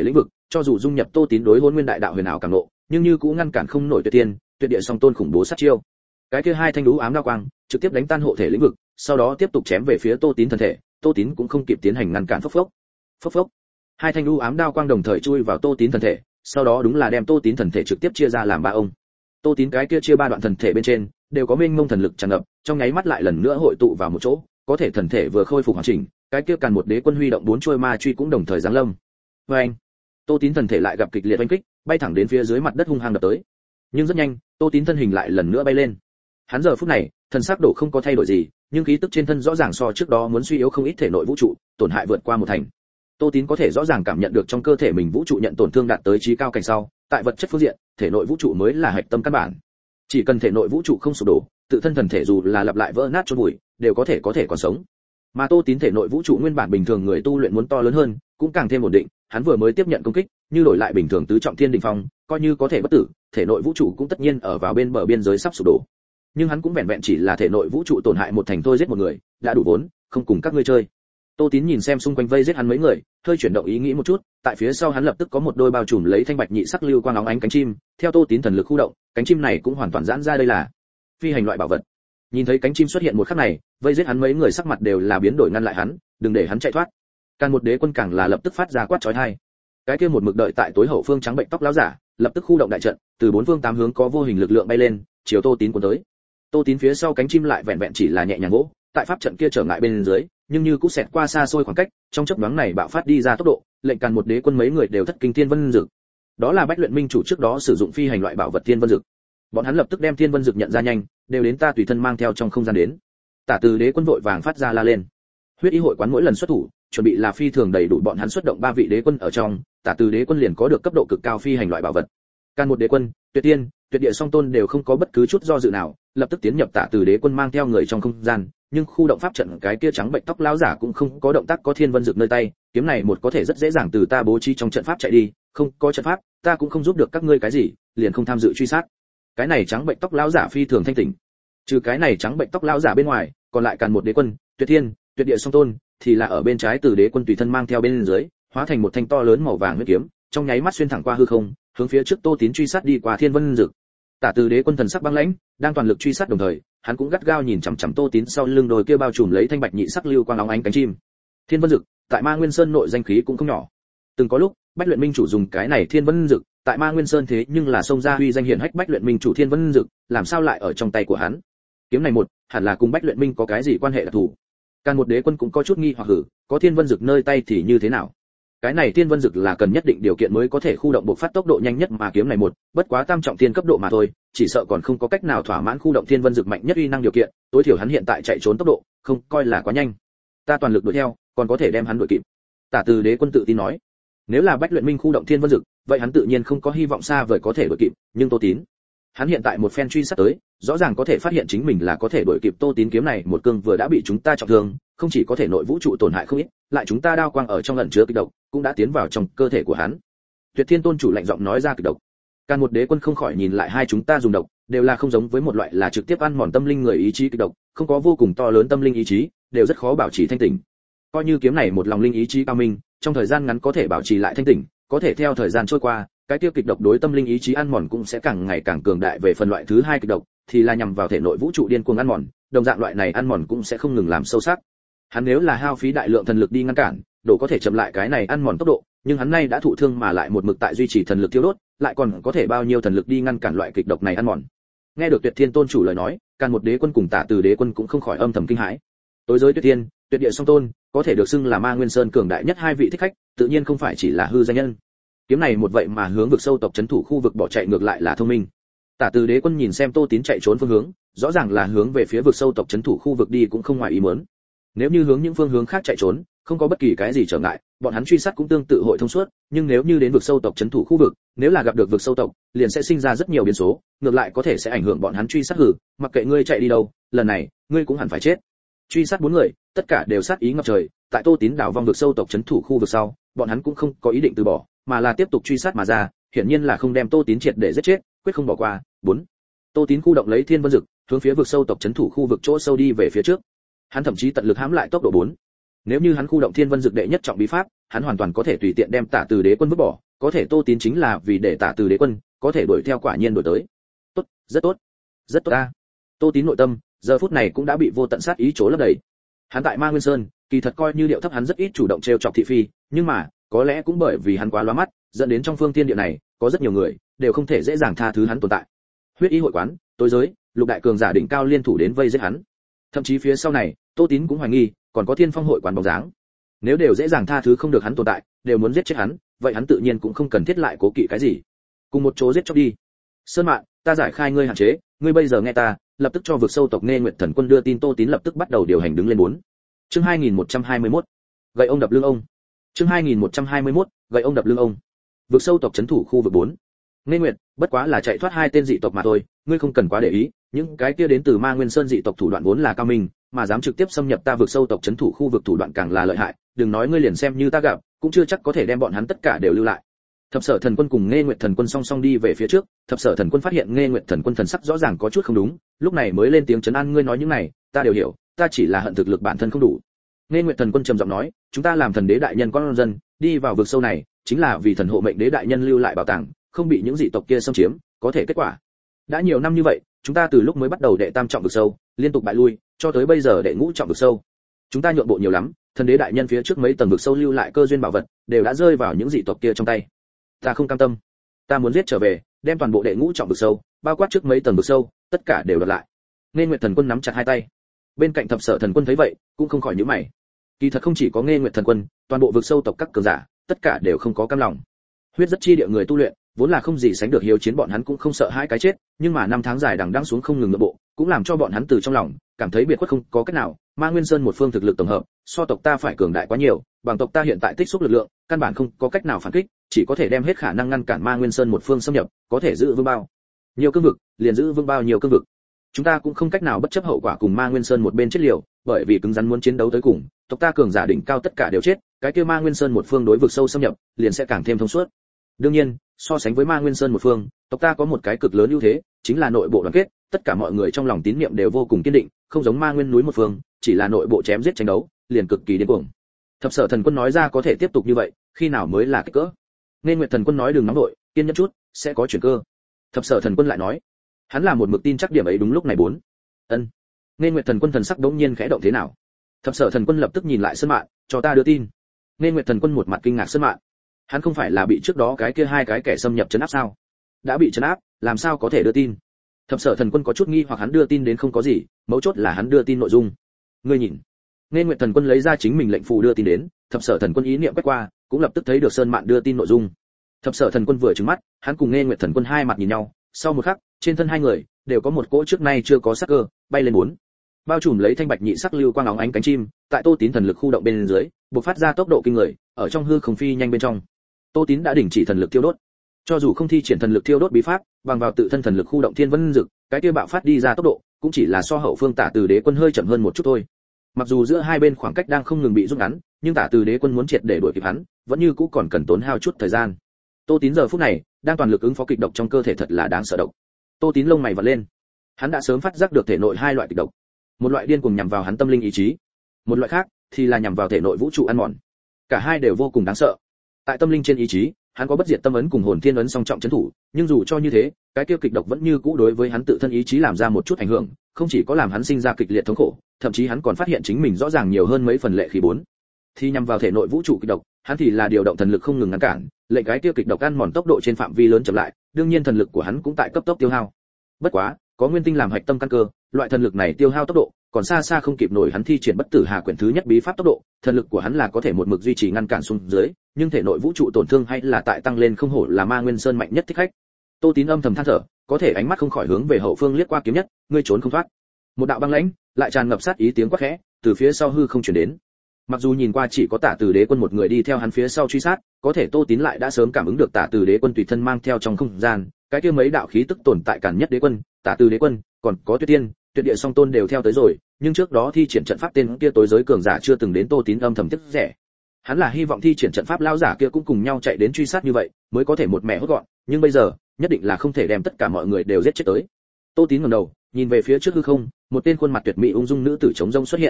cho dù dung nhập Tô Tín đối Hỗn Nguyên Đại Đạo huyền ảo càng ngộ, nhưng như cũng ngăn cản không nổi Tuyệt Tiên, Tuyệt Địa song tôn khủng bố sát chiêu. Cái kia hai thanh đũ ám đao quang, trực tiếp đánh tan hộ thể lĩnh vực, sau đó tiếp tục chém về phía Tô Tín thân thể, Tô Tín cũng không kịp tiến hành ngăn cản phốc phốc. Phốc phốc. Hai thanh đũ ám đao quang đồng thời chui vào Tô Tín thân thể, sau đó đúng là đem Tô Tín thần thể trực tiếp chia ra làm ba ông. Tô Tín cái kia chia ba đoạn thần thể bên trên, đều có mênh mông thần lực tràn ngập, trong nháy mắt lại lần nữa hội tụ vào một chỗ, có thể thần thể vừa khôi phục hoàn chỉnh, cái kia Càn một đế quân huy động bốn chuôi ma truy cũng đồng thời giáng lâm. Oeng! Tô Tín thần thể lại gặp kịch liệt oanh kích, bay thẳng đến phía dưới mặt đất hung hăng đập tới. Nhưng rất nhanh, Tô Tín thân hình lại lần nữa bay lên. Hắn giờ phút này, thần sắc độ không có thay đổi gì, nhưng khí tức trên thân rõ ràng so trước đó muốn suy yếu không ít, thể nội vũ trụ tổn hại vượt qua một thành. Tô Tín có thể rõ ràng cảm nhận được trong cơ thể mình vũ trụ nhận tổn thương đạt tới chí cao cảnh sau, tại vật chất phương diện, thể nội vũ trụ mới là hạch tâm căn bản. Chỉ cần thể nội vũ trụ không sụp đổ, tự thân thần thể dù là lặp lại vỡ nát chôn bụi, đều có thể còn sống. Mà Tô Tín thể nội vũ trụ nguyên bản bình thường người tu luyện muốn to lớn hơn, cũng càng thêm ổn định, hắn vừa mới tiếp nhận công kích, như đổi lại bình thường tứ trọng thiên đỉnh phong, coi như có thể bất tử, thể nội vũ trụ cũng tất nhiên ở vào bên bờ biên giới sắp sụp đổ. Nhưng hắn cũng vẹn vẹn chỉ là thể nội vũ trụ tổn hại một thành thôi, giết một người, đã đủ vốn, không cùng các ngươi chơi. Tô Tín nhìn xem xung quanh vây giết hắn mấy người, hơi chuyển động ý nghĩ một chút, tại phía sau hắn lập tức có một đôi bao trùm lấy thanh bạch nhị sắc lưu quang óng ánh cánh chim, theo Tô Tín thần lực khu động, cánh chim này cũng hoàn toàn giãn ra, đây là phi hành loại bảo vật. Nhìn thấy cánh chim xuất hiện một khắc này, vây giết hắn mấy người sắc mặt đều là biến đổi, ngăn lại hắn, đừng để hắn chạy thoát. Càn một đế quân càng là lập tức phát ra quát chói tai. Cái kia một mực đợi tại tối hậu phương trắng bệnh tóc lão giả, lập tức khu động đại trận, từ bốn phương tám hướng có vô hình lực lượng bay lên, chiều Tô Tín cuốn tới. Tô Tín phía sau cánh chim lại vẹn vẹn chỉ là nhẹ nhàng vỗ, tại pháp trận kia trở ngại bên dưới, nhưng như cũng xẹt qua xa xôi khoảng cách, trong chớp nhoáng này bạo phát đi ra tốc độ, lệnh Càn một đế quân mấy người đều thất kinh. Thiên Vân Dực, đó là Bách Luyện Minh chủ trước đó sử dụng phi hành loại bảo vật Thiên Vân Dực. Bọn hắn lập tức đem Thiên Vân Dực nhận ra, nhanh, đều đến ta tùy thân mang theo trong không gian đến. Tả Từ đế quân vội vàng phát ra la lên. Huyết ý hội quán mỗi lần xuất thủ, chuẩn bị là phi thường đầy đủ, bọn hắn xuất động ba vị đế quân ở trong, Tả Từ đế quân liền có được cấp độ cực cao phi hành loại bảo vật. Càn một đế quân, Tuyệt Tiên, Tuyệt Địa song tôn đều không có bất cứ chút do dự nào, lập tức tiến nhập Tả Từ đế quân mang theo người trong không gian, nhưng khu động pháp trận cái kia trắng bệnh tóc lão giả cũng không có động tác, có Thiên Vân Dực nơi tay, kiếm này một có thể rất dễ dàng từ ta bố trí trong trận pháp chạy đi, không có trận pháp, ta cũng không giúp được các ngươi cái gì, liền không tham dự truy sát. Cái này trắng bệnh tóc lão giả phi thường thanh tỉnh. Trừ cái này trắng bệnh tóc lão giả bên ngoài, còn lại Càn một đế quân, Tuyệt Thiên, Tuyệt Địa song tôn thì là ở bên trái Từ đế quân tùy thân mang theo bên dưới, hóa thành một thanh to lớn màu vàng huyết kiếm, trong nháy mắt xuyên thẳng qua hư không, hướng phía trước Tô Tín truy sát đi qua. Thiên Vân Dực, Tả Từ đế quân thần sắc băng lãnh, đang toàn lực truy sát đồng thời, hắn cũng gắt gao nhìn chằm chằm Tô Tín sau lưng đôi kia bao trùm lấy thanh bạch nhị sắc lưu quang óng ánh cánh chim. Thiên Vân Dực, tại Ma Nguyên Sơn nội danh khí cũng không nhỏ. Từng có lúc, Bách Luyện Minh chủ dùng cái này Thiên Vân Dực, tại Ma Nguyên Sơn thế nhưng là xông ra uy danh hiển hách Bách Luyện Minh chủ Thiên Vân Dực, làm sao lại ở trong tay của hắn? Kiếm này một, hẳn là cùng Bách Luyện Minh có cái gì quan hệ đặc thù. Càn một đế quân cũng có chút nghi hoặc, hử, có Thiên Vân Dực nơi tay thì như thế nào? Cái này Thiên Vân Dực là cần nhất định điều kiện mới có thể khu động bộc phát tốc độ nhanh nhất, mà kiếm này một, bất quá tam trọng thiên cấp độ mà thôi, chỉ sợ còn không có cách nào thỏa mãn khu động Thiên Vân Dực mạnh nhất uy năng điều kiện, tối thiểu hắn hiện tại chạy trốn tốc độ, không coi là quá nhanh. Ta toàn lực đuổi theo, còn có thể đem hắn đuổi kịp. Tả Từ đế quân tự tin nói. Nếu là Bách Luyện Minh khu động Thiên Vân Dực, vậy hắn tự nhiên không có hy vọng xa vời có thể đuổi kịp, nhưng Tô Tín, hắn hiện tại một phen truy sát tới, rõ ràng có thể phát hiện chính mình là có thể đuổi kịp Tô Tín. Kiếm này một cương vừa đã bị chúng ta trọng thương, không chỉ có thể nội vũ trụ tổn hại không ít, lại chúng ta đao quang ở trong ẩn chứa kịch độc, cũng đã tiến vào trong cơ thể của hắn. Tuyệt Thiên tôn chủ lạnh giọng nói ra, kịch độc. Càn một đế quân không khỏi nhìn lại, hai chúng ta dùng độc, đều là không giống với một loại là trực tiếp ăn mòn tâm linh người ý chí, kịch độc, không có vô cùng to lớn tâm linh ý chí, đều rất khó bảo trì thanh tỉnh. Coi như kiếm này một lòng linh ý chí cao minh, trong thời gian ngắn có thể bảo trì lại thanh tỉnh, có thể theo thời gian trôi qua, cái tiêu kịch độc đối tâm linh ý chí ăn mòn cũng sẽ càng ngày càng cường đại. Về phần loại thứ hai kịch độc, thì là nhằm vào thể nội vũ trụ điên cuồng ăn mòn, đồng dạng loại này ăn mòn cũng sẽ không ngừng làm sâu sắc. Hắn nếu là hao phí đại lượng thần lực đi ngăn cản, độ có thể chậm lại cái này ăn mòn tốc độ, nhưng hắn nay đã thụ thương mà lại một mực tại duy trì thần lực tiêu đốt, lại còn có thể bao nhiêu thần lực đi ngăn cản loại kịch độc này ăn mòn. Nghe được Tuyệt Thiên tôn chủ lời nói, Càn một đế quân cùng Tả Từ đế quân cũng không khỏi âm thầm kinh hãi. Tối giới Tuyệt Thiên, Tuyệt Địa song tôn, có thể được xưng là Ma Nguyên Sơn cường đại nhất hai vị thích khách, tự nhiên không phải chỉ là hư danh nhân. Kiếm này một vậy mà hướng vực sâu tộc trấn thủ khu vực bỏ chạy, ngược lại là thông minh. Tả Từ đế quân nhìn xem Tô Tín chạy trốn phương hướng, rõ ràng là hướng về phía vực sâu tộc trấn thủ khu vực đi, cũng không ngoài ý muốn. Nếu như hướng những phương hướng khác chạy trốn, không có bất kỳ cái gì trở ngại, bọn hắn truy sát cũng tương tự hội thông suốt, nhưng nếu như đến vực sâu tộc trấn thủ khu vực, nếu là gặp được vực sâu tộc, liền sẽ sinh ra rất nhiều biến số, ngược lại có thể sẽ ảnh hưởng bọn hắn truy sát. Hử, mặc kệ ngươi chạy đi đâu, lần này, ngươi cũng hẳn phải chết. Truy sát bốn người, tất cả đều sát ý ngập trời, tại Tô Tín đảo vong vực sâu tộc trấn thủ khu vực sau, bọn hắn cũng không có ý định từ bỏ, mà là tiếp tục truy sát mà ra, hiển nhiên là không đem Tô Tín triệt để giết chết, quyết không bỏ qua. 4. Tô Tín khu động lấy Thiên Vân Dực, hướng phía vực sâu tộc trấn thủ khu vực chỗ sâu đi về phía trước. Hắn thậm chí tận lực hãm lại tốc độ 4. Nếu như hắn khu động Thiên Vân Dực đệ nhất trọng bí pháp, hắn hoàn toàn có thể tùy tiện đem Tả Từ Đế quân vứt bỏ, có thể Tô Tín chính là vì để Tả Từ Đế quân có thể đuổi theo, quả nhiên đuổi tới. Tốt, rất tốt. Rất tốt a. Tô Tín nội tâm, giờ phút này cũng đã bị vô tận sát ý trố lấp đầy. Hắn tại Ma Nguyên Sơn, kỳ thật coi như điệu thấp hắn rất ít chủ động trêu chọc thị phi, nhưng mà, có lẽ cũng bởi vì hắn quá lóa mắt, dẫn đến trong phương thiên địa này, có rất nhiều người đều không thể dễ dàng tha thứ hắn tồn tại. Huyết ý hội quán, tối giới, lục đại cường giả đỉnh cao liên thủ đến vây giết hắn. Thậm chí phía sau này, Tô Tín cũng hoài nghi, còn có Thiên Phong hội quán bóng dáng. Nếu đều dễ dàng tha thứ không được hắn tồn tại, đều muốn giết chết hắn, vậy hắn tự nhiên cũng không cần thiết lại cố kỵ cái gì. Cùng một chỗ giết chóc đi. Sơn Mạn, ta giải khai ngươi hạn chế, ngươi bây giờ nghe ta, lập tức cho vực sâu tộc Nghê Nguyệt Thần Quân đưa tin. Tô Tín lập tức bắt đầu điều hành đứng lên 4. Chương 2121. Gậy ông đập lưng ông. Chương 2121. Gậy ông đập lưng ông. Vực sâu tộc trấn thủ khu vực 4. Nghê Nguyệt, bất quá là chạy thoát 2 tên dị tộc mà thôi, ngươi không cần quá để ý, những cái kia đến từ Ma Nguyên Sơn dị tộc thủ đoạn vốn là cao minh, mà dám trực tiếp xâm nhập ta vực sâu tộc trấn thủ khu vực thủ đoạn càng là lợi hại, đừng nói ngươi liền xem như ta gặp, cũng chưa chắc có thể đem bọn hắn tất cả đều lưu lại. Thập Sở Thần Quân cùng Nghê Nguyệt Thần Quân song song đi về phía trước, Thập Sở Thần Quân phát hiện Nghê Nguyệt Thần Quân thần sắc rõ ràng có chút không đúng, lúc này mới lên tiếng trấn an, ngươi nói những này, ta đều hiểu, ta chỉ là hận thực lực bản thân không đủ. Nghê Nguyệt Thần Quân trầm giọng nói, chúng ta làm thần đế đại nhân con dân, đi vào vực sâu này, chính là vì thần hộ mệnh đế đại nhân lưu lại bảo tàng, không bị những dị tộc kia xâm chiếm, có thể kết quả. Đã nhiều năm như vậy, chúng ta từ lúc mới bắt đầu đệ tam trọng vực sâu, liên tục bại lui, cho tới bây giờ đệ ngũ trọng vực sâu. Chúng ta nhượng bộ nhiều lắm, thần đế đại nhân phía trước mấy tầng vực sâu lưu lại cơ duyên bảo vật, đều đã rơi vào những dị tộc kia trong tay. Ta không cam tâm, ta muốn giết trở về, đem toàn bộ đệ ngũ trọng vực sâu, bao quát trước mấy tầng vực sâu, tất cả đều đoạt lại. Nghê Nguyệt Thần Quân nắm chặt hai tay. Bên cạnh Thập Sở Thần Quân thấy vậy, cũng không khỏi nhíu mày. Kỳ thật không chỉ có Nghê Nguyệt Thần Quân, toàn bộ vực sâu tộc các cường giả, tất cả đều không có cam lòng. Huyết rất chi địa người tu luyện, vốn là không gì sánh được hiếu chiến, bọn hắn cũng không sợ hãi cái chết, nhưng mà năm tháng dài đằng đẵng xuống không ngừng nội bộ, cũng làm cho bọn hắn từ trong lòng cảm thấy biệt khuất, không có cách nào. Ma Nguyên Sơn một phương thực lực tổng hợp, so tộc ta phải cường đại quá nhiều, bằng tộc ta hiện tại tích xúc lực lượng, căn bản không có cách nào phản kích, chỉ có thể đem hết khả năng ngăn cản Ma Nguyên Sơn một phương xâm nhập, có thể giữ vững bao nhiều cương vực, liền giữ vững bao nhiêu cương vực. Chúng ta cũng không cách nào bất chấp hậu quả cùng Ma Nguyên Sơn một bên chết liều, bởi vì cứng rắn muốn chiến đấu tới cùng, tộc ta cường giả đỉnh cao tất cả đều chết, cái kia Ma Nguyên Sơn một phương đối vực sâu xâm nhập, liền sẽ càng thêm thông suốt. Đương nhiên, so sánh với Ma Nguyên Sơn một phương, tộc ta có một cái cực lớn ưu thế, chính là nội bộ đoàn kết, tất cả mọi người trong lòng tín niệm đều vô cùng kiên định, không giống Ma Nguyên núi một phương, chỉ là nội bộ chém giết tranh đấu, liền cực kỳ điên cuồng. Thập Sở Thần Quân nói ra, có thể tiếp tục như vậy, khi nào mới là kích cỡ? Nên Nguyệt Thần Quân nói đừng nóng đội, kiên nhẫn chút, sẽ có chuyển cơ. Thập Sở Thần Quân lại nói, hắn là một mực tin chắc điểm ấy. Đúng lúc này 4. Ân. Nên Nguyệt Thần Quân thần sắc đống nhiên khẽ động, thế nào? Thập Sở Thần Quân lập tức nhìn lại Sơn Mạn, cho ta đưa tin. Nên Nguyệt Thần Quân một mặt kinh ngạc. Sơn Mạn, hắn không phải là bị trước đó cái kia 2 cái kẻ xâm nhập trấn áp sao? Đã bị trấn áp, làm sao có thể đưa tin? Thập Sở Thần Quân có chút nghi hoặc, hắn đưa tin đến không có gì, mấu chốt là hắn đưa tin nội dung. Ngươi nhìn. Nên Nguyệt Thần Quân lấy ra chính mình lệnh phù đưa tin đến, Thập Sở Thần Quân ý niệm quét qua, cũng lập tức thấy được Sơn Mạn đưa tin nội dung. Thập Sở Thần Quân vừa trừng mắt, hắn cùng Nên Nguyệt Thần Quân hai mặt nhìn nhau, sau một khắc, trên thân hai người đều có một cỗ trước nay chưa có sắc cơ, bay lên 4. Bao trùm lấy thanh bạch nhị sắc lưu quang óng ánh cánh chim, tại Tô Tín thần lực khu động bên dưới, bộc phát ra tốc độ kinh người, ở trong hư không phi nhanh bên trong. Tô Tín đã đình chỉ thần lực thiêu đốt. Cho dù không thi triển thần lực thiêu đốt bí pháp, bằng vào tự thân thần lực khu động Thiên Vân Dực, cái kia bạo phát đi ra tốc độ, cũng chỉ là so hậu phương Tả Từ Đế Quân hơi chậm hơn một chút thôi. Mặc dù giữa hai bên khoảng cách đang không ngừng bị rút ngắn, nhưng Tả Từ Đế Quân muốn triệt để đuổi kịp hắn, vẫn như cũ còn cần tốn hao chút thời gian. Tô Tín giờ phút này đang toàn lực ứng phó kịch độc trong cơ thể, thật là đáng sợ độc. Tô Tín lông mày vặn lên. Hắn đã sớm phát giác được thể nội 2 loại kịch độc. Một loại điên cuồng nhằm vào hắn tâm linh ý chí, một loại khác thì là nhằm vào thể nội vũ trụ ăn mòn. Cả hai đều vô cùng đáng sợ. Tại tâm linh trên ý chí, hắn có bất diệt tâm ấn cùng hồn thiên ấn song trọng trấn thủ, nhưng dù cho như thế, cái tiêu kịch độc vẫn như cũ đối với hắn tự thân ý chí làm ra một chút ảnh hưởng, không chỉ có làm hắn sinh ra kịch liệt thống khổ, thậm chí hắn còn phát hiện chính mình rõ ràng nhiều hơn mấy phần lệ khí 4. Thì nhằm vào thể nội vũ trụ kịch độc, hắn thì là điều động thần lực không ngừng ngăn cản, lệnh cái tiêu kịch độc ăn mòn tốc độ trên phạm vi lớn chậm lại, đương nhiên thần lực của hắn cũng tại cấp tốc tiêu hao. Bất quá, có nguyên tinh làm hạch tâm căn cơ, loại thần lực này tiêu hao tốc độ còn xa xa không kịp nổi hắn thi triển bất tử hà quyển thứ nhất bí pháp tốc độ, thần lực của hắn là có thể một mực duy trì ngăn cản xuống dưới, nhưng thể nội vũ trụ tổn thương hay là tại tăng lên, không hổ là Ma Nguyên Sơn mạnh nhất thích khách. Tô Tín âm thầm than thở, có thể ánh mắt không khỏi hướng về hậu phương liếc qua, kiếm nhất, ngươi trốn không thoát. Một đạo băng lãnh, lại tràn ngập sát ý tiếng quát khẽ, từ phía sau hư không truyền đến. Mặc dù nhìn qua chỉ có Tả Từ Đế Quân một người đi theo hắn phía sau truy sát, có thể Tô Tín lại đã sớm cảm ứng được Tả Từ Đế Quân tùy thân mang theo trong không gian, cái kia mấy đạo khí tức tồn tại cản nhất Đế Quân, Tả Từ Đế Quân, còn có Tuyết Tiên, Tuyệt Địa Song Tôn đều theo tới rồi, nhưng trước đó thi triển trận pháp tên kia tối giới cường giả chưa từng đến. Tô Tín âm thầm tiếc rẻ. Hắn là hy vọng thi triển trận pháp lão giả kia cũng cùng nhau chạy đến truy sát như vậy, mới có thể một mẻ hốt gọn, nhưng bây giờ, nhất định là không thể đem tất cả mọi người đều giết chết tới. Tô Tín ngẩng đầu, nhìn về phía trước hư không, một tên khuôn mặt tuyệt mỹ ung dung nữ tử trống rông xuất hiện.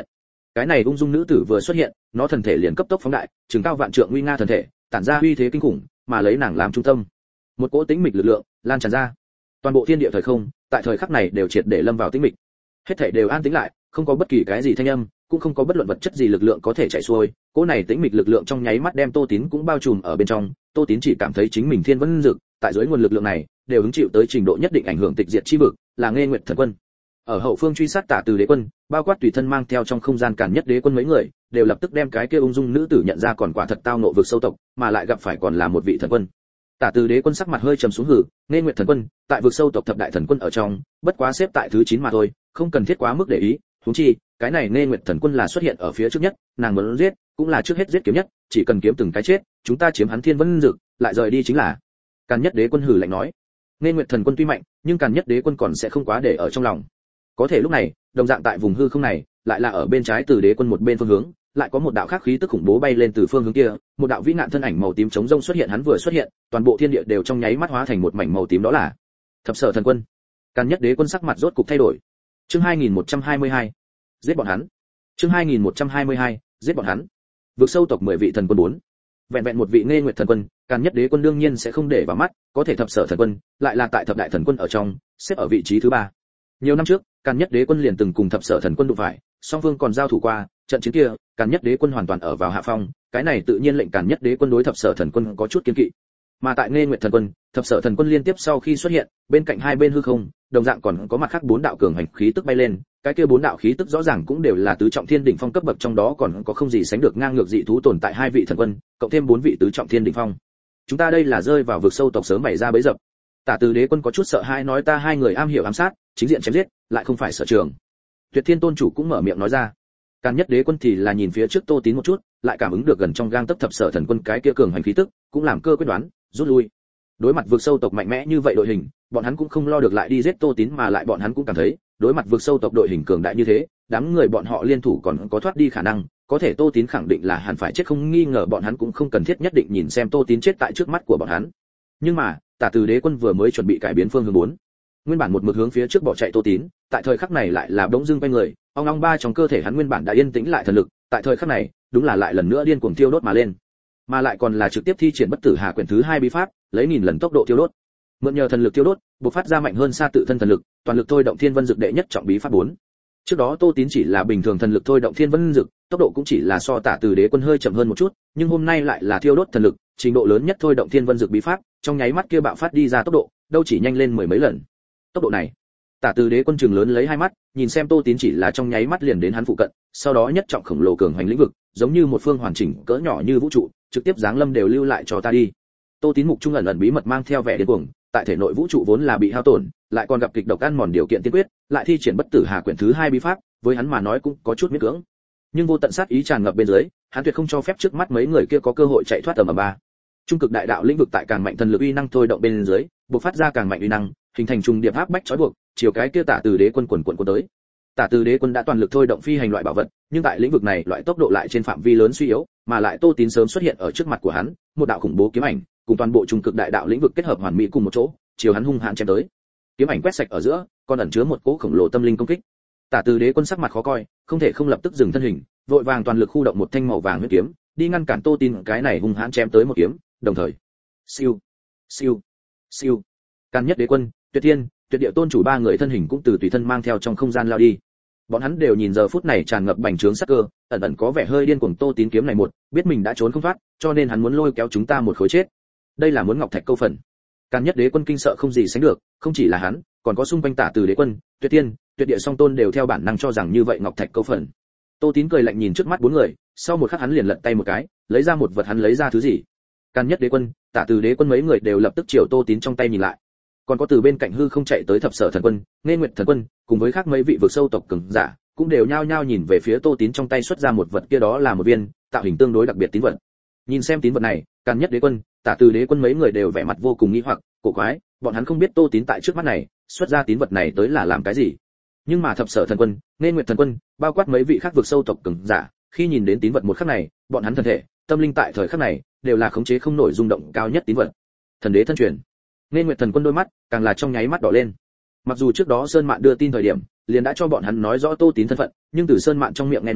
cái này ung dung nữ tử vừa xuất hiện, nó thần thể liền cấp tốc phóng đại, trường cao vạn trượng uy nga thần thể, tản ra uy thế kinh khủng, mà lấy nàng làm trung tâm. Một cỗ tĩnh mịch lực lượng lan tràn ra. Toàn bộ thiên địa thời không, tại thời khắc này đều triệt để lâm vào tĩnh mịch. Hết thảy đều an tĩnh lại, không có bất kỳ cái gì thanh âm, cũng không có bất luận vật chất gì lực lượng có thể chạy xuôi. Cỗ này tĩnh mịch lực lượng trong nháy mắt đem Tô Tín cũng bao trùm ở bên trong. Tô Tín chỉ cảm thấy chính mình thiên vân dực, tại dưới nguồn lực lượng này, đều hứng chịu tới trình độ nhất định ảnh hưởng tịch diệt chi vực, là Nghê Nguyệt Thần Quân. Ở hậu phương truy sát Tả Từ Đế Quân, bao quát tùy thân mang theo trong không gian Càn Nhất Đế Quân mấy người, đều lập tức đem cái kia ung dung nữ tử nhận ra còn quả thật tao nộ vực sâu tộc, mà lại gặp phải còn là một vị thần quân. Tả Từ Đế Quân sắc mặt hơi trầm xuống hử, Nghê Nguyệt Thần Quân, tại vực sâu tộc thập đại thần quân ở trong, bất quá xếp tại thứ 9 mà thôi, không cần thiết quá mức để ý, huống chi, cái này Nghê Nguyệt Thần Quân là xuất hiện ở phía trước nhất, nàng muốn giết, cũng là trước hết giết kiếm nhất, chỉ cần kiếm từng cái chết, chúng ta chiếm hắn thiên vân dực, lại rời đi chính là. Càn Nhất Đế Quân hử lạnh nói. Nghê Nguyệt Thần Quân tuy mạnh, nhưng Càn Nhất Đế Quân còn sẽ không quá để ở trong lòng. Có thể lúc này, đồng dạng tại vùng hư không này, lại là ở bên trái Từ Đế Quân một bên phương hướng, lại có một đạo khác khí tức khủng bố bay lên từ phương hướng kia, một đạo vĩ nạn thân ảnh màu tím chống rông xuất hiện, hắn vừa xuất hiện, toàn bộ thiên địa đều trong nháy mắt hóa thành một mảnh màu tím, đó là Thập Sở Thần Quân. Càn Nhất Đế Quân sắc mặt rốt cục thay đổi. Chương 2122, giết bọn hắn. Chương 2122, giết bọn hắn. Vực sâu tộc 10 vị thần quân 4. Vẹn vẹn một vị Nghê Nguyệt Thần Quân, Càn Nhất Đế Quân đương nhiên sẽ không để vào mắt, có thể Thập Sở Thần Quân, lại là tại thập đại thần quân ở trong, xếp ở vị trí thứ 3. Nhiều năm trước, Càn Nhất Đế Quân liền từng cùng Thập Sở Thần Quân đụng phải, song phương còn giao thủ qua, trận chiến kia, Càn Nhất Đế Quân hoàn toàn ở vào hạ phong, cái này tự nhiên lệnh Càn Nhất Đế Quân đối Thập Sở Thần Quân có chút kiêng kỵ. Mà tại Nghê Nguyệt Thần Quân, Thập Sở Thần Quân liên tiếp sau khi xuất hiện, bên cạnh hai bên hư không, đồng dạng còn có mặt khác 4 đạo cường hành khí tức bay lên, cái kia 4 đạo khí tức rõ ràng cũng đều là tứ trọng thiên đỉnh phong cấp bậc, trong đó còn có không gì sánh được ngang ngược dị thú tồn tại 2 vị thần quân, cộng thêm 4 vị tứ trọng thiên đỉnh phong. Chúng ta đây là rơi vào vực sâu tộc sớm bày ra bẫy dập. Tả Từ Đế Quân có chút sợ hãi nói, ta hai người am hiểu ám sát, chính diện chém giết, lại không phải sở trường. Tuyệt Thiên Tôn chủ cũng mở miệng nói ra. Càn Nhất Đế Quân thì là nhìn phía trước Tô Tín một chút, lại cảm ứng được gần trong gang tấc Thập Sở Thần Quân cái kia cường hành khí tức, cũng làm cơ quyết đoán, rút lui. Đối mặt vực sâu tộc mạnh mẽ như vậy đội hình, bọn hắn cũng không lo được lại đi giết Tô Tín, mà lại bọn hắn cũng cảm thấy, đối mặt vực sâu tộc đội hình cường đại như thế, đám người bọn họ liên thủ còn có thoát đi khả năng, có thể Tô Tín khẳng định là hẳn phải chết không nghi ngờ, bọn hắn cũng không cần thiết nhất định nhìn xem Tô Tín chết tại trước mắt của bọn hắn. Nhưng mà, Tả Từ Đế Quân vừa mới chuẩn bị cải biến phương hướng 4. Nguyên bản một mực hướng phía trước bỏ chạy Tô Tín, tại thời khắc này lại là bỗng dưng quay người, ong ong ba trong cơ thể hắn nguyên bản đã yên tĩnh lại thần lực, tại thời khắc này, đúng là lại lần nữa điên cuồng thiêu đốt mà lên. Mà lại còn là trực tiếp thi triển Bất Tử Hà Quyển thứ 2 bí pháp, lấy 1000 lần tốc độ thiêu đốt. Mượn nhờ thần lực thiêu đốt, bộc phát ra mạnh hơn xa tự thân thần lực, toàn lực thôi động Thiên Vân Dực đệ nhất trọng bí pháp 4. Trước đó Tô Tín chỉ là bình thường thần lực thôi động Thiên Vân Dực, tốc độ cũng chỉ là so Tả Từ Đế Quân hơi chậm hơn một chút, nhưng hôm nay lại là thiêu đốt thần lực, trình độ lớn nhất thôi động Thiên Vân Dực bí pháp, trong nháy mắt kia bạo phát đi ra tốc độ, đâu chỉ nhanh lên mười mấy lần. Tốc độ này, Tả Từ Đế Quân trừng lớn lấy hai mắt, nhìn xem Tô Tín chỉ là trong nháy mắt liền đến hắn phụ cận, sau đó nhất trọng khổng lồ cường hành lĩnh vực, giống như một phương hoàn chỉnh cỡ nhỏ như vũ trụ, trực tiếp giáng lâm đều lưu lại cho ta đi. Tô Tín mục trung ẩn ẩn bí mật mang theo vẻ điên cuồng, tại thể nội vũ trụ vốn là bị hao tổn, lại còn gặp kịch độc ăn mòn điều kiện tiên quyết, lại thi triển Bất Tử Hà Quyển thứ 2 bí pháp, với hắn mà nói cũng có chút miễn cưỡng. Nhưng vô tận sát ý tràn ngập bên dưới, hắn tuyệt không cho phép trước mắt mấy người kia có cơ hội chạy thoát tầm ba. Trung cực đại đạo lĩnh vực tại càng mạnh thần lực uy năng thôi động bên dưới, bộc phát ra càng mạnh uy năng, hình thành trùng điệp áp bách trói buộc, chiều cái kia Tả Từ Đế Quân quần tới. Tả Từ Đế Quân đã toàn lực thôi động phi hành loại bảo vật, nhưng tại lĩnh vực này loại tốc độ lại trên phạm vi lớn suy yếu, mà lại Tô Tín sớm xuất hiện ở trước mặt của hắn, một đạo khủng bố kiếm ảnh, cùng toàn bộ trung cực đại đạo lĩnh vực kết hợp hoàn mỹ cùng một chỗ, chiều hắn hung hãn chém tới. Kiếm ảnh quét sạch ở giữa, còn ẩn chứa một cỗ khổng lồ tâm linh công kích. Tả Từ Đế Quân sắc mặt khó coi, không thể không lập tức dừng thân hình, vội vàng toàn lực khu động một thanh màu vàng huyết kiếm, đi ngăn cản Tô Tín cái này hung hãn chém tới một kiếm, đồng thời, siêu, siêu, siêu. Càn Nhất Đế Quân, Tuyệt Thiên, Tuyệt Địa Tôn chủ ba người thân hình cũng từ tùy thân mang theo trong không gian lao đi. Bọn hắn đều nhìn giờ phút này tràn ngập bành trướng sắc cơ, ẩn ẩn có vẻ hơi điên cuồng. Tô Tín kiếm này một, biết mình đã trốn không thoát, cho nên hắn muốn lôi kéo chúng ta một khối chết. Đây là muốn ngọc thạch câu phần. Càn Nhất Đế Quân kinh sợ không gì sánh được, không chỉ là hắn, còn có xung quanh Tả Từ Đế Quân, Tuyệt Thiên, Tuyệt Địa song tôn đều theo bản năng cho rằng như vậy ngọc thạch câu phần. Tô Tín cười lạnh nhìn trước mắt bốn người, sau một khắc hắn liền lật tay một cái, lấy ra một vật, hắn lấy ra thứ gì? Càn Nhất Đế Quân, Tả Từ Đế Quân mấy người đều lập tức chiều Tô Tín trong tay nhìn lại. Còn có từ bên cạnh hư không chạy tới Thập Sở Thần Quân, Nghê Nguyệt Thần Quân, cùng với khác mấy vị vực sâu tộc cường giả, cũng đều nhao nhao nhìn về phía Tô Tín trong tay xuất ra một vật, kia đó là một viên tạo hình tương đối đặc biệt tín vật. Nhìn xem tín vật này, Càn Nhất Đế Quân, Tả Từ Đế Quân mấy người đều vẻ mặt vô cùng nghi hoặc, cổ quái, bọn hắn không biết Tô Tín tại trước mắt này xuất ra tín vật này tới là làm cái gì. Nhưng mà Thập Sở Thần Quân, Nghê Nguyệt Thần Quân, bao quát mấy vị khác vực sâu tộc cường giả, khi nhìn đến tín vật một khắc này, bọn hắn thân thể, tâm linh tại thời khắc này đều là khống chế không nổi rung động cao nhất tín vật. Thần đế thân truyền. Nghê Nguyệt Thần Quân đôi mắt càng là trong nháy mắt đỏ lên. Mặc dù trước đó Sơn Mạn đưa tin thời điểm, liền đã cho bọn hắn nói rõ Tô Tín thân phận, nhưng từ Sơn Mạn trong miệng nghe nói,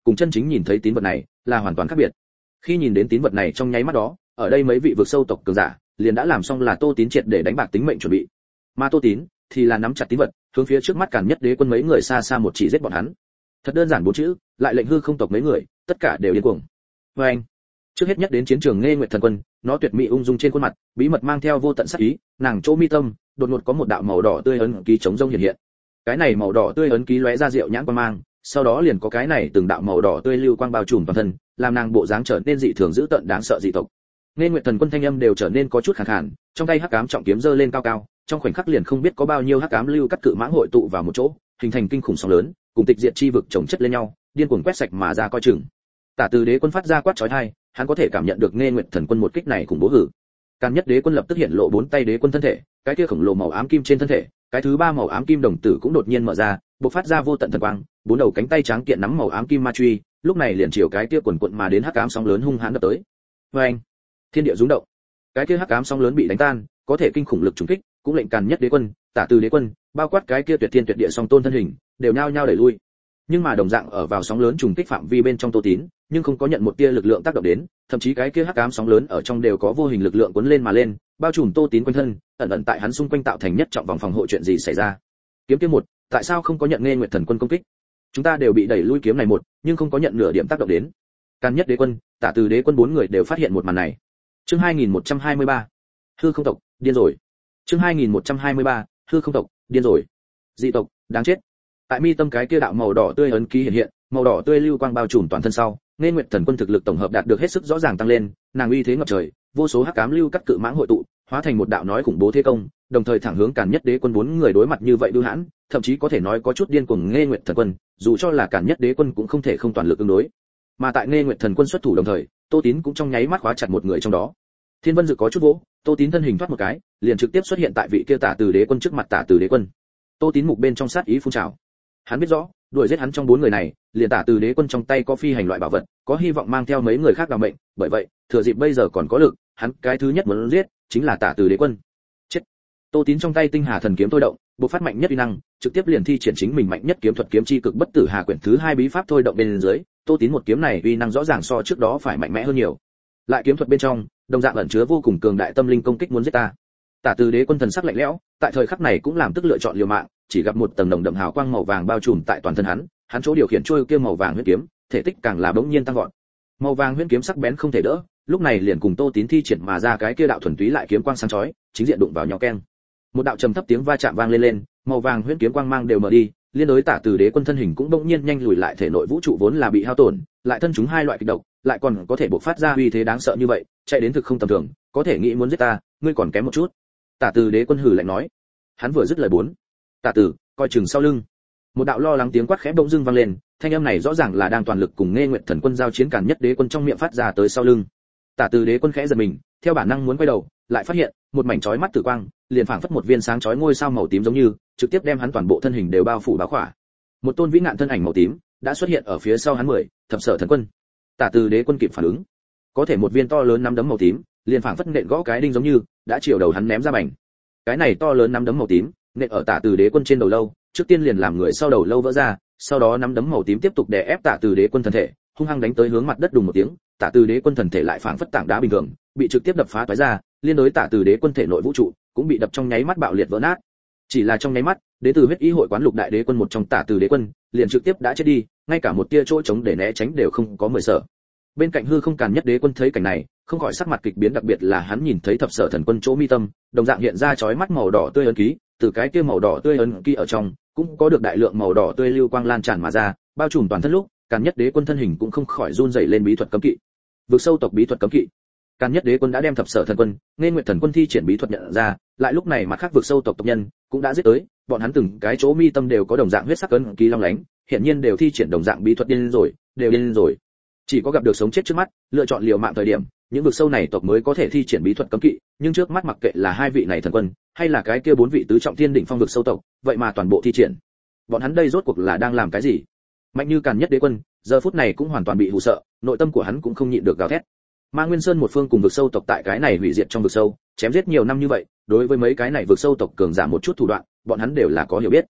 cùng chân chính nhìn thấy tín vật này là hoàn toàn khác biệt. Khi nhìn đến tín vật này trong nháy mắt đó, ở đây mấy vị vực sâu tộc cường giả liền đã làm xong là Tô Tín triệt để đánh bạc tính mệnh chuẩn bị. Mà Tô Tín thì là nắm chặt tín vật, hướng phía trước mắt Càn Nhất Đế quân mấy người xa xa một chỉ giết bọn hắn. Thật đơn giản bốn chữ, lại lệnh hư không tộc mấy người, tất cả đều điên cuồng. Và anh, trước hết nhất đến chiến trường Nghê Nguyệt Thần Quân, nó tuyệt mỹ ung dung trên khuôn mặt, bí mật mang theo vô tận sát ý, nàng chỗ mi tâm, đột ngột có một đạo màu đỏ tươi ấn ký chống rông hiện hiện. Cái này màu đỏ tươi ấn ký lóe ra diệu nhãn quang mang, sau đó liền có cái này từng đạo màu đỏ tươi lưu quang bao trùm toàn thân, làm nàng bộ dáng trở nên dị thường dữ tợn đáng sợ dị tộc. Nghê Nguyệt Thần Quân thanh âm đều trở nên có chút khàn khàn, trong tay hắc ám trọng kiếm giơ lên cao cao, trong khoảnh khắc liền không biết có bao nhiêu hắc ám lưu cắt cự mãng hội tụ vào một chỗ, hình thành kinh khủng sóng lớn, cùng tịch diệt chi vực chồng chất lên nhau, điên cuồng quét sạch mà ra coi chừng. Tả Từ Đế quân phát ra quát chói tai, hắn có thể cảm nhận được Nghê Nguyệt Thần Quân một kích này cùng bố hử. Càn Nhất Đế quân lập tức hiện lộ bốn tay đế quân thân thể, cái kia khổng lồ màu ám kim trên thân thể, cái thứ ba màu ám kim đồng tử cũng đột nhiên mở ra, bộc phát ra vô tận thần quang, bốn đầu cánh tay trắng kiện nắm màu ám kim ma truy, lúc này liền chiều cái kia quần quần mà đến hắc ám sóng lớn hung hãn đập tới. Oeng! Thiên địa rung động. Cái kia hắc ám sóng lớn bị đánh tan, có thể kinh khủng lực trùng kích, cũng lệnh Càn Nhất Đế quân, Tả Từ Đế quân, bao quát cái kia tuyệt thiên tuyệt địa song tôn thân hình, đều nhao nhao đẩy lui. Nhưng mà đồng dạng ở vào sóng lớn trùng kích phạm vi bên trong Tô Tín, nhưng không có nhận một tia lực lượng tác động đến, thậm chí cái kia hắc ám sóng lớn ở trong đều có vô hình lực lượng cuốn lên mà lên, bao trùm Tô Tín quanh thân, ẩn ẩn tại hắn xung quanh tạo thành nhất trọng vòng phòng hộ. Chuyện gì xảy ra? Kiếm kia một, tại sao không có nhận Nghê Nguyệt Thần Quân công kích? Chúng ta đều bị đẩy lui kiếm này một, nhưng không có nhận nửa điểm tác động đến. Càn Nhất Đế quân, Tả Từ Đế quân bốn người đều phát hiện một màn này. Chương 2123. Hư không tộc, điên rồi. Chương 2123. Hư không tộc, điên rồi. Dị tộc, đáng chết. Tại mi tâm cái kia đạo màu đỏ tươi ấn ký hiện hiện, màu đỏ tươi lưu quang bao trùm toàn thân sau, Nghê Nguyệt Thần Quân thực lực tổng hợp đạt được hết sức rõ ràng tăng lên, nàng uy thế ngập trời, vô số hắc ám lưu cắt cự mãng hội tụ, hóa thành một đạo nói khủng bố thế công, đồng thời thẳng hướng Càn Nhất Đế quân bốn người đối mặt như vậy bưu hãn, thậm chí có thể nói có chút điên cuồng Nghê Nguyệt Thần Quân, dù cho là Càn Nhất Đế quân cũng không thể không toàn lực ứng đối. Mà tại Nghê Nguyệt Thần Quân xuất thủ đồng thời, Tô Tín cũng trong nháy mắt khóa chặt một người trong đó. Thiên Vân Dự có chút vỗ, Tô Tín thân hình thoát một cái, liền trực tiếp xuất hiện tại vị kia Tả Từ Đế quân trước mặt Tả Từ Đế quân. Tô Tín mục bên trong sát ý phun trào. Hắn biết rõ, đuổi giết hắn trong bốn người này, liền Tả Từ Đế quân trong tay có phi hành loại bảo vật, có hy vọng mang theo mấy người khác đảm mệnh, bởi vậy, thừa dịp bây giờ còn có lực, hắn cái thứ nhất muốn giết chính là Tả Từ Đế quân. Chết. Tô Tín trong tay Tinh Hà thần kiếm thôi động, bộc phát mạnh nhất uy năng, trực tiếp liền thi triển chính mình mạnh nhất kiếm thuật kiếm chi cực bất tử hà quyển thứ hai bí pháp thôi động bên dưới, Tô Tín một kiếm này uy năng rõ ràng so trước đó phải mạnh mẽ hơn nhiều. Lại kiếm thuật bên trong, đồng dạng ẩn chứa vô cùng cường đại tâm linh công kích muốn giết ta. Tả Từ Đế quân thần sắc lạnh lẽo, tại thời khắc này cũng làm tức lựa chọn liều mạng, chỉ gặp một tầng nồng đậm hào quang màu vàng bao trùm tại toàn thân hắn chỗ điều khiển trôi kia màu vàng huyễn kiếm, thể tích càng là bỗng nhiên tăng vọt. Màu vàng huyễn kiếm sắc bén không thể đỡ, lúc này liền cùng Tô Tín thi triển mà ra cái kia đạo thuần túy lại kiếm quang sáng chói, chính diện đụng vào nhau keng. Một đạo trầm thấp tiếng va chạm vang lên, màu vàng huyễn kiếm quang mang đều mở đi, liên đối Tả Từ Đế quân thân hình cũng bỗng nhiên nhanh lùi lại, thể nội vũ trụ vốn là bị hao tổn, lại thân chúng hai loại kịch độc, lại còn có thể bộc phát ra uy thế đáng sợ như vậy, chạy đến thực không tầm thường, có thể nghĩ muốn giết ta, ngươi còn kém một chút. Tả Từ Đế quân hừ lạnh nói. Hắn vừa dứt lời bốn. Tả Từ, coi chừng sau lưng. Một đạo lo lắng tiếng quát khẽ bỗng dưng vang lên, thanh âm này rõ ràng là đang toàn lực cùng Nghê Nguyệt Thần Quân giao chiến Càn Nhất Đế quân trong miệng phát ra tới sau lưng. Tả Từ Đế quân khẽ giật mình, theo bản năng muốn quay đầu, lại phát hiện một mảnh chói mắt tử quang, liền phảng phất một viên sáng chói ngôi sao màu tím giống như, trực tiếp đem hắn toàn bộ thân hình đều bao phủ bao khỏa. Một tôn vĩ nạn thân ảnh màu tím đã xuất hiện ở phía sau hắn 10, Thập Sở Thần Quân. Tả Từ Đế quân kịp phản ứng, có thể một viên to lớn nắm đấm màu tím, liền phảng phất nện gõ cái đinh giống như, đã chiều đầu hắn ném ra bành. Cái này to lớn nắm đấm màu tím, nện ở Tả Từ Đế quân trên đầu lâu, trước tiên liền làm người sau đầu lâu vỡ ra, sau đó nắm đấm màu tím tiếp tục đè ép Tả Từ Đế quân thân thể, hung hăng đánh tới hướng mặt đất đùng một tiếng, Tả Từ Đế quân thân thể lại phảng phất tảng đá bình thường, bị trực tiếp đập phá toái ra, liên đối Tả Từ Đế quân thể nội vũ trụ cũng bị đập trong nháy mắt bạo liệt vỡ nát. Chỉ là trong nháy mắt, đến từ huyết ý hội quán lục đại đế quân một trong Tả Từ Đế quân, liền trực tiếp đã chết đi, ngay cả một tia chỗ trống để né tránh đều không có mười sở. Bên cạnh hư không Càn Nhất Đế quân thấy cảnh này, không khỏi sắc mặt kịch biến, đặc biệt là hắn nhìn thấy Thập Sở Thần Quân chỗ mi tâm, đồng dạng hiện ra chói mắt màu đỏ tươi ấn ký, từ cái kia màu đỏ tươi ấn ký ở trong, cũng có được đại lượng màu đỏ tươi lưu quang lan tràn mà ra, bao trùm toàn thân lúc, Càn Nhất Đế quân thân hình cũng không khỏi run rẩy lên bí thuật cấm kỵ. Vực sâu tộc bí thuật cấm kỵ. Càn Nhất Đế quân đã đem Thập Sở Thần Quân, Nghê Nguyệt Thần Quân thi triển bí thuật nhận ra, lại lúc này mặt khác vực sâu tộc tộc nhân cũng đã giết tới, bọn hắn từng cái chỗ mi tâm đều có đồng dạng huyết sắc ấn ký long lánh, hiển nhiên đều thi triển đồng dạng bí thuật điên rồi, đều điên rồi. Chỉ có gặp được sống chết trước mắt, lựa chọn liều mạng thời điểm, những vực sâu này tộc mới có thể thi triển bí thuật cấm kỵ, nhưng trước mắt mặc kệ là hai vị này thần quân, hay là cái kia bốn vị tứ trọng thiên đỉnh phong vực sâu tộc, vậy mà toàn bộ thi triển. Bọn hắn đây rốt cuộc là đang làm cái gì? Mạnh như Càn Nhất Đế quân, giờ phút này cũng hoàn toàn bị hù sợ, nội tâm của hắn cũng không nhịn được gào thét. Ma Nguyên Sơn một phương cùng vực sâu tộc tại cái này hủy diệt trong vực sâu, chém giết nhiều năm như vậy, đối với mấy cái này vực sâu tộc cường giả một chút thủ đoạn, bọn hắn đều là có hiểu biết.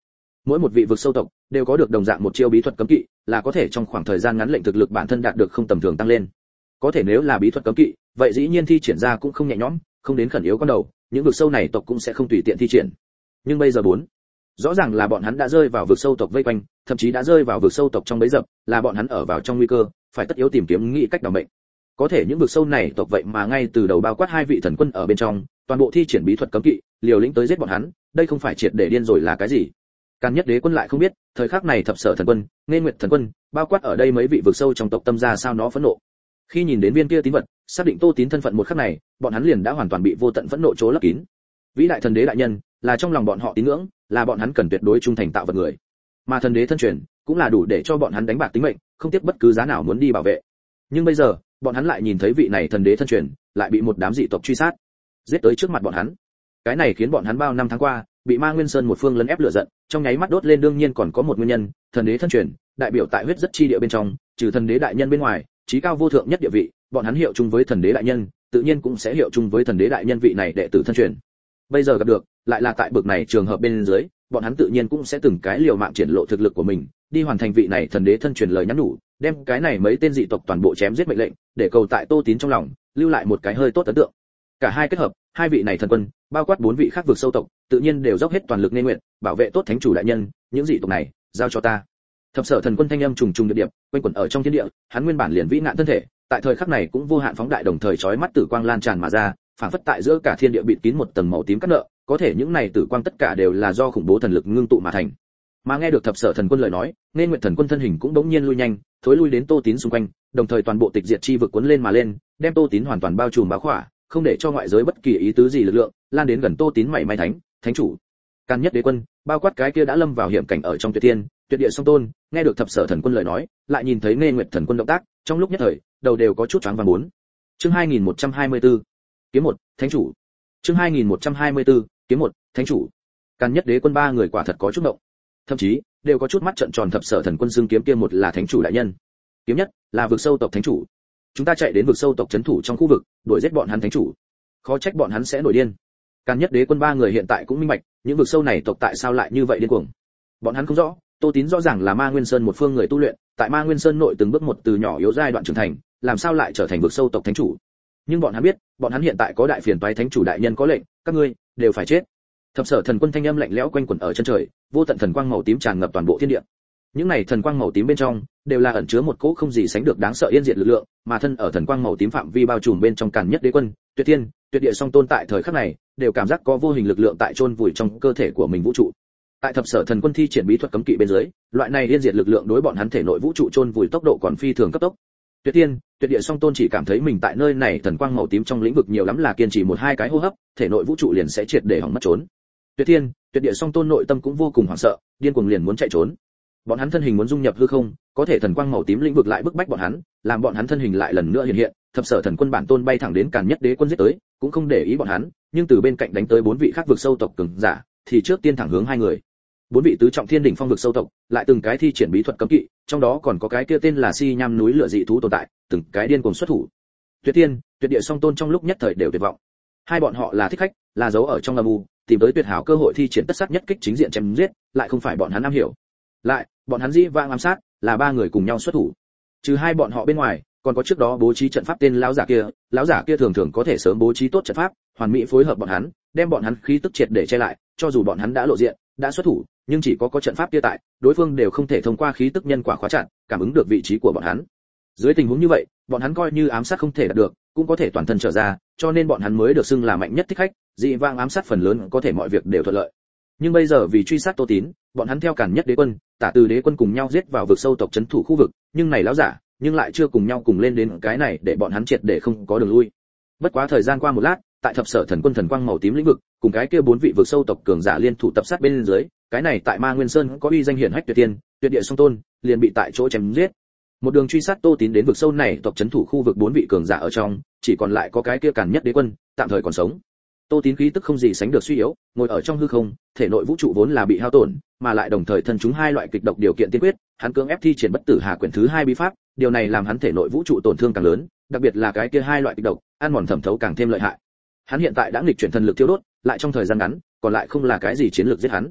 Mỗi một vị vực sâu tộc đều có được đồng dạng một chiêu bí thuật cấm kỵ, là có thể trong khoảng thời gian ngắn lệnh thực lực bản thân đạt được không tầm thường tăng lên. Có thể nếu là bí thuật cấm kỵ, vậy dĩ nhiên thi triển ra cũng không nhẹ nhõm, không đến khẩn yếu con đầu, những vực sâu này tộc cũng sẽ không tùy tiện thi triển. Nhưng bây giờ rõ ràng là bọn hắn đã rơi vào vực sâu tộc vây quanh, thậm chí đã rơi vào vực sâu tộc trong bẫy dập, là bọn hắn ở vào trong nguy cơ, phải tất yếu tìm kiếm nghĩ cách đảm mệnh. Có thể những vực sâu này tộc vậy mà ngay từ đầu bao quát hai vị thần quân ở bên trong, toàn bộ thi triển bí thuật cấm kỵ, liều lĩnh tới giết bọn hắn, đây không phải triệt để điên rồi là cái gì? Càn Nhất Đế quân lại không biết, thời khắc này thập sở thần quân, Nghê Nguyệt thần quân, bao quát ở đây mấy vị vực sâu trong tộc tâm ra sao nó phẫn nộ. Khi nhìn đến viên kia tín vật, xác định Tô Tín thân phận một khắc này, bọn hắn liền đã hoàn toàn bị vô tận phẫn nộ trố lấp kín. Vĩ đại thần đế đại nhân, là trong lòng bọn họ tín ngưỡng, là bọn hắn cần tuyệt đối trung thành tạo vật người. Mà thần đế thân truyền, cũng là đủ để cho bọn hắn đánh bạc tính mệnh, không tiếc bất cứ giá nào muốn đi bảo vệ. Nhưng bây giờ, bọn hắn lại nhìn thấy vị này thần đế thân truyền, lại bị một đám dị tộc truy sát, giết tới trước mặt bọn hắn. Cái này khiến bọn hắn bao năm tháng qua, bị Ma Nguyên Sơn một phương lấn ép lửa giận, trong nháy mắt đốt lên. Đương nhiên còn có một nguyên nhân, thần đế thân truyền, đại biểu tại huyết rất chi địa bên trong, trừ thần đế đại nhân bên ngoài, chí cao vô thượng nhất địa vị, bọn hắn hiệu chung với thần đế đại nhân, tự nhiên cũng sẽ hiệu chung với thần đế đại nhân vị này đệ tử thân truyền. Bây giờ gặp được, lại là tại bực này trường hợp bên dưới, bọn hắn tự nhiên cũng sẽ từng cái liều mạng triển lộ thực lực của mình, đi hoàn thành vị này thần đế thân truyền lời nhắn nhủ, đem cái này mấy tên dị tộc toàn bộ chém giết mệnh lệnh, để cầu tại Tô Tín trong lòng lưu lại một cái hơi tốt ấn tượng. Cả hai kết hợp, hai vị này thần quân, bao quát bốn vị khác vực sâu tộc, tự nhiên đều dốc hết toàn lực nên nguyện, bảo vệ tốt thánh chủ đại nhân, những dị tộc này, giao cho ta. Thập sở thần quân thanh âm trùng trùng điệp điệp, quanh quẩn ở trong thiên địa, hắn nguyên bản liền vĩ nạn thân thể, tại thời khắc này cũng vô hạn phóng đại, đồng thời chói mắt tử quang lan tràn mà ra, phảng phất tại giữa cả thiên địa bịt kín một tầng màu tím cắt nợ, có thể những này tử quang tất cả đều là do khủng bố thần lực ngưng tụ mà thành. Mà nghe được thập sở thần quân lời nói, nên nguyện thần quân thân hình cũng đống nhiên lui nhanh, thối lui đến Tô Tín xung quanh, đồng thời toàn bộ tịch diệt chi vực cuốn lên mà lên, đem Tô Tín hoàn toàn bao trùm bao khỏa, không để cho ngoại giới bất kỳ ý tứ gì lực lượng lan đến gần Tô Tín mảy may. Thánh chủ, Càn Nhất Đế quân, bao quát cái kia đã lâm vào hiểm cảnh ở trong tuyệt thiên, tuyệt địa song tôn, nghe được thập sở thần quân lời nói, lại nhìn thấy Nghê Nguyệt thần quân động tác, trong lúc nhất thời, đầu đều có chút choáng váng. Chương 2124, kiếm một, thánh chủ. Chương 2124, kiếm một, thánh chủ. Càn Nhất Đế quân ba người quả thật có chút động, thậm chí đều có chút mắt trợn tròn. Thập sở thần quân xưng kiếm kia một là thánh chủ đại nhân, kiếm nhất là vực sâu tộc thánh chủ. Chúng ta chạy đến vực sâu tộc trấn thủ trong khu vực, đuổi giết bọn hắn thánh chủ, khó trách bọn hắn sẽ nổi điên. Càn Nhất Đế quân ba người hiện tại cũng minh bạch, những vực sâu này tộc tại sao lại như vậy điên cuồng. Bọn hắn không rõ, Tô Tín rõ ràng là Ma Nguyên Sơn một phương người tu luyện, tại Ma Nguyên Sơn nội từng bước một từ nhỏ yếu giai đoạn trưởng thành, làm sao lại trở thành vực sâu tộc thánh chủ. Nhưng bọn hắn biết, bọn hắn hiện tại có đại phiền toái, thánh chủ đại nhân có lệnh, các ngươi đều phải chết. Thập sở thần quân thanh âm lạnh lẽo quanh quẩn ở chân trời, vô tận thần quang màu tím tràn ngập toàn bộ thiên địa. Những này thần quang màu tím bên trong đều là ẩn chứa một cỗ không gì sánh được đáng sợ yên diệt lực lượng, mà thân ở thần quang màu tím phạm vi bao trùm bên trong Càn Nhất Đế quân, Tuyệt Thiên, Tuyệt Địa song tôn tại thời khắc này đều cảm giác có vô hình lực lượng tại chôn vùi trong cơ thể của mình vũ trụ. Tại thập sở thần quân thi triển bí thuật cấm kỵ bên dưới, loại này yên diệt lực lượng đối bọn hắn thể nội vũ trụ chôn vùi tốc độ còn phi thường cấp tốc. Tuyệt Thiên, Tuyệt Địa song tôn chỉ cảm thấy mình tại nơi này thần quang màu tím trong lĩnh vực nhiều lắm là kiên trì một hai cái hô hấp, thể nội vũ trụ liền sẽ triệt để hỏng mất trốn. Tuyệt Thiên, Tuyệt Địa song tôn nội tâm cũng vô cùng hoảng sợ, điên cuồng liền muốn chạy trốn. Bọn hắn thân hình muốn dung nhập hư không, có thể thần quang màu tím lĩnh vực lại bức bách bọn hắn, làm bọn hắn thân hình lại lần nữa hiện hiện. Thập sở thần quân bản tôn bay thẳng đến Càn Nhất Đế quân giết tới, cũng không để ý bọn hắn, nhưng từ bên cạnh đánh tới bốn vị khác vực sâu tộc cường giả, thì trước tiên thẳng hướng hai người. Bốn vị tứ trọng thiên đỉnh phong vực sâu tộc, lại từng cái thi triển bí thuật cấm kỵ, trong đó còn có cái kia tên là Si Nham núi lửa dị thú tồn tại, từng cái điên cuồng xuất thủ. Tuyệt Thiên, Tuyệt Địa song tôn trong lúc nhất thời đều tuyệt vọng. Hai bọn họ là thích khách, là giấu ở trong âm u, tìm tới tuyệt hảo cơ hội thi triển tất sát nhất kích chính diện chém giết, lại không phải bọn hắn am hiểu. Lại, bọn hắn dĩ vãng ám sát, là ba người cùng nhau xuất thủ. Trừ hai bọn họ bên ngoài, còn có trước đó bố trí trận pháp tên lão giả kia thường thường có thể sớm bố trí tốt trận pháp, hoàn mỹ phối hợp bọn hắn, đem bọn hắn khí tức triệt để che lại, cho dù bọn hắn đã lộ diện, đã xuất thủ, nhưng chỉ có trận pháp kia tại, đối phương đều không thể thông qua khí tức nhân quả khóa chặn, cảm ứng được vị trí của bọn hắn. Dưới tình huống như vậy, bọn hắn coi như ám sát không thể đạt được, cũng có thể toàn thân trở ra, cho nên bọn hắn mới được xưng là mạnh nhất thích khách, dị vãng ám sát phần lớn có thể mọi việc đều thuận lợi. Nhưng bây giờ vì truy sát Tô Tín, bọn hắn theo Càn Nhất Đế quân, Tả Từ Đế quân cùng nhau giết vào vực sâu tộc trấn thủ khu vực, nhưng này lão giả, nhưng lại chưa cùng nhau cùng lên đến cái này để bọn hắn triệt để không có đường lui. Bất quá thời gian qua một lát, tại thập sở thần quân thần quang màu tím lĩnh vực, cùng cái kia bốn vị vực sâu tộc cường giả liên thủ tập sát bên dưới, cái này tại Ma Nguyên Sơn có uy danh hiển hách Tuyệt Tiên, Tuyệt Địa song tôn, liền bị tại chỗ chém giết. Một đường truy sát Tô Tín đến vực sâu này tộc trấn thủ khu vực bốn vị cường giả ở trong, chỉ còn lại có cái kia Càn Nhất Đế quân, tạm thời còn sống. Tô Tín khí tức không gì sánh được suy yếu, ngồi ở trong hư không, thể nội vũ trụ vốn là bị hao tổn, mà lại đồng thời thân chúng hai loại kịch độc điều kiện tiên quyết, hắn cưỡng ép thi triển bất tử hà quyển thứ hai bí pháp, điều này làm hắn thể nội vũ trụ tổn thương càng lớn, đặc biệt là cái kia hai loại kịch độc, ăn mòn thẩm thấu càng thêm lợi hại. Hắn hiện tại đã nghịch chuyển thần lực thiêu đốt, lại trong thời gian ngắn, còn lại không là cái gì chiến lược giết hắn.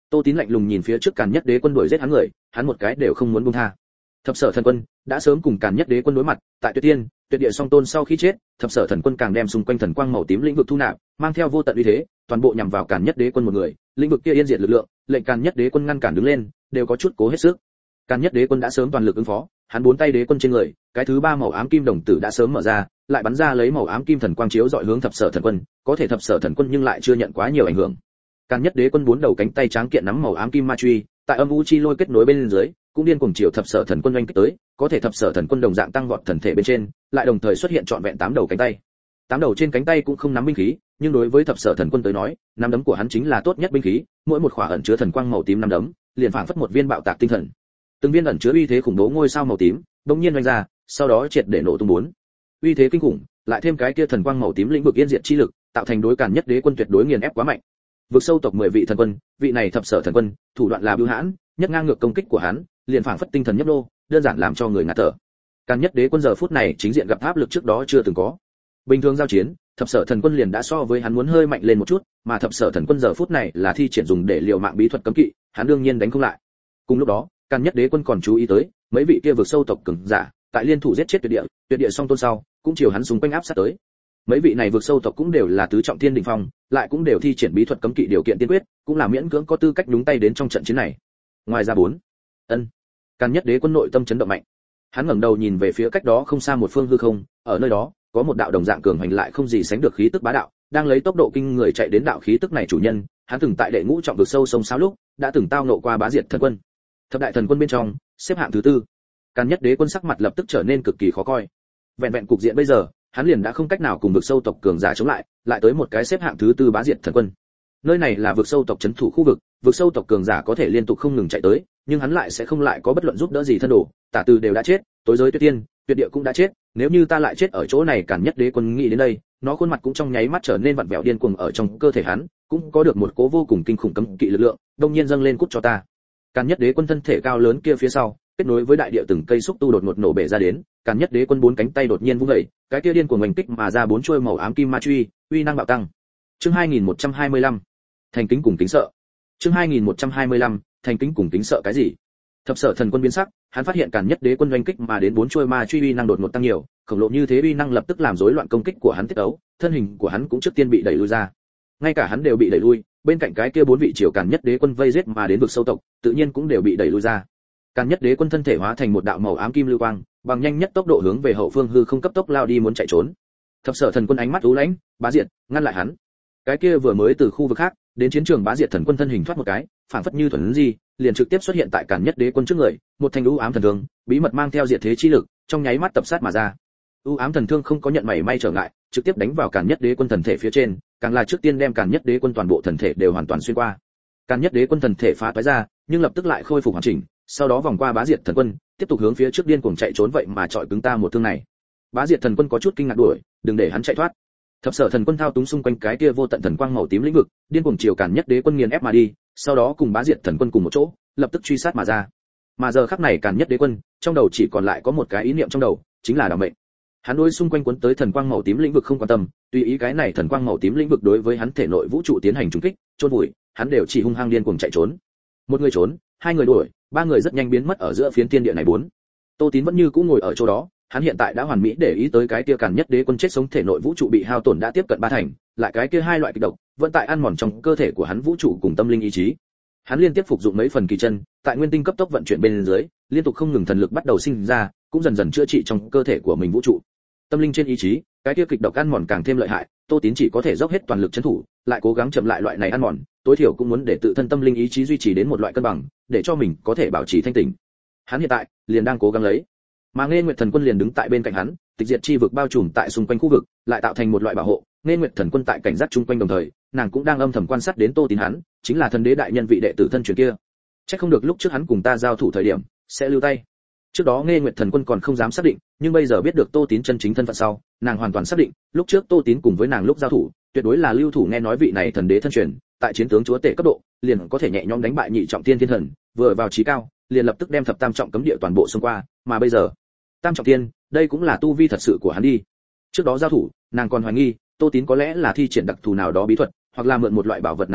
Tô Tín lạnh lùng nhìn phía trước Càn Nhất Đế quân đuổi giết hắn người, hắn một cái đều không muốn buông tha. Thập Sở Thần Quân đã sớm cùng Càn Nhất Đế quân đối mặt, tại Tuyệt Tiên, Tuyệt Địa Song Tôn sau khi chết, Thập Sở Thần Quân càng đem xung quanh thần quang màu tím lĩnh vực thu nạp, mang theo vô tận uy thế, toàn bộ nhằm vào Càn Nhất Đế quân một người, lĩnh vực kia yên diệt lực lượng, lệnh Càn Nhất Đế quân ngăn cản đứng lên, đều có chút cố hết sức. Càn Nhất Đế quân đã sớm toàn lực ứng phó, hắn bốn tay đế quân trên người, cái thứ ba màu ám kim đồng tử đã sớm mở ra, lại bắn ra lấy màu ám kim thần quang chiếu dọi hướng Thập Sở Thần Quân, có thể Thập Sở Thần Quân nhưng lại chưa nhận quá nhiều ảnh hưởng. Càn Nhất Đế quân bốn đầu cánh tay tráng kiện nắm màu ám kim ma truy, tại âm u chi lôi kết nối bên dưới, cũng điên cuồng chiều Thập Sở Thần Quân oanh kích tới, có thể Thập Sở Thần Quân đồng dạng tăng vọt thần thể bên trên, lại đồng thời xuất hiện trọn vẹn 8 đầu cánh tay. 8 đầu trên cánh tay cũng không nắm binh khí, nhưng đối với Thập Sở Thần Quân tới nói, nắm đấm của hắn chính là tốt nhất binh khí, mỗi một khỏa ẩn chứa thần quang màu tím nắm đấm, liền phảng phất một viên bạo tạc tinh thần. Từng viên ẩn chứa uy thế khủng bố ngôi sao màu tím, đột nhiên oanh ra, sau đó triệt để nổ tung bốn. Uy thế kinh khủng, lại thêm cái kia thần quang màu tím lĩnh vực yên diệt chi lực, tạo thành đối Càn Nhất Đế quân tuyệt đối nghiền ép quá mạnh. Vực sâu tộc 10 vị thần quân, vị này Thập Sở Thần Quân, thủ đoạn là bưu hãn, nhất ngang ngược công kích của hắn, liền phảng phất tinh thần nhấp nô, đơn giản làm cho người ngạt thở. Càn Nhất Đế quân giờ phút này chính diện gặp áp lực trước đó chưa từng có. Bình thường giao chiến, Thập Sở Thần Quân liền đã so với hắn muốn hơi mạnh lên một chút, mà Thập Sở Thần Quân giờ phút này là thi triển dùng để liều mạng bí thuật cấm kỵ, hắn đương nhiên đánh không lại. Cùng lúc đó, Càn Nhất Đế quân còn chú ý tới, mấy vị kia vực sâu tộc cường giả, tại liên thủ giết chết tuyệt địa song tôn sau, cũng chiều hắn xung quanh áp sát tới. Mấy vị này vực sâu tộc cũng đều là tứ trọng thiên đỉnh phong, lại cũng đều thi triển bí thuật cấm kỵ điều kiện tiên quyết, cũng là miễn cưỡng có tư cách nhúng tay đến trong trận chiến này. Ngoài ra Càn Nhất Đế quân nội tâm chấn động mạnh. Hắn ngẩng đầu nhìn về phía cách đó không xa một phương hư không, ở nơi đó, có một đạo đồng dạng cường hành lại không gì sánh được khí tức bá đạo, đang lấy tốc độ kinh người chạy đến đạo khí tức này chủ nhân, hắn từng tại đệ ngũ trọng vực sâu sông sáo lúc, đã từng tao nộ qua bá diệt thần quân. Thập đại thần quân bên trong, xếp hạng thứ tư. Càn Nhất Đế quân sắc mặt lập tức trở nên cực kỳ khó coi. Vẹn vẹn cục diện bây giờ, hắn liền đã không cách nào cùng vực sâu tộc cường giả chống lại tới một cái xếp hạng thứ tư bá diệt thần quân. Nơi này là vực sâu tộc trấn thủ khu vực sâu tộc cường giả có thể liên tục không ngừng chạy tới, nhưng hắn lại sẽ không lại có bất luận giúp đỡ gì thân đồ, Tả Từ đều đã chết, tối giới Tuyệt Tiên, Tuyệt Địa cũng đã chết, nếu như ta lại chết ở chỗ này. Càn Nhất Đế quân nghĩ đến đây, nó khuôn mặt cũng trong nháy mắt trở nên vặn vẹo điên cuồng, ở trong cơ thể hắn cũng có được một cố vô cùng kinh khủng cấm kỵ lực lượng, đông nhiên dâng lên cút cho ta. Càn Nhất Đế quân thân thể cao lớn kia phía sau, kết nối với đại địa từng cây xúc tu đột ngột nổ bể ra đến, Càn Nhất Đế quân bốn cánh tay đột nhiên vung dậy, cái kia điên cuồng oanh kích mà ra bốn chuôi màu ám kim ma truy, uy năng bạo tăng. Chương 2125, thành kính cùng kính sợ. Chương 2125, thành kính cùng kính sợ cái gì? Thập Sở Thần Quân biến sắc, hắn phát hiện Càn Nhất Đế quân oanh kích mà đến bốn chuôi ma truy uy năng đột ngột tăng nhiều, khổng lồ như thế uy năng lập tức làm rối loạn công kích của hắn tiết ấu, thân hình của hắn cũng trước tiên bị đẩy lui ra. Ngay cả hắn đều bị đẩy lui, bên cạnh cái kia bốn vị triều Càn Nhất Đế quân vây giết mà đến vực sâu tộc, tự nhiên cũng đều bị đẩy lui ra. Càn Nhất Đế quân thân thể hóa thành một đạo màu ám kim lưu quang, bằng nhanh nhất tốc độ hướng về hậu phương hư không cấp tốc lao đi muốn chạy trốn. Thập Sở Thần Quân ánh mắt u lãnh, bá diệt, ngăn lại hắn. Cái kia vừa mới từ khu vực khác đến chiến trường bá diệt thần quân thân hình thoát một cái, phảng phất như thuần di, liền trực tiếp xuất hiện tại Càn Nhất Đế quân trước người, một thanh u ám thần thương, bí mật mang theo diệt thế chi lực, trong nháy mắt tập sát mà ra. U ám thần thương không có nhận mảy may trở ngại, trực tiếp đánh vào Càn Nhất Đế quân thần thể phía trên, càng là trước tiên đem Càn Nhất Đế quân toàn bộ thần thể đều hoàn toàn xuyên qua. Càn Nhất Đế quân thần thể phá toái ra, nhưng lập tức lại khôi phục hoàn chỉnh, sau đó vòng qua bá diệt thần quân, tiếp tục hướng phía trước điên cuồng chạy trốn, vậy mà chọi cứng ta một thương này. Bá diệt thần quân có chút kinh ngạc đuổi, đừng để hắn chạy thoát. Thập Sở Thần Quân thao túng xung quanh cái kia vô tận thần quang màu tím lĩnh vực, điên cuồng chiều Càn Nhất Đế quân nghiền ép mà đi, sau đó cùng bá diệt thần quân cùng một chỗ, lập tức truy sát mà ra. Mà giờ khắc này Càn Nhất Đế quân, trong đầu chỉ còn lại có một cái ý niệm trong đầu, chính là đảm mệnh. Hắn đối xung quanh cuốn tới thần quang màu tím lĩnh vực không quan tâm, tùy ý cái này thần quang màu tím lĩnh vực đối với hắn thể nội vũ trụ tiến hành trùng kích, chôn vùi, hắn đều chỉ hung hăng điên cuồng chạy trốn. Một người trốn, hai người đuổi, ba người rất nhanh biến mất ở giữa phiến thiên địa này bốn. Tô Tín vẫn như cũ ngồi ở chỗ đó, hắn hiện tại đã hoàn mỹ để ý tới cái kia Càn Nhất Đế quân chết sống thể nội vũ trụ bị hao tổn đã tiếp cận ba thành, lại cái kia hai loại kịch độc vẫn tại ăn mòn trong cơ thể của hắn vũ trụ cùng tâm linh ý chí. Hắn liên tiếp phục dụng mấy phần kỳ chân, tại nguyên tinh cấp tốc vận chuyển bên dưới, liên tục không ngừng thần lực bắt đầu sinh ra, cũng dần dần chữa trị trong cơ thể của mình vũ trụ. Tâm linh trên ý chí, cái kia kịch độc ăn mòn càng thêm lợi hại, Tô Tín chỉ có thể dốc hết toàn lực trấn thủ, lại cố gắng chậm lại loại này ăn mòn, tối thiểu cũng muốn để tự thân tâm linh ý chí duy trì đến một loại cân bằng, để cho mình có thể bảo trì thanh tỉnh. Hắn hiện tại liền đang cố gắng lấy, mà Nghê Nguyệt Thần Quân liền đứng tại bên cạnh hắn, tịch diệt chi vực bao trùm tại xung quanh khu vực, lại tạo thành một loại bảo hộ. Nghê Nguyệt Thần Quân tại cảnh giác chung quanh đồng thời, nàng cũng đang âm thầm quan sát đến Tô Tín hắn, chính là thần đế đại nhân vị đệ tử thân truyền kia. Chắc không được lúc trước hắn cùng ta giao thủ thời điểm sẽ lưu tay. Trước đó Nghê Nguyệt Thần Quân còn không dám xác định, nhưng bây giờ biết được Tô Tín chân chính thân phận sau, nàng hoàn toàn xác định, lúc trước Tô Tín cùng với nàng lúc giao thủ, tuyệt đối là lưu thủ. Nghe nói vị này thần đế thân truyền, tại chiến tướng chúa tể cấp độ, liền có thể nhẹ nhõm đánh bại nhị trọng thiên thiên thần, vừa vào chí cao, liền lập tức đem thập tam trọng cấm địa toàn bộ xông qua, mà bây giờ, tam trọng thiên, đây cũng là tu vi thật sự của hắn đi. Trước đó giao thủ, nàng còn hoài nghi, Tô Tín có lẽ là thi triển đặc thù nào đó bí thuật, hoặc là mượn một loại bảo vật nào đó,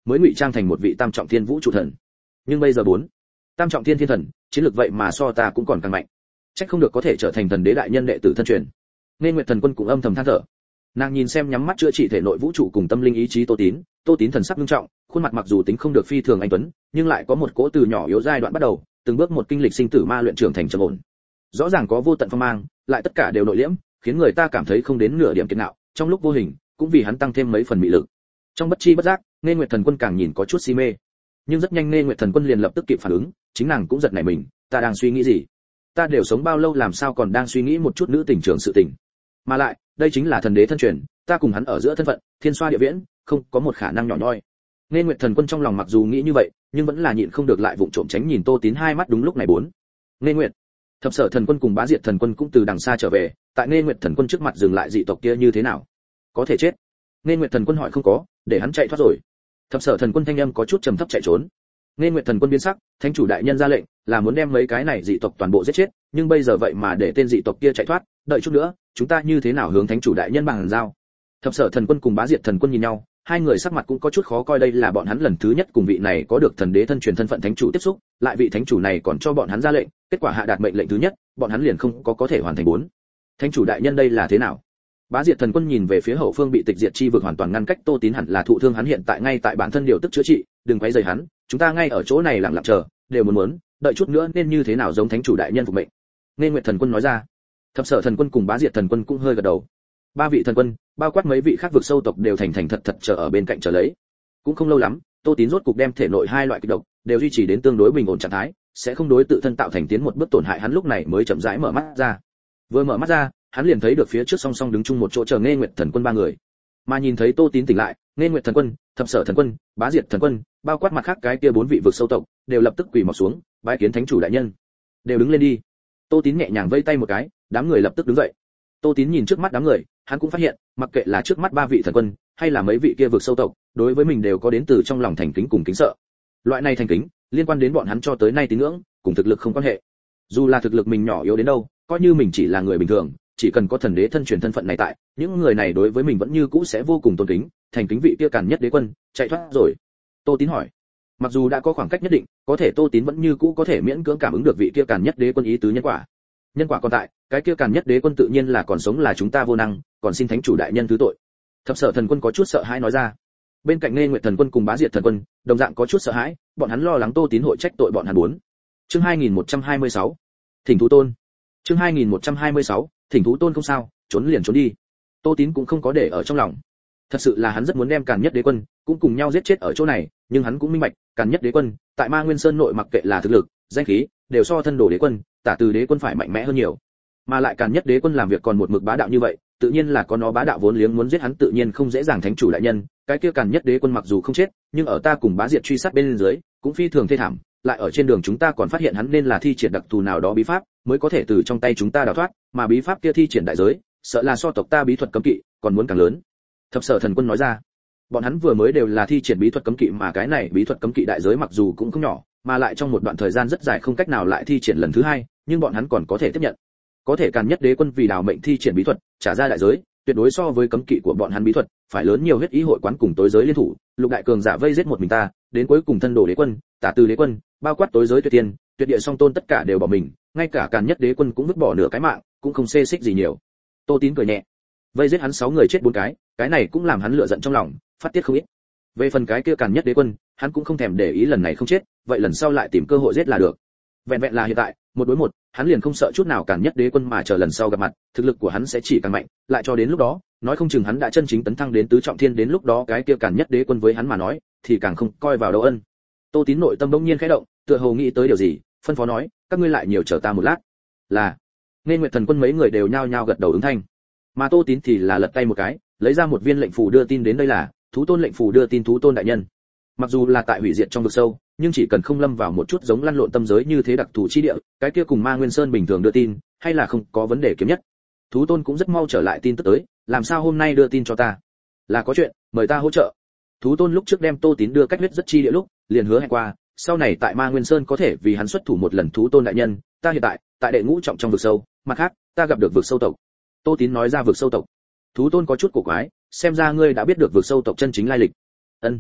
mới ngụy trang thành một vị tam trọng thiên vũ trụ thần. Nhưng bây giờ bốn tam trọng thiên thiên thần, chiến lược vậy mà so ta cũng còn càng mạnh. Chắc không được có thể trở thành thần đế đại nhân đệ tử thân truyền. Nên Nguyệt Thần Quân cũng âm thầm than thở. Nàng nhìn xem nhắm mắt chữa trị thể nội vũ trụ cùng tâm linh ý chí Tô Tín thần sắc nghiêm trọng, khuôn mặt mặc dù tính không được phi thường anh tuấn, nhưng lại có một cỗ từ nhỏ yếu giai đoạn bắt đầu, từng bước một kinh lịch sinh tử ma luyện trưởng thành trầm ổn. Rõ ràng có vô tận phong mang, lại tất cả đều nội liễm, khiến người ta cảm thấy không đến nửa điểm kiệt ngạo, trong lúc vô hình, cũng vì hắn tăng thêm mấy phần mị lực. Trong bất chi bất giác, Nên Nguyệt Thần Quân càng nhìn có chút si mê. Nhưng rất nhanh Nên Nguyệt Thần Quân liền lập tức kịp phản ứng, chính nàng cũng giật nảy mình, ta đang suy nghĩ gì? Ta đều sống bao lâu làm sao còn đang suy nghĩ một chút nữ tình trường sự tình? Mà lại, đây chính là thần đế thân truyền, ta cùng hắn ở giữa thân phận, thiên xoa địa viễn, không có một khả năng nhỏ nhoi. Nên Nguyệt Thần Quân trong lòng mặc dù nghĩ như vậy, nhưng vẫn là nhịn không được lại vụng trộm tránh nhìn Tô Tín hai mắt đúng lúc này bốn. Nên Nguyệt, Thập Sở Thần Quân cùng Bá Diệt Thần Quân cũng từ đằng xa trở về, tại Nên Nguyệt Thần Quân trước mặt dừng lại dị tộc kia như thế nào? Có thể chết? Nên Nguyệt Thần Quân hỏi không có, để hắn chạy thoát rồi. Thập Sở Thần Quân thanh âm có chút trầm thấp chạy trốn. Nên Nguyệt Thần Quân biến sắc, thánh chủ đại nhân ra lệnh, là muốn đem mấy cái này dị tộc toàn bộ giết chết, nhưng bây giờ vậy mà để tên dị tộc kia chạy thoát, đợi chút nữa, chúng ta như thế nào hướng thánh chủ đại nhân bằng giao? Thập Sở Thần Quân cùng Bá Diệt Thần Quân nhìn nhau, hai người sắc mặt cũng có chút khó coi, đây là bọn hắn lần thứ nhất cùng vị này có được thần đế thân truyền thân phận thánh chủ tiếp xúc, lại vị thánh chủ này còn cho bọn hắn ra lệnh, kết quả hạ đạt mệnh lệnh thứ nhất, bọn hắn liền không có thể hoàn thành bốn. Thánh chủ đại nhân đây là thế nào? Bá Diệt Thần Quân nhìn về phía hậu phương bị tịch diệt chi vực hoàn toàn ngăn cách Tô Tín, hẳn là thụ thương, hắn hiện tại ngay tại bản thân điều tức chữa trị, đừng quấy rầy hắn, chúng ta ngay ở chỗ này lặng lặng chờ, đều muốn, đợi chút nữa nên như thế nào giống thánh chủ đại nhân phục mệnh. Nên Nguyệt Thần Quân nói ra. Thập Sở Thần Quân cùng Bá Diệt Thần Quân cũng hơi gật đầu. Ba vị thần quân, bao quát mấy vị khác vực sâu tộc đều thành thành thật thật chờ ở bên cạnh chờ lấy. Cũng không lâu lắm, Tô Tín rốt cục đem thể nội hai loại kịch độc đều duy trì đến tương đối bình ổn trạng thái, sẽ không đối tự thân tạo thành tiến một bước tổn hại, hắn lúc này mới chậm rãi mở mắt ra. Vừa mở mắt ra, hắn liền thấy được phía trước song song đứng chung một chỗ chờ Nên Nguyệt Thần Quân ba người. Mà nhìn thấy Tô Tín tỉnh lại, Nên Nguyệt Thần Quân, Thập Sở Thần Quân, Bá Diệt Thần Quân, bao quát mặt khác cái kia bốn vị vực sâu tộc, đều lập tức quỳ mọp xuống, bái kiến thánh chủ đại nhân. Đều đứng lên đi. Tô Tín nhẹ nhàng vây tay một cái, đám người lập tức đứng dậy. Tô Tín nhìn trước mắt đám người, hắn cũng phát hiện, mặc kệ là trước mắt ba vị thần quân, hay là mấy vị kia vực sâu tộc, đối với mình đều có đến từ trong lòng thành kính cùng kính sợ. Loại này thành kính, liên quan đến bọn hắn cho tới nay tín ngưỡng, cùng thực lực không quan hệ. Dù là thực lực mình nhỏ yếu đến đâu, coi như mình chỉ là người bình thường, chỉ cần có thần đế thân truyền thân phận này tại, những người này đối với mình vẫn như cũ sẽ vô cùng tôn kính, thành kính vị kia Càn Nhất Đế Quân, chạy thoát rồi. Tô Tín hỏi. Mặc dù đã có khoảng cách nhất định, có thể Tô Tín vẫn như cũ có thể miễn cưỡng cảm ứng được vị kia Càn Nhất Đế Quân ý tứ nhân quả. Nhân quả còn tại, cái kia Càn Nhất Đế Quân tự nhiên là còn sống, là chúng ta vô năng, còn xin thánh chủ đại nhân thứ tội. Thập Sở Thần Quân có chút sợ hãi nói ra. Bên cạnh Nên Nguyệt Thần Quân cùng Bá Diệt Thần Quân, đồng dạng có chút sợ hãi, bọn hắn lo lắng Tô Tín hội trách tội bọn hắn bốn. Chương 2126, Thỉnh Thú Tôn. Chương 2126, Thỉnh Thú Tôn không sao, trốn liền trốn đi. Tô Tín cũng không có để ở trong lòng. Thật sự là hắn rất muốn đem Càn Nhất Đế Quân cũng cùng nhau giết chết ở chỗ này, nhưng hắn cũng minh bạch, Càn Nhất Đế Quân tại Ma Nguyên Sơn nội mặc kệ là thực lực, danh khí, đều so thân đồ đế quân, Tả Từ Đế Quân phải mạnh mẽ hơn nhiều. Mà lại Càn Nhất Đế Quân làm việc còn một mực bá đạo như vậy, tự nhiên là có nó bá đạo vốn liếng, muốn giết hắn tự nhiên không dễ dàng. Thánh chủ đại nhân, cái kia Càn Nhất Đế Quân mặc dù không chết, nhưng ở ta cùng Bá Diệt truy sát bên dưới, cũng phi thường thê thảm, lại ở trên đường chúng ta còn phát hiện hắn nên là thi triển đặc thù nào đó bí pháp, mới có thể từ trong tay chúng ta đào thoát, mà bí pháp kia thi triển đại giới, sợ là so tộc ta bí thuật cấm kỵ còn muốn càng lớn. Thập Sở Thần Quân nói ra. Bọn hắn vừa mới đều là thi triển bí thuật cấm kỵ, mà cái này bí thuật cấm kỵ đại giới mặc dù cũng không nhỏ, mà lại trong một đoạn thời gian rất dài không cách nào lại thi triển lần thứ hai, nhưng bọn hắn còn có thể tiếp nhận. Có thể Càn Nhất Đế Quân vì đào mệnh thi triển bí thuật, trả ra đại giới, tuyệt đối so với cấm kỵ của bọn hắn bí thuật phải lớn nhiều. Huyết ý hội quán cùng tối giới liên thủ, lục đại cường giả vây giết một mình ta, đến cuối cùng thân đồ đế quân, Tả Từ Đế Quân, bao quát tối giới tuyệt tiên, tuyệt địa song tôn tất cả đều bỏ mình, ngay cả Càn Nhất Đế Quân cũng vứt bỏ nửa cái mạng, cũng không xê xích gì nhiều. Tô Tín cười nhẹ. Vây giết hắn 6 người chết 4 cái này cũng làm hắn lửa giận trong lòng, phát tiết không ít. Về phần cái kia Càn Nhất Đế Quân, hắn cũng không thèm để ý, lần này không chết, vậy lần sau lại tìm cơ hội giết là được. Vẹn vẹn là hiện tại, một đối một, hắn liền không sợ chút nào Càn Nhất Đế Quân, mà chờ lần sau gặp mặt, thực lực của hắn sẽ chỉ càng mạnh, lại cho đến lúc đó, nói không chừng hắn đã chân chính tấn thăng đến tứ trọng thiên, đến lúc đó cái kia Càn Nhất Đế Quân với hắn mà nói, thì càng không coi vào đâu ân. Tô Tín nội tâm bỗng nhiên khẽ động, tựa hồ nghĩ tới điều gì, phân phó nói, các ngươi lại nhiều chờ ta một lát. Là. Nên Nguyệt Thần Quân mấy người đều nhao nhao gật đầu ứng thanh. Mà Tô Tín thì là lật tay một cái, lấy ra một viên lệnh phù đưa tin đến, đây là Thú Tôn lệnh phù đưa tin Thú Tôn đại nhân. Mặc dù là tại hủy diệt trong vực sâu, nhưng chỉ cần không lâm vào một chút giống lăn lộn tâm giới như thế đặc thù chi địa, cái kia cùng Ma Nguyên Sơn bình thường đưa tin, hay là không có vấn đề kiếm nhất. Thú Tôn cũng rất mau trở lại tin tức tới, làm sao hôm nay đưa tin cho ta? Là có chuyện, mời ta hỗ trợ. Thú Tôn lúc trước đem Tô Tín đưa cách huyết rất chi địa lúc, liền hứa hẹn qua, sau này tại Ma Nguyên Sơn có thể vì hắn xuất thủ một lần. Thú Tôn đại nhân, ta hiện tại đệ ngũ trọng trong vực sâu, mặt khác, ta gặp được vực sâu tộc. Tô Tín nói ra vực sâu tộc. Thú Tôn có chút cổ quái, xem ra ngươi đã biết được vực sâu tộc chân chính lai lịch. Ân.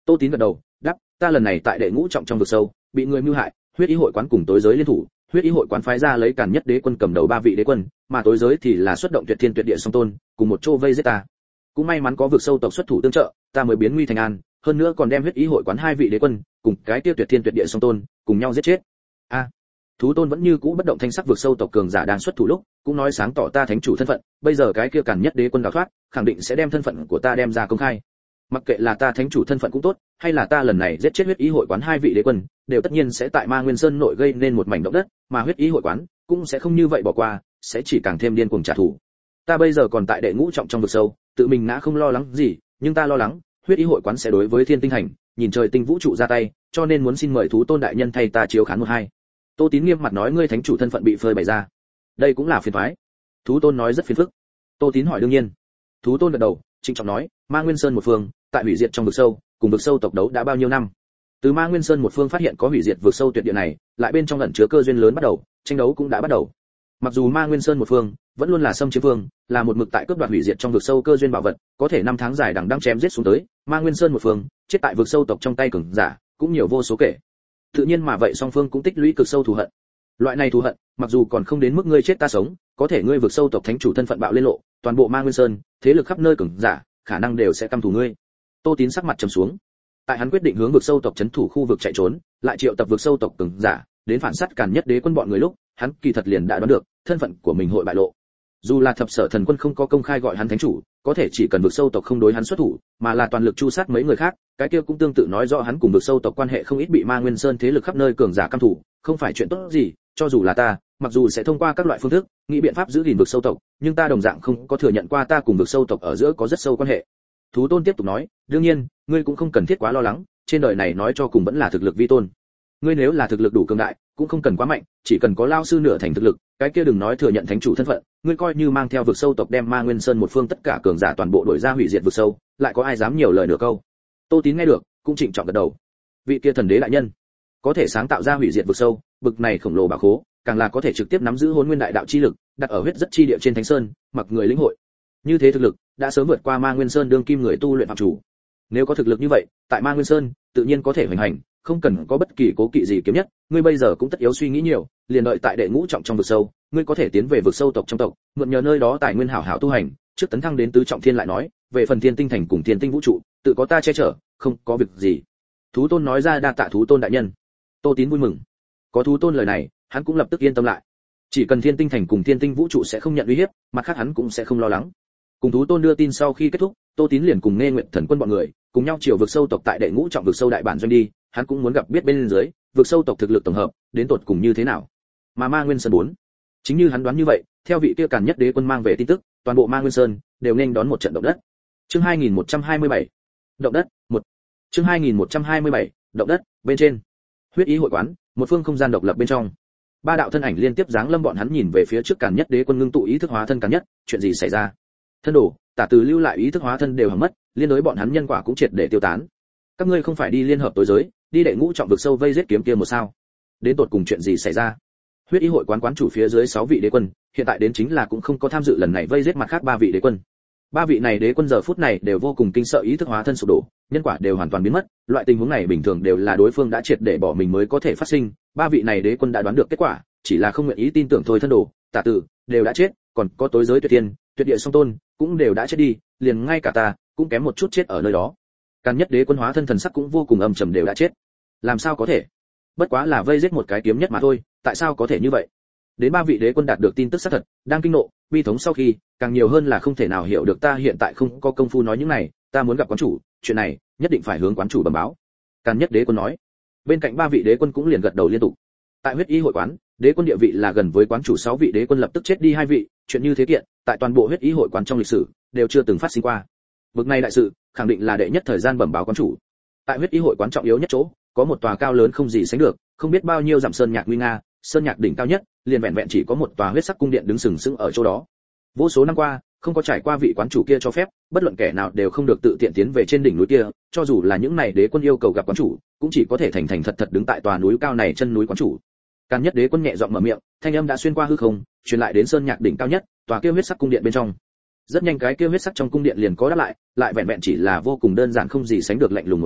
Tô Tín gật đầu, đáp, ta lần này tại đệ ngũ trọng trong vực sâu, bị người mưu hại, huyết ý hội quán cùng tối giới liên thủ, huyết ý hội quán phái ra lấy Càn Nhất Đế quân cầm đầu 3 vị đế quân, mà tối giới thì là xuất động Tuyệt Thiên Tuyệt Địa song tôn, cùng một chỗ vây giết ta. Cũng may mắn có vực sâu tộc xuất thủ tương trợ, ta mới biến nguy thành an, hơn nữa còn đem huyết ý hội quán 2 vị đế quân, cùng cái kia Tuyệt Thiên Tuyệt Địa song tôn, cùng nhau giết chết. A. Thú tôn vẫn như cũ bất động thanh sắc, vực sâu tộc cường giả đang xuất thủ lúc, cũng nói sáng tỏ ta thánh chủ thân phận, bây giờ cái kia Càn Nhất Đế quân đào thoát, khẳng định sẽ đem thân phận của ta đem ra công khai. Mặc kệ là ta thánh chủ thân phận cũng tốt, hay là ta lần này giết chết huyết ý hội quán 2 vị đế quân, đều tất nhiên sẽ tại Ma Nguyên Sơn nội gây nên một mảnh động đất, mà huyết ý hội quán cũng sẽ không như vậy bỏ qua, sẽ chỉ càng thêm điên cuồng trả thù. Ta bây giờ còn tại đệ ngũ trọng trong vực sâu, tự mình ngã không lo lắng gì, nhưng ta lo lắng, huyết ý hội quán sẽ đối với Thiên Tinh Thành, nhìn trời tinh vũ trụ ra tay, cho nên muốn xin mời thú tôn đại nhân thay ta chiếu khán một hai. Tô Tín nghiêm mặt nói, ngươi thánh chủ thân phận bị phơi bày ra, đây cũng là phiền toái. Thú tôn nói rất phiền phức. Tô Tín hỏi đương nhiên. Thú tôn gật đầu, trịnh trọng nói, Ma Nguyên Sơn một phương, tại hủy diệt trong vực sâu, cùng vực sâu tộc đấu đã bao nhiêu năm. Từ Ma Nguyên Sơn một phương phát hiện có hủy diệt vực sâu tuyệt địa này, lại bên trong ẩn chứa cơ duyên lớn bắt đầu, tranh đấu cũng đã bắt đầu. Mặc dù Ma Nguyên Sơn một phương vẫn luôn là xâm chiếm phương, là một mực tại cướp đoạt hủy diệt trong vực sâu cơ duyên bảo vật, có thể 5 tháng dài đằng đang chém giết xuống tới, Ma Nguyên Sơn một phương chết tại vực sâu tộc trong tay cường giả, cũng nhiều vô số kể. Tự nhiên mà vậy song phương cũng tích lũy cực sâu thù hận. Loại này thù hận, mặc dù còn không đến mức ngươi chết ta sống, có thể ngươi vực sâu tộc thánh chủ thân phận bạo lên lộ, toàn bộ Ma Nguyên Sơn, thế lực khắp nơi cường giả, khả năng đều sẽ căm thù ngươi. Tô Tín sắc mặt trầm xuống. Tại hắn quyết định hướng vực sâu tộc trấn thủ khu vực chạy trốn, lại triệu tập vực sâu tộc cường giả đến phản sát Càn Nhất Đế quân bọn người lúc, hắn kỳ thật liền đã đoán được thân phận của mình hội bại lộ. Dù là Thập Sở Thần Quân không có công khai gọi hắn thánh chủ, có thể chỉ cần vực sâu tộc không đối hắn xuất thủ, mà là toàn lực chu sát mấy người khác, cái kia cũng tương tự nói rõ hắn cùng vực sâu tộc quan hệ không ít, bị Ma Nguyên Sơn thế lực khắp nơi cường giả căm thù, không phải chuyện tốt gì. Cho dù là ta, mặc dù sẽ thông qua các loại phương thức nghĩ biện pháp giữ gìn vực sâu tộc, nhưng ta đồng dạng không có thừa nhận qua ta cùng vực sâu tộc ở giữa có rất sâu quan hệ. Thú tôn tiếp tục nói, đương nhiên, ngươi cũng không cần thiết quá lo lắng, trên đời này nói cho cùng vẫn là thực lực vi tôn. Ngươi nếu là thực lực đủ cường đại, cũng không cần quá mạnh, chỉ cần có lao sư nửa thành thực lực, cái kia đừng nói thừa nhận thánh chủ thân phận, ngươi coi như mang theo vực sâu tộc đem Ma Nguyên Sơn một phương tất cả cường giả toàn bộ đuổi ra hủy diệt vực sâu, lại có ai dám nhiều lời nửa câu. Tô Tín nghe được, cũng trịnh trọng gật đầu. Vị kia thần đế đại nhân, có thể sáng tạo ra hủy diệt vực sâu, bực này khổng lồ bảo khố, càng là có thể trực tiếp nắm giữ Hỗn Nguyên đại đạo chi lực, đặt ở huyết rất chi địa trên thánh sơn, mặc người lĩnh hội. Như thế thực lực đã sớm vượt qua Ma Nguyên Sơn đương kim người tu luyện phạm chủ. Nếu có thực lực như vậy, tại Ma Nguyên Sơn, tự nhiên có thể hoành hành, không cần có bất kỳ cố kỵ gì kiếm nhất, ngươi bây giờ cũng tất yếu suy nghĩ nhiều, liền đợi tại đệ ngũ trọng trong vực sâu, ngươi có thể tiến về vực sâu tộc trong tộc, mượn nhờ nơi đó tài nguyên hảo hảo tu hành, trước tấn thăng đến tứ trọng thiên lại nói, về phần Thiên Tinh Thành cùng Thiên Tinh vũ trụ, tự có ta che chở, không có việc gì. Thú tôn nói ra, đa tạ thú tôn đại nhân. Tô Tín vui mừng. Có thú tôn lời này, hắn cũng lập tức yên tâm lại. Chỉ cần Thiên Tinh Thành cùng Thiên Tinh vũ trụ sẽ không nhận uy hiếp, mặt khác hắn cũng sẽ không lo lắng. Cùng thú tôn đưa tin sau khi kết thúc, Tô Tín liền cùng Nghe Nguyện Thần Quân bọn người, cùng nhau chiều vực sâu tộc tại đệ ngũ trọng vực sâu đại bản doanh đi, hắn cũng muốn gặp biết bên dưới, vực sâu tộc thực lực tổng hợp, đến tột cùng như thế nào. Mà Ma Nguyên Sơn 4, chính như hắn đoán như vậy, theo vị kia Càn Nhất Đế quân mang về tin tức, toàn bộ Ma Nguyên Sơn đều nên đón một trận động đất. Chương 2127. Động đất 1. Chương 2127. Động đất bên trên. Huyết ý hội quán, một phương không gian độc lập bên trong. 3 đạo thân ảnh liên tiếp giáng lâm, bọn hắn nhìn về phía trước Càn Nhất Đế quân ngưng tụ ý thức hóa thân Càn Nhất, chuyện gì xảy ra? Thân đồ, Tả Từ lưu lại ý thức hóa thân đều hỏng mất, liên đối bọn hắn nhân quả cũng triệt để tiêu tán. Các ngươi không phải đi liên hợp tối giới, đi đệ ngũ trọng vực sâu vây giết kiếm kia một sao? Đến tột cùng chuyện gì xảy ra? Huyết ý hội quán quán chủ phía dưới 6 vị đế quân, hiện tại đến chính là cũng không có tham dự lần này vây giết mặt khác 3 vị đế quân. 3 vị này đế quân giờ phút này đều vô cùng kinh sợ, ý thức hóa thân sụp đổ, nhân quả đều hoàn toàn biến mất, loại tình huống này bình thường đều là đối phương đã triệt để bỏ mình mới có thể phát sinh. 3 vị này đế quân đã đoán được kết quả, chỉ là không nguyện ý tin tưởng thôi. Thân đồ, Tả Từ đều đã chết, còn có tối giới Tuyệt Tiên, Tuyệt Địa song tôn cũng đều đã chết đi, liền ngay cả ta cũng kém một chút chết ở nơi đó. Càn Nhất Đế quân hóa thân thần sắc cũng vô cùng âm trầm, đều đã chết. Làm sao có thể? Bất quá là vây giết một cái kiếm nhất mà thôi, tại sao có thể như vậy? Đến 3 vị đế quân đạt được tin tức xác thật, đang kinh nộ, bi thống sau khi, càng nhiều hơn là không thể nào hiểu được. Ta hiện tại không có công phu nói những này, ta muốn gặp quán chủ, chuyện này nhất định phải hướng quán chủ bẩm báo. Càn Nhất Đế quân nói. Bên cạnh 3 vị đế quân cũng liền gật đầu liên tục. Tại huyết ý hội quán, đế quân địa vị là gần với quán chủ, 6 vị đế quân lập tức chết đi 2 vị, chuyện như thế kiện, tại toàn bộ huyết ý hội quán trong lịch sử đều chưa từng phát sinh qua. Bực này đại sự, khẳng định là đệ nhất thời gian bẩm báo quán chủ. Tại huyết ý hội quán trọng yếu nhất chỗ, có một tòa cao lớn không gì sánh được, không biết bao nhiêu dặm sơn nhạc nguy nga, sơn nhạc đỉnh cao nhất, liền vẹn vẹn chỉ có một tòa huyết sắc cung điện đứng sừng sững ở chỗ đó. Vô số năm qua, không có trải qua vị quán chủ kia cho phép, bất luận kẻ nào đều không được tự tiện tiến về trên đỉnh núi kia, cho dù là những này đế quân yêu cầu gặp quán chủ, cũng chỉ có thể thành thành thật thật đứng tại tòa núi cao này chân núi quán chủ. Càn Nhất Đế quân nhẹ giọng mở miệng, thanh âm đã xuyên qua hư không, truyền lại đến sơn nhạc đỉnh cao nhất, tòa kia huyết sắc cung điện bên trong. Rất nhanh cái kia huyết sắc trong cung điện liền có đáp lại, lại vẹn vẹn chỉ là vô cùng đơn giản không gì sánh được lạnh lùng một chữ,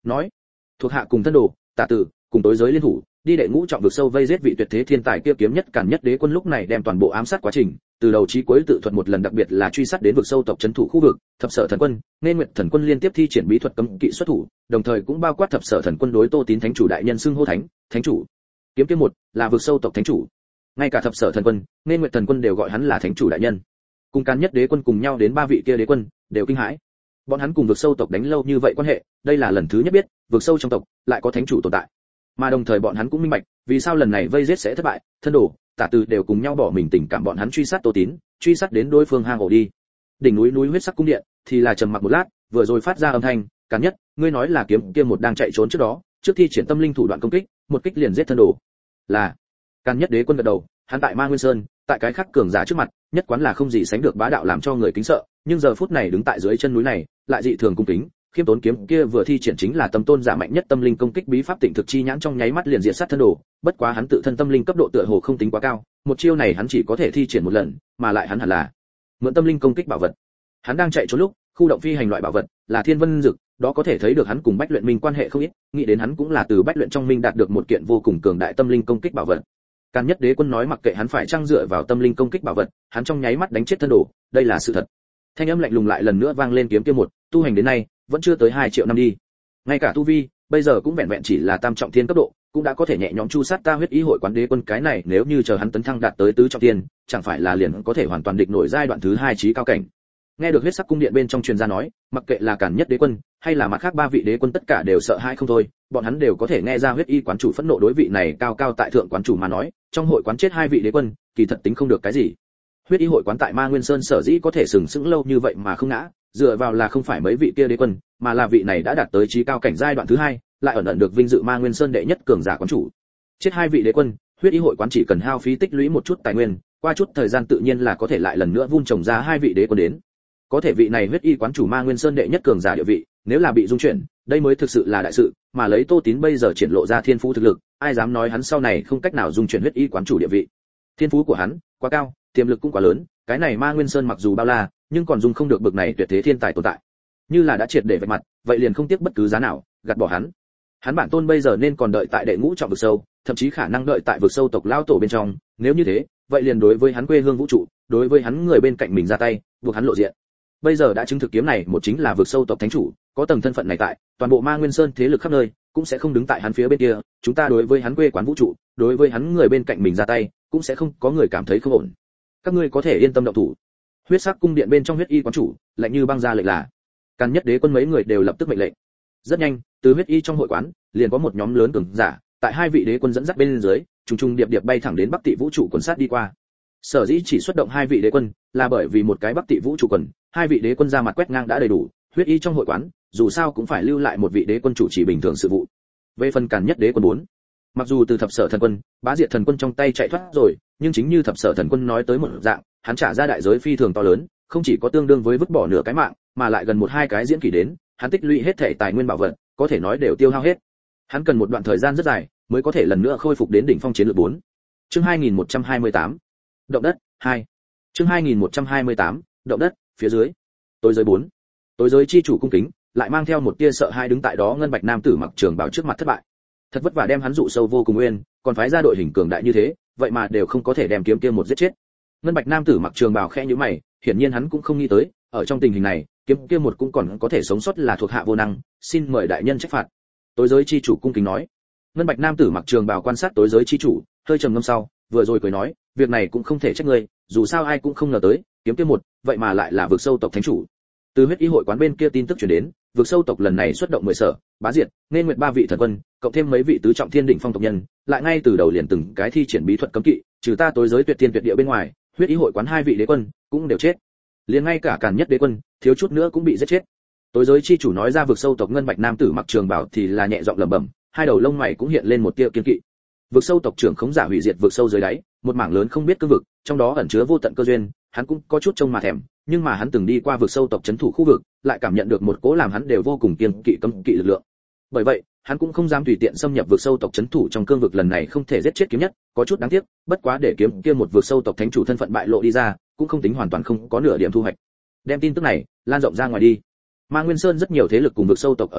nói: thuộc hạ cùng thân đồ, Tả Tử, cùng tối giới liên thủ, đi đệ ngũ trọng vực sâu vây giết vị tuyệt thế thiên tài kia kiếm nhất Càn Nhất Đế quân. Lúc này đem toàn bộ ám sát quá trình, từ đầu chí cuối tự thuật một lần, đặc biệt là truy sát đến vực sâu tộc trấn thủ khu vực, Thập Sở Thần Quân, Nên Nguyệt Thần Quân liên tiếp thi triển bí thuật cấm kỵ xuất thủ, đồng thời cũng bao quát Thập Sở Thần Quân đối Tô Tín thánh chủ đại nhân xưng hô thánh chủ. Kiếm kia một là vực sâu tộc thánh chủ, ngay cả Thập Sở Thần Quân, Nên Nguyệt Thần Quân đều gọi hắn là thánh chủ đại nhân. Cùng Càn Nhất Đế quân cùng nhau đến ba vị kia đế quân đều kinh hãi. Bọn hắn cùng vực sâu tộc đánh lâu như vậy quan hệ, đây là lần thứ nhất biết vực sâu trong tộc lại có thánh chủ tồn tại. Mà đồng thời bọn hắn cũng minh bạch, vì sao lần này vây giết sẽ thất bại, thân đồ, Tả Từ đều cùng nhau bỏ mình tình cảm bọn hắn truy sát Tô Tín, truy sát đến đối phương hang ổ đi. Đỉnh núi huyết sắc cung điện thì là trầm mặc một lát, vừa rồi phát ra âm thanh: Càn Nhất, ngươi nói là kiếm kia một đang chạy trốn trước đó, trước thi triển tâm linh thủ đoạn công kích, một kích liền giết thân đồ. Là. Càn Nhất Đế quân gật đầu, hắn tại Ma Nguyên Sơn, tại cái khắc cường giả trước mặt, nhất quán là không gì sánh được bá đạo làm cho người kính sợ, nhưng giờ phút này đứng tại dưới chân núi này, lại dị thường cung kính. Khiêm tốn kiếm kia vừa thi triển chính là tâm tôn giả mạnh nhất tâm linh công kích bí pháp Tịnh Thực Chi Nhãn, trong nháy mắt liền diệt sát thân đồ. Bất quá hắn tự thân tâm linh cấp độ tựa hồ không tính quá cao, một chiêu này hắn chỉ có thể thi triển một lần, mà lại hắn hẳn là mượn tâm linh công kích bảo vật. Hắn đang chạy trốn lúc, khu động phi hành loại bảo vật là Thiên Vân Dực, đó có thể thấy được hắn cùng Bách Luyện Minh quan hệ không ít, nghĩ đến hắn cũng là từ Bách Luyện trong Minh đạt được một kiện vô cùng cường đại tâm linh công kích bảo vật. Càn Nhất Đế quân nói mặc kệ hắn phải trang dựa vào tâm linh công kích bảo vật, hắn trong nháy mắt đánh chết thân đồ, đây là sự thật. Thanh âm lạnh lùng lại lần nữa vang lên: kiếm kia một, tu hành đến nay vẫn chưa tới 2 triệu năm đi. Ngay cả tu vi, bây giờ cũng vẹn vẹn chỉ là tam trọng thiên cấp độ, cũng đã có thể nhẹ nhõm chu sát ta Huyết Ý Hội Quán đế quân. Cái này nếu như chờ hắn tấn thăng đạt tới tứ trọng thiên, chẳng phải là liền có thể hoàn toàn địch nổi giai đoạn thứ 2 chí cao cảnh. Nghe được huyết sắc cung điện bên trong truyền ra nói, mặc kệ là Càn Nhất Đế quân hay là mặt khác ba vị đế quân, tất cả đều sợ hãi không thôi. Bọn hắn đều có thể nghe ra Huyết Y quán chủ phẫn nộ. Đối vị này cao cao tại thượng quán chủ mà nói, trong hội quán chết 2 vị đế quân, kỳ thật tính không được cái gì. Huyết Y hội quán tại Ma Nguyên Sơn sở dĩ có thể sừng sững lâu như vậy mà không ngã, dựa vào là không phải mấy vị kia đế quân, mà là vị này đã đạt tới chí cao cảnh giai đoạn thứ 2, lại ẩn được vinh dự Ma Nguyên Sơn đệ nhất cường giả quán chủ. Chết 2 vị đế quân, Huyết Y hội quán chỉ cần hao phí tích lũy một chút tài nguyên, qua chút thời gian tự nhiên là có thể lại lần nữa vun trồng ra 2 vị đế quân đến. Có thể vị này Huyết Y quán chủ Ma Nguyên Sơn đệ nhất cường giả địa vị, nếu là bị dung chuyển, đây mới thực sự là đại sự, mà lấy Tô Tín bây giờ triển lộ ra thiên phú thực lực, ai dám nói hắn sau này không cách nào dung chuyển Huyết Y quán chủ địa vị. Thiên phú của hắn quá cao, tiềm lực cũng quá lớn, cái này Ma Nguyên Sơn mặc dù bao la, nhưng còn dung không được bực này tuyệt thế thiên tài tồn tại. Như là đã triệt để vạch mặt, vậy liền không tiếc bất cứ giá nào gạt bỏ hắn. Hắn bản tôn bây giờ nên còn đợi tại đệ ngũ trọng vực sâu, thậm chí khả năng đợi tại vực sâu tộc lao tổ bên trong, nếu như thế, vậy liền đối với hắn quê hương vũ trụ, đối với hắn người bên cạnh mình ra tay, buộc hắn lộ diện. Bây giờ đã chứng thực kiếm này một chính là vực sâu tộc thánh chủ, có tầng thân phận này tại, toàn bộ Ma Nguyên Sơn thế lực khắp nơi cũng sẽ không đứng tại hắn phía bên kia, chúng ta đối với hắn quê quán vũ trụ, đối với hắn người bên cạnh mình ra tay, cũng sẽ không có người cảm thấy không ổn. Các ngươi có thể yên tâm động thủ. Huyết sắc cung điện bên trong Huyết Y quán chủ lạnh như băng ra lệnh là. Càn Nhất Đế quân mấy người đều lập tức mệnh lệnh. Rất nhanh, từ Huyết Y trong hội quán, liền có một nhóm lớn cường giả, tại 2 vị đế quân dẫn dắt bên dưới, trùng trùng điệp điệp bay thẳng đến Bắc Tị vũ trụ quần sát đi qua. Sở dĩ chỉ xuất động 2 vị đế quân, là bởi vì một cái Bắc Tị vũ trụ quần, 2 vị đế quân ra mặt quét ngang đã đầy đủ, Huyết Y trong hội quán, dù sao cũng phải lưu lại một vị đế quân chủ trì bình thường sự vụ. Về phần Càn Nhất Đế quân 4, mặc dù từ Thập Sở Thần Quân, Bá Diệt Thần Quân trong tay chạy thoát rồi, nhưng chính như Thập Sở Thần Quân nói tới một dạng, hắn trả ra đại giới phi thường to lớn, không chỉ có tương đương với vứt bỏ nửa cái mạng, mà lại gần 1-2 cái diễn kỷ đến, hắn tích lũy hết thể tài nguyên bảo vật, có thể nói đều tiêu hao hết. Hắn cần một đoạn thời gian rất dài mới có thể lần nữa khôi phục đến đỉnh phong chiến lược 4. Chương 2128. Động đất 2. Chương 2128. Động đất phía dưới. Tối giới 4. Tối giới chi chủ cung kính, lại mang theo một tia sợ hãi đứng tại đó. Ngân Bạch nam tử mặc trường bào trước mặt thất bại. Thật vất vả đem hắn dụ sâu vô cùng nguyên, còn phái ra đội hình cường đại như thế, vậy mà đều không có thể đem kiếm kia một giết chết. Ngân Bạch nam tử mặc trường bào khẽ nhíu mày, hiển nhiên hắn cũng không nghĩ tới, ở trong tình hình này, kiếm kia một cũng còn có thể sống sót là thuộc hạ vô năng, xin mời đại nhân trách phạt. Tối giới chi chủ cung kính nói. Ngân Bạch nam tử mặc trường bào quan sát tối giới chi chủ, hơi trầm ngâm sau, vừa rồi cười nói, việc này cũng không thể trách ngươi, dù sao ai cũng không ngờ tới, kiếm kia một, vậy mà lại là vực sâu tộc thánh chủ. Từ Huyết Y hội quán bên kia tin tức truyền đến, vực sâu tộc lần này xuất động 10 sở, Bá Diệt, Nên Nguyệt 3 vị thần quân, cộng thêm mấy vị tứ trọng thiên đỉnh phong tộc nhân, lại ngay từ đầu liền từng cái thi triển bí thuật cấm kỵ, trừ ta tối giới tuyệt thiên tuyệt địa bên ngoài, Huyết Y hội quán 2 vị đế quân cũng đều chết. Liền ngay cả Càn Nhất Đế quân, thiếu chút nữa cũng bị giết chết. Tối giới chi chủ nói ra vực sâu tộc Ngân Bạch nam tử mặc trường bào thì là nhẹ giọng lẩm bẩm, hai đầu lông mày cũng hiện lên một tia kiên kỵ. Vực sâu tộc trưởng khống giả hủy diệt vực sâu dưới đáy, một mảng lớn không biết cương vực, trong đó ẩn chứa vô tận cơ duyên, hắn cũng có chút trông mà thèm, nhưng mà hắn từng đi qua vực sâu tộc trấn thủ khu vực, lại cảm nhận được một cố làm hắn đều vô cùng kiên kỵ cấm kỵ lực lượng. Bởi vậy, hắn cũng không dám tùy tiện xâm nhập vực sâu tộc trấn thủ trong cương vực. Lần này không thể giết chết kiếm nhất, có chút đáng tiếc, bất quá để kiếm kia một vực sâu tộc thánh chủ thân phận bại lộ đi ra, cũng không tính hoàn toàn không có nửa điểm thu hoạch. Đem tin tức này lan rộng ra ngoài đi. Ma Nguyên Sơn rất nhiều thế lực cùng vực sâu tộc ở giữa,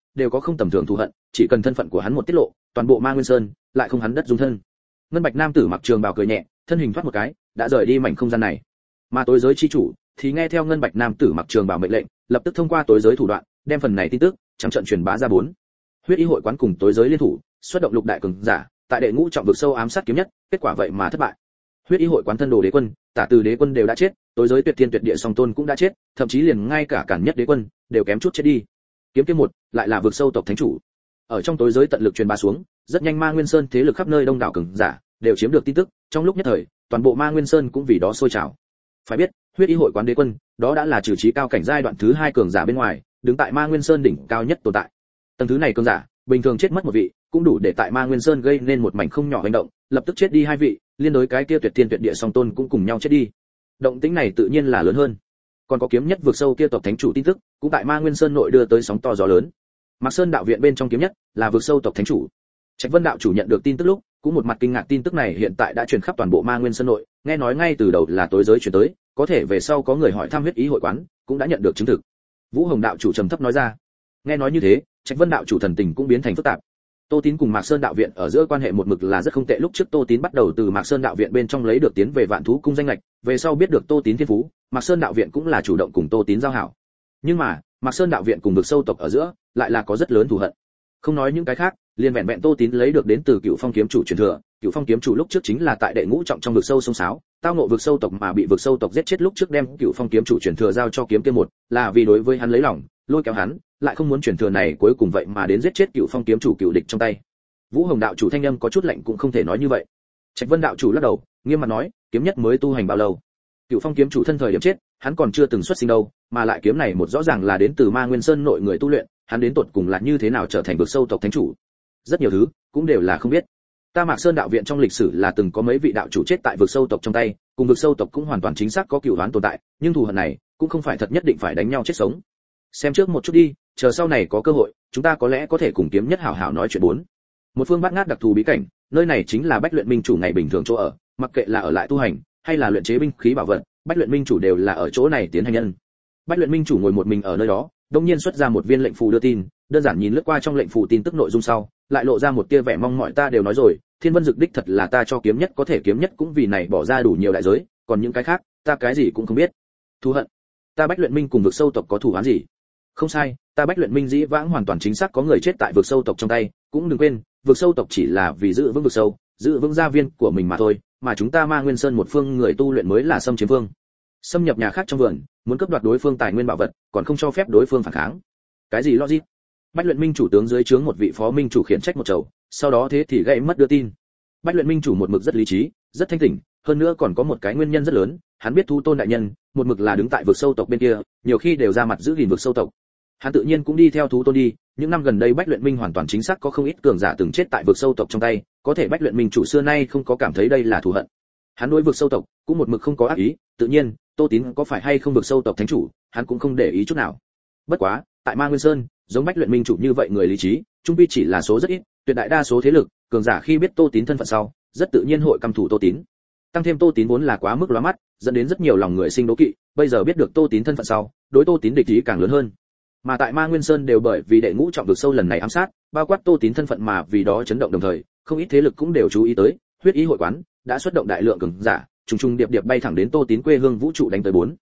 đều có không tầm thường thù hận, chỉ cần thân phận của hắn một tiết lộ, toàn bộ Ma Nguyên Sơn lại không hắn đất dung thân. Ngân bạch nam tử mặc trường bào cười nhẹ, thân hình thoát một cái, đã rời đi mảnh không gian này. Mà tối giới chi chủ thì nghe theo ngân bạch nam tử mặc trường bào mệnh lệnh, lập tức thông qua tối giới thủ đoạn, đem phần này tin tức trắng trợn truyền bá ra bốn. Huyết y hội quán cùng tối giới liên thủ, xuất động lục đại cường giả, tại đệ ngũ trọng vực sâu ám sát kiếm nhất, kết quả vậy mà thất bại. Huyết y hội quán thân đồ đế quân, tả từ đế quân đều đã chết, tối giới tuyệt thiên tuyệt địa song tôn cũng đã chết, thậm chí liền ngay cả cản nhất đế quân đều kém chút chết đi. Kiếm kiếm một lại là vực sâu tộc thánh chủ. Ở trong tối giới tận lực truyền bá xuống, rất nhanh Ma Nguyên Sơn thế lực khắp nơi đông đảo cường giả đều chiếm được tin tức, trong lúc nhất thời, toàn bộ Ma Nguyên Sơn cũng vì đó sôi trào. Phải biết, huyết y hội quán đế quân, đó đã là trừ trí cao cảnh giai đoạn thứ 2 cường giả bên ngoài, đứng tại Ma Nguyên Sơn đỉnh cao nhất tồn tại. Tầng thứ này cường giả, bình thường chết mất một vị, cũng đủ để tại Ma Nguyên Sơn gây nên một mảnh không nhỏ hành động, lập tức chết đi 2 vị, liên đối cái kia tuyệt thiên tuyệt địa song tôn cũng cùng nhau chết đi. Động tĩnh này tự nhiên là lớn hơn. Còn có kiếm nhất vượt sâu kia tộc thánh chủ tin tức, cũng tại Ma Nguyên Sơn nội đưa tới sóng to gió lớn. Mạc Sơn đạo viện bên trong kiếm nhất là vượt sâu tộc thánh chủ. Trạch Vân đạo chủ nhận được tin tức lúc, cũng một mặt kinh ngạc, tin tức này hiện tại đã truyền khắp toàn bộ Ma Nguyên Sơn nội, nghe nói ngay từ đầu là tối giới truyền tới, có thể về sau có người hỏi thăm huyết ý hội quán, cũng đã nhận được chứng thực. Vũ Hồng đạo chủ trầm thấp nói ra. Nghe nói như thế, Trạch Vân đạo chủ thần tình cũng biến thành phức tạp. Tô Tín cùng Mạc Sơn đạo viện ở giữa quan hệ một mực là rất không tệ, lúc trước Tô Tín bắt đầu từ Mạc Sơn đạo viện bên trong lấy được tiến về Vạn Thú cung danh lệch, về sau biết được Tô Tín thiên phú, Mạc Sơn đạo viện cũng là chủ động cùng Tô Tín giao hảo. Nhưng mà, Mạc Sơn đạo viện cùng vực sâu tộc ở giữa lại là có rất lớn thù hận. Không nói những cái khác, liền vẹn vẹn Tô Tín lấy được đến từ Cựu Phong kiếm chủ truyền thừa, Cựu Phong kiếm chủ lúc trước chính là tại đệ ngũ trọng trong vực sâu sông sáo, tao ngộ vực sâu tộc mà bị vực sâu tộc giết chết, lúc trước đem Cựu Phong kiếm chủ truyền thừa giao cho kiếm kia một, là vì đối với hắn lấy lòng, lôi kéo hắn, lại không muốn truyền thừa này cuối cùng vậy mà đến giết chết Cựu Phong kiếm chủ cựu địch trong tay. Vũ Hồng đạo chủ thanh âm có chút lạnh, cũng không thể nói như vậy. Trạch Vân đạo chủ lắc đầu, nghiêm mặt nói, kiếm nhất mới tu hành bao lâu? Cựu Phong kiếm chủ thân thời điểm chết, hắn còn chưa từng xuất sinh đâu, mà lại kiếm này một rõ ràng là đến từ Ma Nguyên Sơn nội người tu luyện, hắn đến tột cùng là như thế nào trở thành vực sâu tộc thánh chủ? Rất nhiều thứ cũng đều là không biết. Ta Mạc Sơn đạo viện trong lịch sử là từng có mấy vị đạo chủ chết tại vực sâu tộc trong tay, cùng vực sâu tộc cũng hoàn toàn chính xác có cựu đoán tồn tại, nhưng thù hận này cũng không phải thật nhất định phải đánh nhau chết sống. Xem trước một chút đi, chờ sau này có cơ hội, chúng ta có lẽ có thể cùng kiếm nhất hảo hảo nói chuyện bốn. Một phương bát ngát đặc thù bí cảnh, nơi này chính là Bách Luyện Minh chủ ngày bình thường chỗ ở, mặc kệ là ở lại tu hành hay là luyện chế binh khí bảo vật, Bách Luyện Minh chủ đều là ở chỗ này tiến hành nhân. Bách Luyện Minh chủ ngồi một mình ở nơi đó, đột nhiên xuất ra một viên lệnh phù đưa tin, đơn giản nhìn lướt qua trong lệnh phù tin tức nội dung sau, lại lộ ra một tia vẻ mong mỏi. Ta đều nói rồi, Thiên Vân Dực đích thật là ta cho kiếm nhất, có thể kiếm nhất cũng vì này bỏ ra đủ nhiều đại giới, còn những cái khác, ta cái gì cũng không biết. Thù hận? Ta Bách Luyện Minh cùng vực sâu tộc có thù oán gì? Không sai, ta Bách Luyện Minh dĩ vãng hoàn toàn chính xác có người chết tại vực sâu tộc trong tay, cũng đừng quên, vực sâu tộc chỉ là vì giữ vững vực sâu, giữ vững gia viên của mình mà thôi, mà chúng ta Ma Nguyên Sơn một phương người tu luyện mới là xâm chiếm vương. Xâm nhập nhà khác trong vườn, muốn cướp đoạt đối phương tài nguyên bảo vật, còn không cho phép đối phương phản kháng. Cái gì logic? Bách Luyện Minh chủ tướng dưới trướng một vị phó minh chủ khiển trách một chầu, sau đó thế thì gãy mất đưa tin. Bách Luyện Minh chủ một mực rất lý trí, rất thanh tỉnh, hơn nữa còn có một cái nguyên nhân rất lớn, hắn biết Thú Tôn đại nhân một mực là đứng tại vực sâu tộc bên kia, nhiều khi đều ra mặt giữ gìn vực sâu tộc. Hắn tự nhiên cũng đi theo Thú Tôn đi, những năm gần đây Bách Luyện Minh hoàn toàn chính xác có không ít cường giả từng chết tại vực sâu tộc trong tay, có thể Bách Luyện Minh chủ xưa nay không có cảm thấy đây là thù hận. Hắn đối vực sâu tộc cũng một mực không có ác ý, tự nhiên, Tô Tín có phải hay không vực sâu tộc thánh chủ, hắn cũng không để ý chút nào. Bất quá, tại Ma Nguyên Sơn, giống Bách Luyện Minh chủ như vậy người lý trí, trung quy chỉ là số rất ít, tuyệt đại đa số thế lực, cường giả khi biết Tô Tín thân phận sau, rất tự nhiên hội căm thù Tô Tín. Tăng thêm Tô Tín vốn là quá mức lóa mắt, dẫn đến rất nhiều lòng người sinh đố kỵ, bây giờ biết được Tô Tín thân phận sau, đối Tô Tín địch ý càng lớn hơn. Mà tại Ma Nguyên Sơn đều bởi vì đệ ngũ trọng vực sâu lần này ám sát, bao quát Tô Tín thân phận mà vì đó chấn động, đồng thời, không ít thế lực cũng đều chú ý tới, huyết ý hội quán đã xuất động đại lượng cường giả, trùng trùng điệp điệp bay thẳng đến Tô Tín quê hương vũ trụ đánh tới bốn.